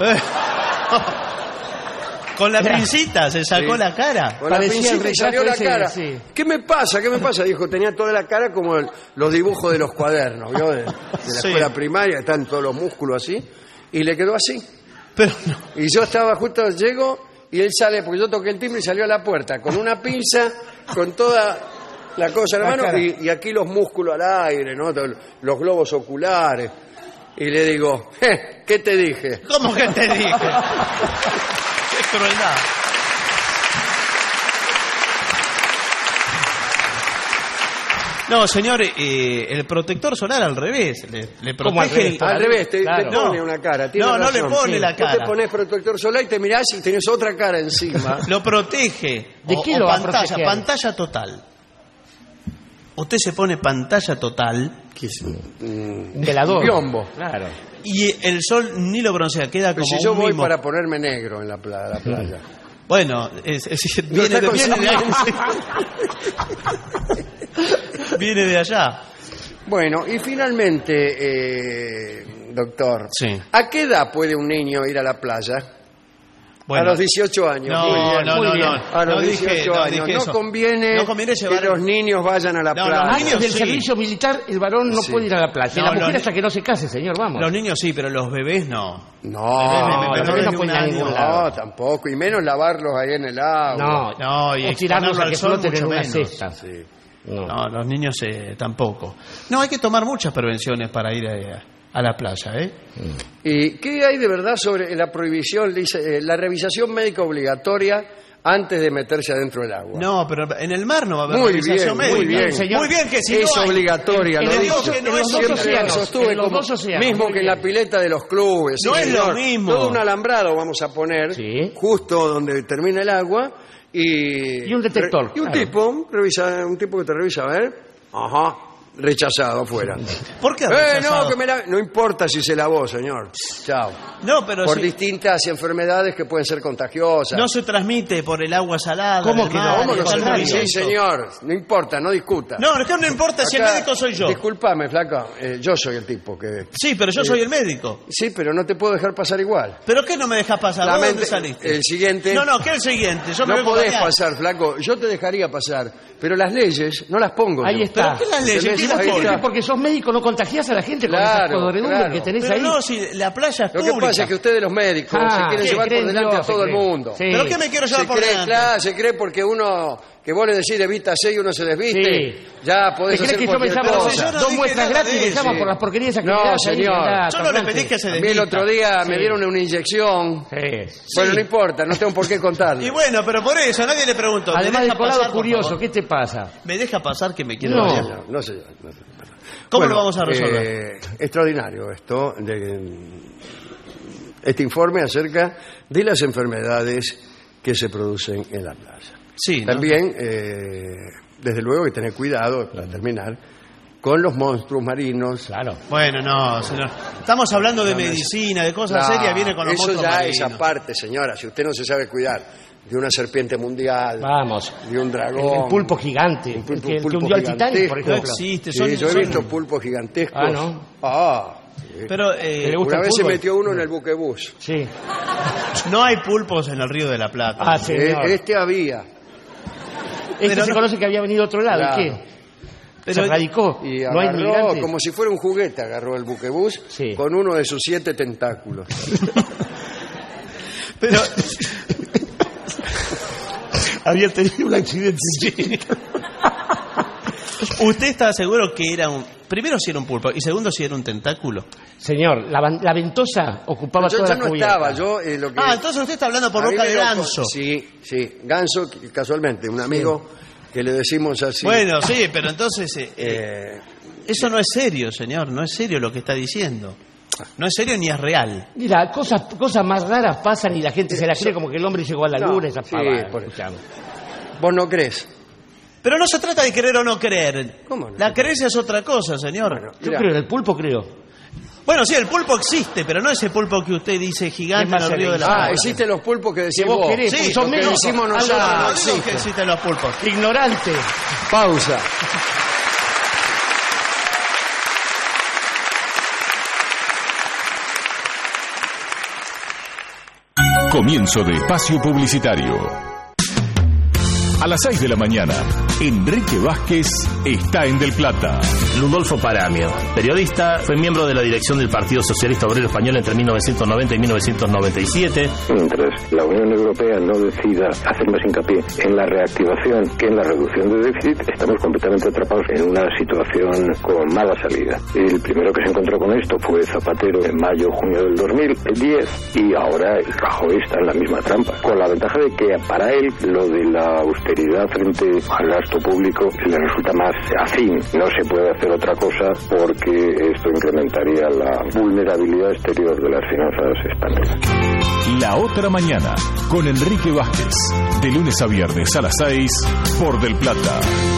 Con la pincita se sacó la cara. Con la pincita y salió la cara. ¿Qué me pasa? Dijo, tenía toda la cara como los dibujos de los cuadernos, ¿vio? De la escuela primaria, están todos los músculos así. Y le quedó así. Pero no. Y yo estaba justo, llego y él sale, porque yo toqué el timbre y salió a la puerta, con una pinza, con toda la cosa en la mano, y aquí los músculos al aire, ¿no? Los globos oculares. Y le digo, ¿qué te dije? ¿Cómo que te dije? ¡Qué crueldad! No, señor, el protector solar al revés. Le protege al revés, te pone una cara. No le pone la cara. Vos te pones protector solar y te mirás y tenés otra cara encima. Lo protege. ¿De qué lo va a proteger? Pantalla total. Usted se pone pantalla total. ¿Qué es? Velador. Biombo. Claro. Y el sol ni lo broncea, queda como si yo un voy mimo. para ponerme negro en la playa. Bueno, viene de viene de allá. Bueno, y finalmente, doctor, sí. ¿A qué edad puede un niño ir a la playa? Bueno, a los 18 años. No, muy bien, no, muy no, bien. no. A los No 18 dije años. eso. No conviene llevar... que los niños vayan a la playa. Los niños del sí. servicio militar, el varón no puede ir a la playa. No, La mujer los- hasta que no se case, señor, vamos. Los niños sí, pero los bebés no. No, los bebés no pueden ir a ningún lado. No, tampoco. Y menos lavarlos ahí en el agua. No, y o tirarlos exponerlo a al que sol floten en mucho una menos. cesta. Sí. No, los niños tampoco. No, hay que tomar muchas prevenciones para ir a la playa, ¿eh? ¿Y qué hay de verdad sobre la prohibición, dice, la revisación médica obligatoria antes de meterse adentro del agua? No, pero en el mar no va a haber Muy revisación bien, médica. muy bien. Señor. Muy bien que si es no hay. obligatoria, En lo los digo. dos- en los dos Siempre océanos, sostuve en los como dos océanos, mismo muy que en la pileta de los clubes. No es lo señor. mismo. Todo un alambrado vamos a poner justo donde termina el agua y un detector, y un claro. tipo un tipo que te revisa, a ver. Ajá. Rechazado afuera. ¿Por qué rechazado? No importa si se lavó, señor. Chao. No, pero por si- distintas enfermedades que pueden ser contagiosas. No se transmite por el agua salada. ¿Cómo del que no? mar, ¿Cómo no del se movimiento. transmite? Sí, señor. No importa, no discuta. No, es que no importa si el Acá, médico soy yo. Discúlpame, flaco. Yo soy el tipo que... Sí, pero yo soy el médico. Sí, pero no te puedo dejar pasar igual. ¿Pero qué no me dejas pasar? ¿Vos Lamente- dónde saliste? El siguiente... No, ¿qué el siguiente? Yo me no vengo podés para allá. pasar, flaco. Yo te dejaría pasar. Pero las leyes no las pongo Ahí yo. está. ¿Pero qué las leyes? ¿Entendés? ¿Quién las Ahí pone? está. Porque sos médico, no contagiás a la gente con esa Claro, podredumbre claro. que tenés Pero ahí. no, si la playa es Lo pública. que pasa es que ustedes los médicos se quieren ¿qué llevar por creen delante Dios, a todo se el creen? mundo. Sí. ¿Pero qué me quiero llevar Se por cree, delante? claro, se cree porque que vos le decís evístase y uno se desviste, Sí. ya podés ¿Te crees hacer que yo me cualquier llamo cosa. no dos dije muestras nada gratis de me llamo eso. por las porquerías que No, me das ahí, señor. andá, Yo no le Fernández. pedí que se A mí el desvista. otro día me Sí. dieron una inyección. Sí. Bueno, no importa, no tengo por qué contarle. Y bueno, pero por eso, nadie le preguntó. ¿Me Además de deja colado pasar, por curioso, favor? ¿qué te pasa? ¿Me deja pasar que me quiero No. bañar? No, señor. ¿Cómo Bueno, lo vamos a resolver? Extraordinario esto, este informe acerca de las enfermedades que se producen en la playa. Sí, ¿no? También, desde luego, que tener cuidado, para terminar, con los monstruos marinos. Claro. Bueno, no, señor. Estamos hablando de medicina, de cosas No, serias, viene con los eso monstruos ya marinos. es aparte, señora. Si usted no se sabe cuidar de una serpiente mundial, Vamos. de un dragón, El pulpo gigante. un pulpo, el que pulpo hundió al Titanic, por gigantesco. ejemplo. No existe, Sí, son- yo he son- visto pulpos gigantescos. Ah, ¿no? Ah, sí. Pero le gusta Una el vez se fútbol. metió uno en el buquebús. Sí. no hay pulpos en el Río de la Plata. Ah, señor. Este había. Este Pero se no- conoce que había venido de otro lado. Claro. ¿Y qué? Pero- Se radicó. Y No hay agarró, migrantes. como si fuera un juguete, agarró el buquebús Sí. con uno de sus 7 tentáculos. Pero Había tenido un accidente. ¿usted está seguro que era un... Primero si era un pulpo y segundo si era un tentáculo? Señor, la ventosa ocupaba Yo toda ya la no cubierta. estaba, yo lo que... Ah, entonces usted está hablando por a mí boca me de lo- ganso. Sí, sí, ganso, casualmente, un amigo que le decimos así. Bueno, sí, pero entonces... Eh, eso no es serio, señor, no es serio lo que está diciendo. No es serio ni es real. Mira, cosas más raras pasan y la gente se la cree como que el hombre llegó a la No, luna, esas sí, pavadas, por- escuchame. ¿Vos no crees? Pero no se trata de creer o no creer. ¿Cómo no? La creencia es otra cosa, señor. Yo Mira. creo, en el pulpo creo. Bueno, sí, el pulpo existe, pero no ese pulpo que usted dice gigante Es más en el río de la Ah, Plata. existen los pulpos que decís Que vos vos. querés, Sí, porque sos lo que médico. decimos Algo- nosotros No, no no digo existe. que existen los pulpos. Ignorante. Pausa. Comienzo de espacio publicitario. A las 6 de la mañana, Enrique Vázquez está en Del Plata. Ludolfo Paramio, periodista, fue miembro de la dirección del Partido Socialista Obrero Español entre 1990 y 1997. Mientras la Unión Europea no decida hacer más hincapié en la reactivación que en la reducción de déficit, estamos completamente atrapados en una situación con mala salida. El primero que se encontró con esto fue Zapatero en mayo-junio del 2010 y ahora el Rajoy está en la misma trampa, con la ventaja de que para él lo de la austeridad frente al gasto público le resulta más afín. No se puede hacer otra cosa porque esto incrementaría la vulnerabilidad exterior de las finanzas españolas. La otra mañana, con Enrique Vázquez. De lunes a viernes a las 6 por Del Plata.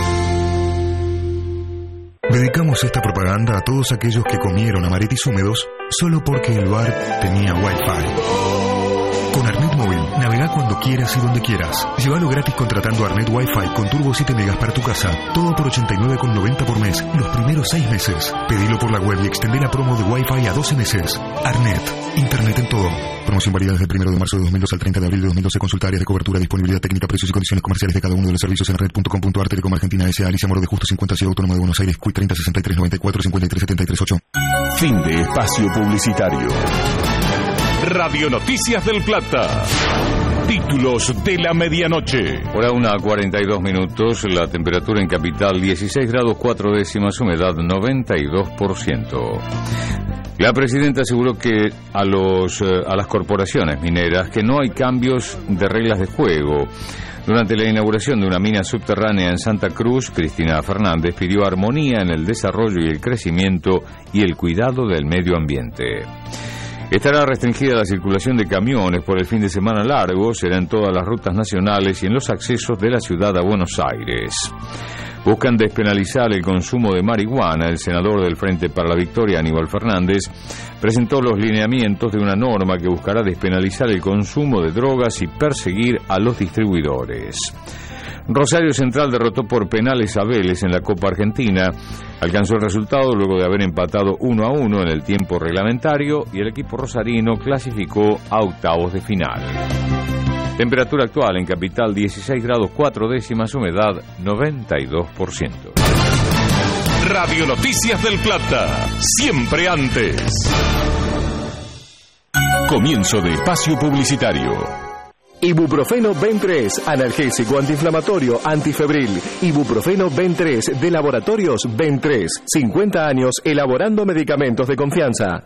Dedicamos esta propaganda a todos aquellos que comieron amaretis húmedos solo porque el bar tenía Wi-Fi. Con Arnet Móvil Navegá cuando quieras y donde quieras. Llévalo gratis contratando Arnet Wi-Fi con Turbo 7 megas para tu casa. Todo por $89,90 por mes. Los primeros 6 meses. Pedilo por la web y extendé la promo de Wi-Fi a 12 meses. Arnet. Internet en todo. Promoción válida desde el 1 de marzo de 2012 al 30 de abril de 2012. Consulta áreas de cobertura, disponibilidad técnica, precios y condiciones comerciales de cada uno de los servicios en arnet.com.ar. Telecom Argentina S.A. Alicia Moro de Justo 50, Ciudad Autónoma de Buenos Aires. CUI 30 63 94 53 73 8. Fin de espacio publicitario. Radio Noticias del Plata. Títulos de la medianoche. Hora 1:42 minutos. La temperatura en capital 16 grados 4 décimas, humedad 92%. La presidenta aseguró que a las corporaciones mineras que no hay cambios de reglas de juego. Durante la inauguración de una mina subterránea en Santa Cruz, Cristina Fernández pidió armonía en el desarrollo y el crecimiento y el cuidado del medio ambiente. Estará restringida la circulación de camiones por el fin de semana largo, será en todas las rutas nacionales y en los accesos de la ciudad a Buenos Aires. Buscan despenalizar el consumo de marihuana. El senador del Frente para la Victoria, Aníbal Fernández, presentó los lineamientos de una norma que buscará despenalizar el consumo de drogas y perseguir a los distribuidores. Rosario Central derrotó por penales a Vélez en la Copa Argentina. Alcanzó el resultado luego de haber empatado 1-1 en el tiempo reglamentario y el equipo rosarino clasificó a octavos de final. Temperatura actual en capital 16 grados 4 décimas, humedad 92%. Radio Noticias del Plata, siempre antes. Comienzo de espacio publicitario. Ibuprofeno Ben3, analgésico antiinflamatorio antifebril. Ibuprofeno Ben3 de Laboratorios Ben3. 50 años elaborando medicamentos de confianza.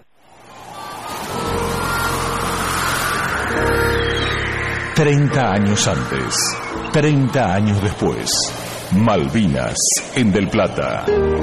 ...30 años antes, 30 años después, Malvinas en Del Plata.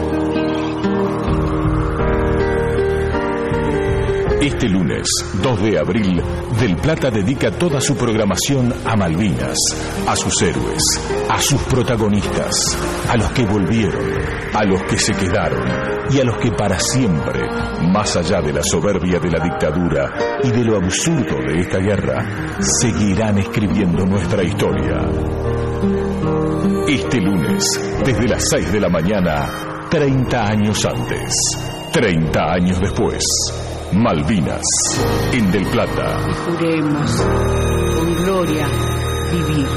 Este lunes, 2 de abril, Del Plata dedica toda su programación a Malvinas, a sus héroes, a sus protagonistas, a los que volvieron, a los que se quedaron y a los que para siempre, más allá de la soberbia de la dictadura y de lo absurdo de esta guerra, seguirán escribiendo nuestra historia. Este lunes, desde las 6 de la mañana, 30 años antes, 30 años después, Malvinas en Del Plata. Y juremos con gloria vivir.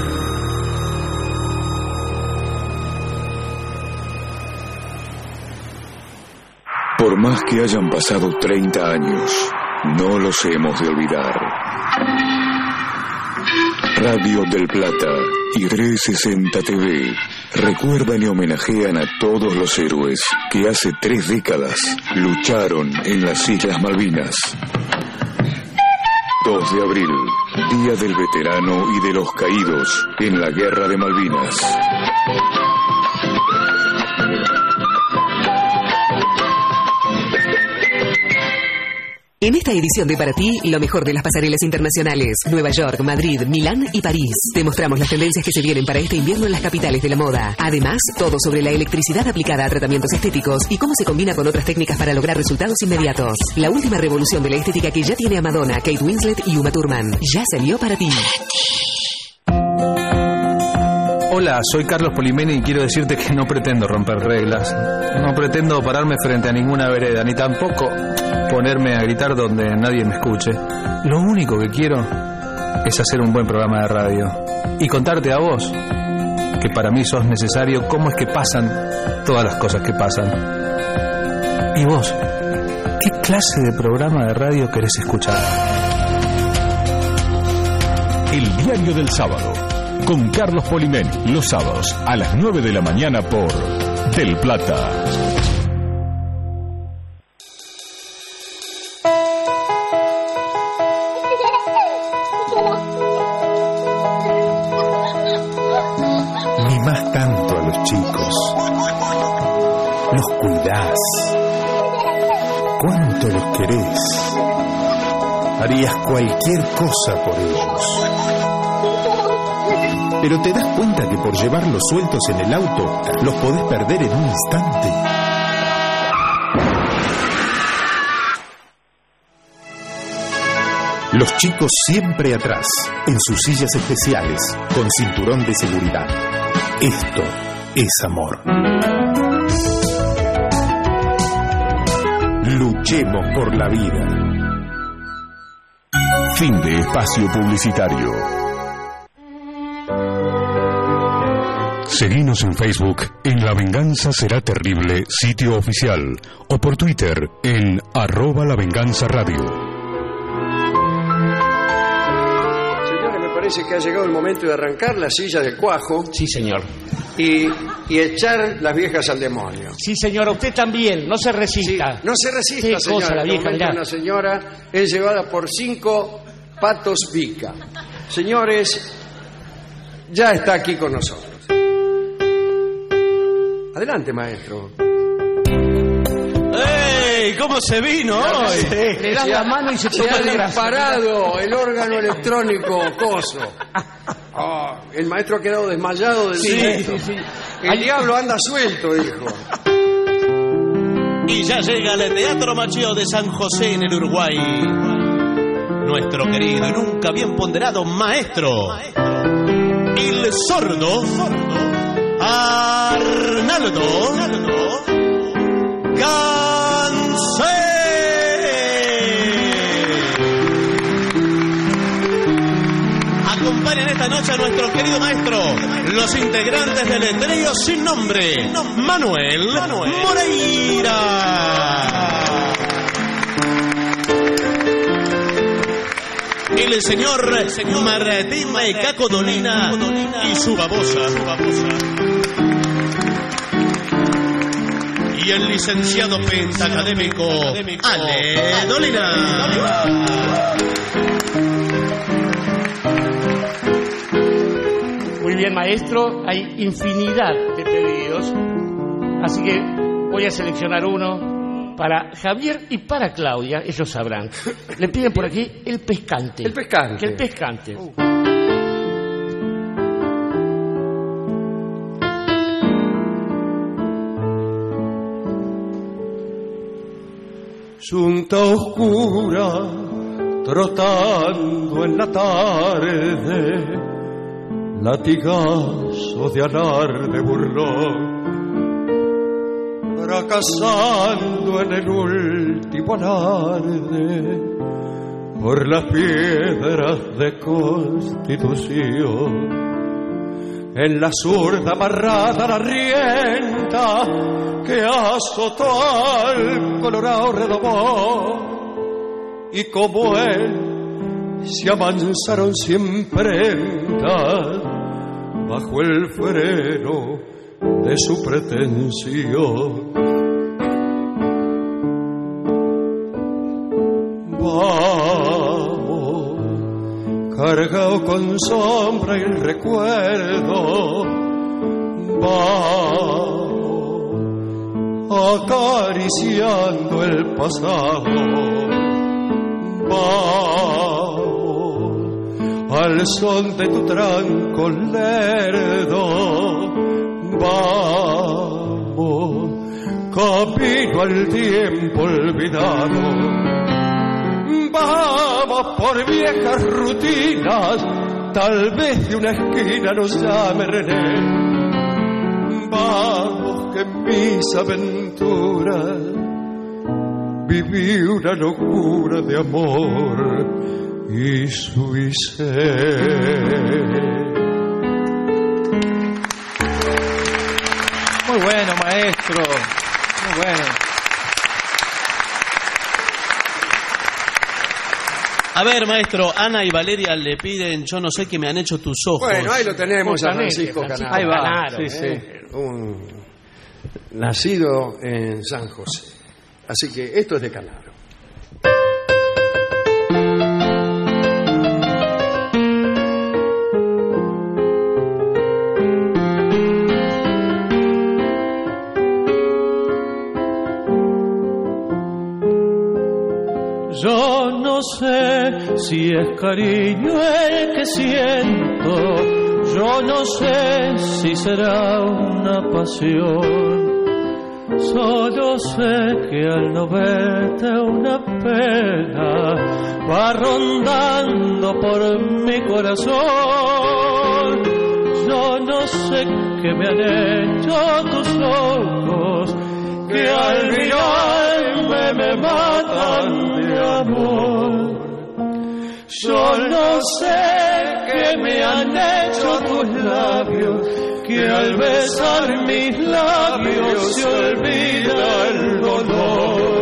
Por más que hayan pasado 30 años, no los hemos de olvidar. Radio Del Plata y 360 TV recuerdan y homenajean a todos los héroes que hace 3 décadas lucharon en las Islas Malvinas. 2 de abril, Día del Veterano y de los Caídos en la Guerra de Malvinas. En esta edición de Para Ti, lo mejor de las pasarelas internacionales. Nueva York, Madrid, Milán y París. Te mostramos las tendencias que se vienen para este invierno en las capitales de la moda. Además, todo sobre la electricidad aplicada a tratamientos estéticos y cómo se combina con otras técnicas para lograr resultados inmediatos. La última revolución de la estética que ya tiene a Madonna, Kate Winslet y Uma Thurman. Ya salió Para Ti. Hola, soy Carlos Polimeni y quiero decirte que no pretendo romper reglas. No pretendo pararme frente a ninguna vereda, ni tampoco ponerme a gritar donde nadie me escuche. Lo único que quiero es hacer un buen programa de radio y contarte a vos, que para mí sos necesario, cómo es que pasan todas las cosas que pasan. ¿Y vos? ¿Qué clase de programa de radio querés escuchar? El Diario del Sábado, con Carlos Polimeni, los sábados a las 9 de la mañana por Del Plata. Mimás tanto a los chicos, los cuidás, cuánto los querés, harías cualquier cosa por ellos. Pero te das cuenta que por llevarlos sueltos en el auto, los podés perder en un instante. Los chicos siempre atrás, en sus sillas especiales, con cinturón de seguridad. Esto es amor. Luchemos por la vida. Fin de espacio publicitario. Seguinos en Facebook en La Venganza Será Terrible, sitio oficial, o por Twitter en @lavenganzaradio. Señores, me parece que ha llegado el momento de arrancar la silla de cuajo. Sí, señor. Y echar las viejas al demonio. Sí, señora, usted también, no se resista. Sí, no se resista, ¿Qué señora. cosa, la vieja, mirá? Una señora es llevada por 5 patos Vica. Señores, ya está aquí con nosotros. Adelante, maestro. ¡Ey! ¿Cómo se vino hoy? Le dan la mano y se toma el brazo. Disparado el órgano electrónico coso. El maestro ha quedado desmayado del susto. Sí. El diablo anda suelto, dijo. Y ya llega al Teatro Macheo de San José en el Uruguay nuestro querido y nunca bien ponderado maestro, el sordo Arnaldo Gansé. Acompañan esta noche a nuestro querido maestro, los integrantes del trío sin nombre, Manuel Moreira, el señor Martín Caco Dolina y su babosa, y el licenciado pentacadémico Ale Dolina. Muy bien, maestro, hay infinidad de pedidos, así que voy a seleccionar uno para Javier y para Claudia, ellos sabrán. Le piden por aquí el pescante. El pescante. El pescante. Junta oscura, trotando en la tarde, latigazo de alarde burlón, fracasando en el último alarde por las piedras de Constitución. En la zurda amarrada la rienda que azotó al colorado redomón, y como él se amansaron 100 prendas bajo el freno de su pretensión. Vamos, cargado con sombra y recuerdo, vamos, acariciando el pasado, vamos, al son de tu tranco lerdo, vamos, camino al tiempo olvidado. Vamos por viejas rutinas, tal vez de una esquina nos llame René. Vamos que en mis aventuras viví una locura de amor y suicé. Muy bueno, maestro. Muy bueno. A ver, maestro, Ana y Valeria le piden Yo no sé qué me han hecho tus ojos. Bueno, ahí lo tenemos a Francisco Canaro. Ahí va, Canaro, sí. Nacido en San José. Así que esto es de Canaro. Yo no sé si es cariño el que siento, yo no sé si será una pasión, Solo sé que al no verte una pena va rondando por mi corazón. Yo no sé qué me han hecho tus ojos, que al mirarme me matan de amor. Yo no sé qué me han hecho tus labios, que al besar mis labios se olvida el dolor.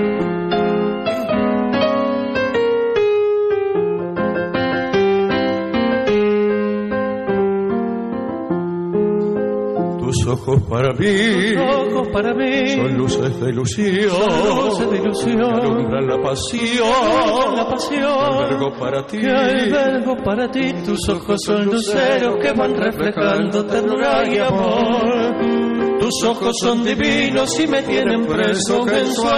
Tus ojos para mí son luces de ilusión, que alumbran la pasión, que albergo para ti. Tus ojos son luceros que van reflejando ternura y amor. Tus ojos son divinos y me tienen preso en su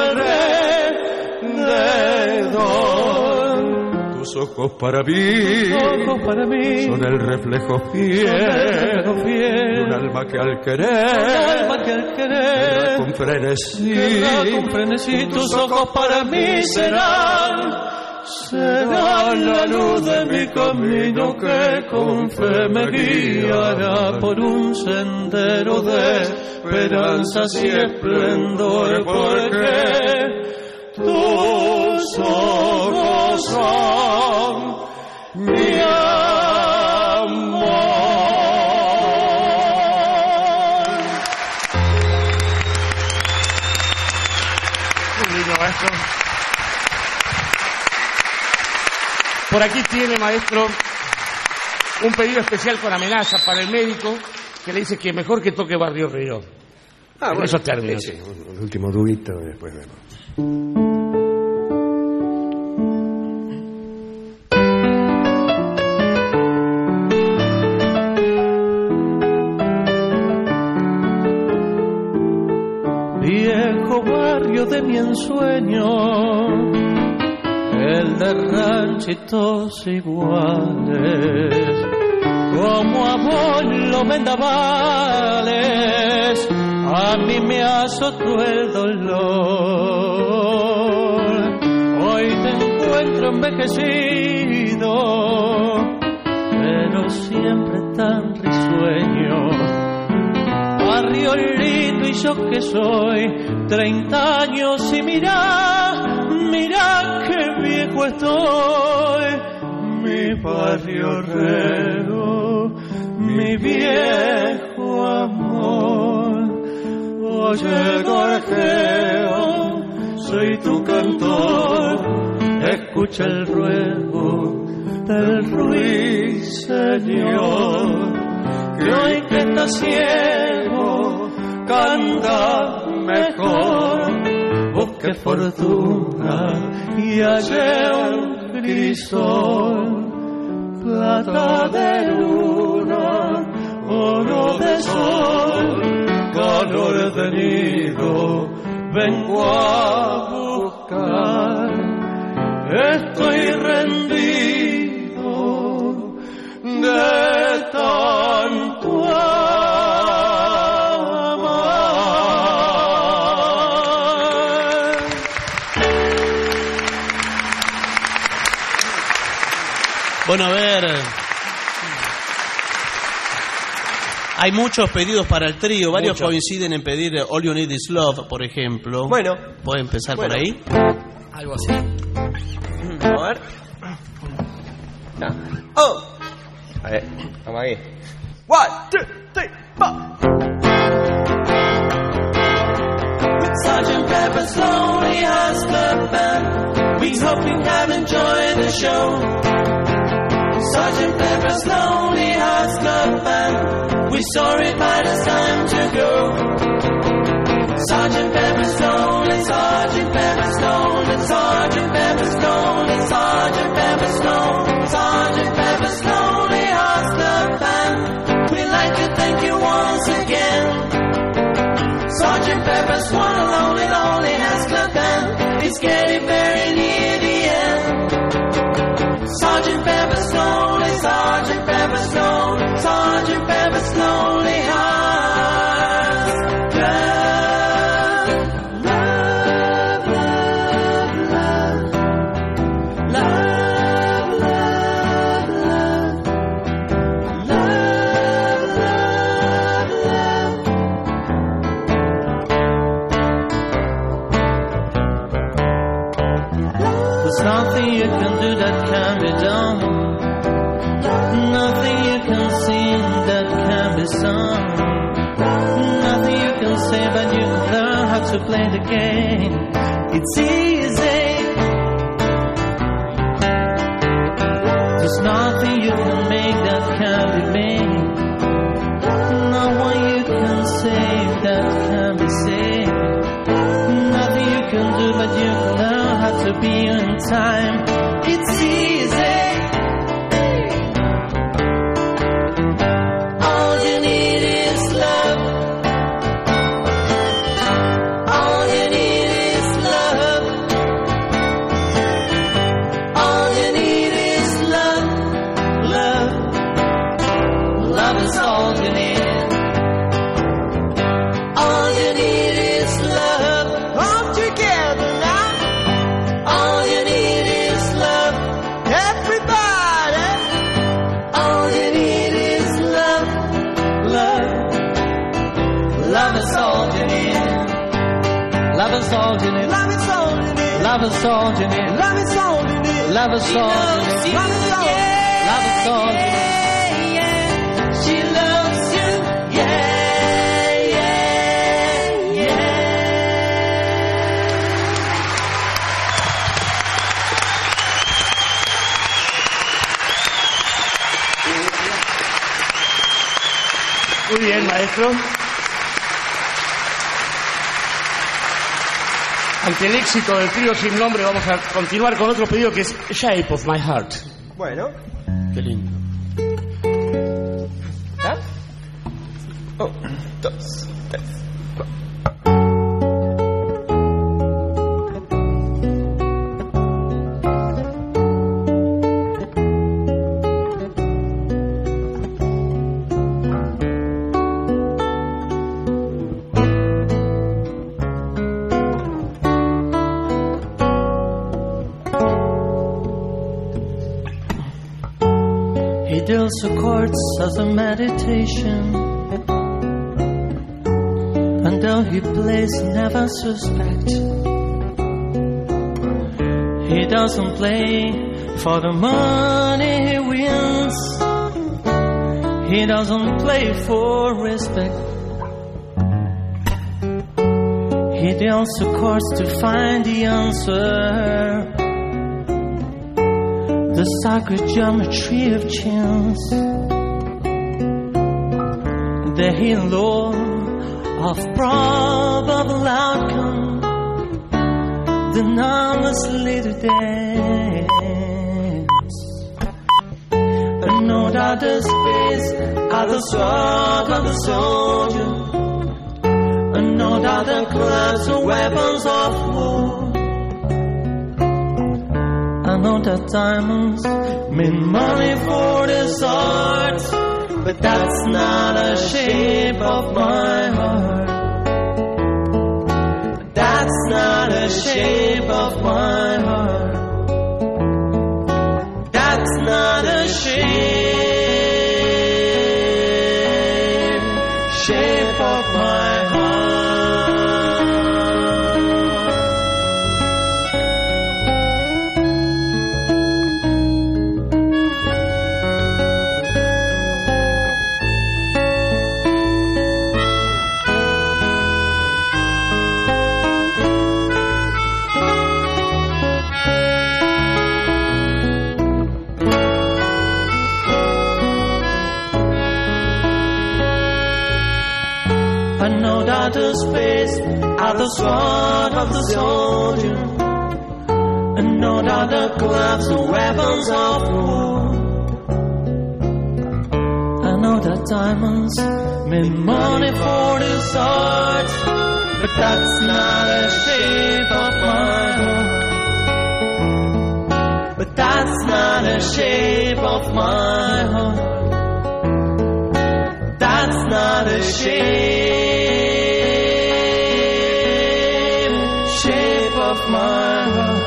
alrededor. Tus ojos para mí son el reflejo fiel de un alma que al querer querrá con frenesí. Tus ojos para mí serán la luz de mi camino, que con fe me guiará por un sendero de esperanzas y esplendor, porque tus ojos son mi amor. Muy lindo, maestro. Por aquí tiene, maestro, un pedido especial con amenaza para el médico, que le dice que mejor que toque Barrio Río. En esos términos. Sí, un último duito y después vemos. Viejo barrio de mi ensueño, el de ranchitos iguales, como a vos los vendavales, a mí me azotó el dolor. Hoy te encuentro envejecido, pero siempre tan risueño. Barrio lindo y yo que soy 30 años y mira qué viejo estoy. Mi barrio Reo, mi viejo amor. Oye, gorjeo, soy tu cantor, escucha el ruego del ruiseñor, que hoy que está ciego canta mejor. Busque fortuna y hallé un crisol, plata de luna, oro de sol, calor de nido, vengo a buscar. Estoy rendido de tanto amar. Bueno, a ver, hay muchos pedidos para el trío, varios coinciden en pedir All You Need Is Love, por ejemplo. Bueno, ¿puede empezar por ahí? Algo así. A ver. Oh. A ver, vamos ahí. 1, 2, 3, 4. Sergeant Pepper's Lonely Hearts Club Band, we hope you have enjoyed the show. Sergeant Pepper's Lonely Hearts Club Band, we're sorry but it's time to go. Sergeant Pepper's Lonely, Sergeant Pepper's Lonely, Sergeant Pepper's Lonely, Sergeant Pepper's Lonely, Sergeant Pepper's Lonely Hearts Club Band, we'd like to thank you once again. Sergeant Pepper's one lonely, lonely Hearts Club Band, it's getting very near the end. Sergeant Pepper's Lonely, Sergeant Pepper's Lonely, Sergeant Pepper's Lonely Hearts There's nothing you can do that can be done. Nothing you can sing that can be sung. Nothing you can say, but you can learn how to play the game. It's easy. There's nothing you can make that can be made. No one you can save that can be saved. Nothing you can do, but you can learn how to be in time. It's easy. All you need is love. All you need is love. All you need is love. Love. Love is all you need. All you need is love. All together now. All you need is love. Everybody. All you need is love. Love. Love is all you need. Love is all you need. Love is all you need. Love is all you need. Love is all you need. Love is all you need. Love is all. Love is all you need. She loves you. Yeah, yeah, yeah. Muy bien, maestro. Ante el éxito del trío sin nombre, vamos a continuar con otro pedido que es Shape of My Heart. Bueno. Qué lindo. ¿Ah? 1, 2, 3, 4. He deals the chords as a meditation, and though he plays, never suspect. He doesn't play for the money he wins. He doesn't play for respect. He deals the chords to find the answer. The sacred geometry of chance, the halo of probable outcome, the numbers little dance. And no doubt the space at the sword of the soldier, and no doubt the clouds are weapons of war. I know that diamonds mean money for this art, but that's not the shape of my heart. That's not the shape of my heart. That's not the shape of my heart. Outer space, at the sword of the soldier, and no doubt the clubs and weapons of war. I know that diamonds mean money for this art, but that's not the shape of my heart. But that's not the shape of my heart. That's not the shape of my heart.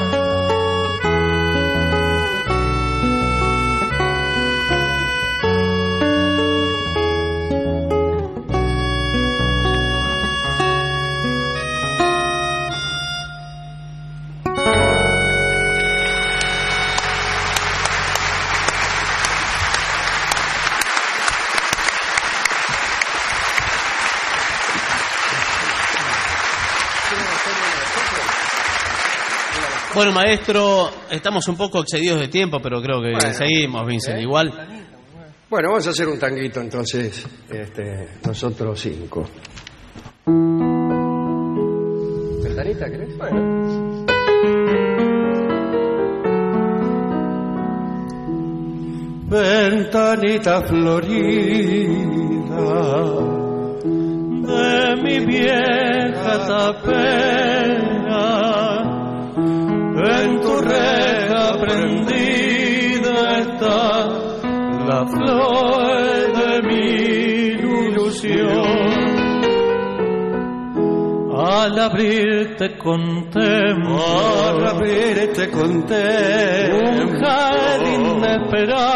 Bueno, maestro, estamos un poco excedidos de tiempo, pero creo que seguimos, Vincent, igual. Bueno, vamos a hacer un tanguito entonces, nosotros 5. ¿Ventanita, querés? Bueno. Ventanita florida de mi vieja tapera, en tu reja prendida está la flor de mi ilusión. Al abrirte contemplo, un jardín de esperanza.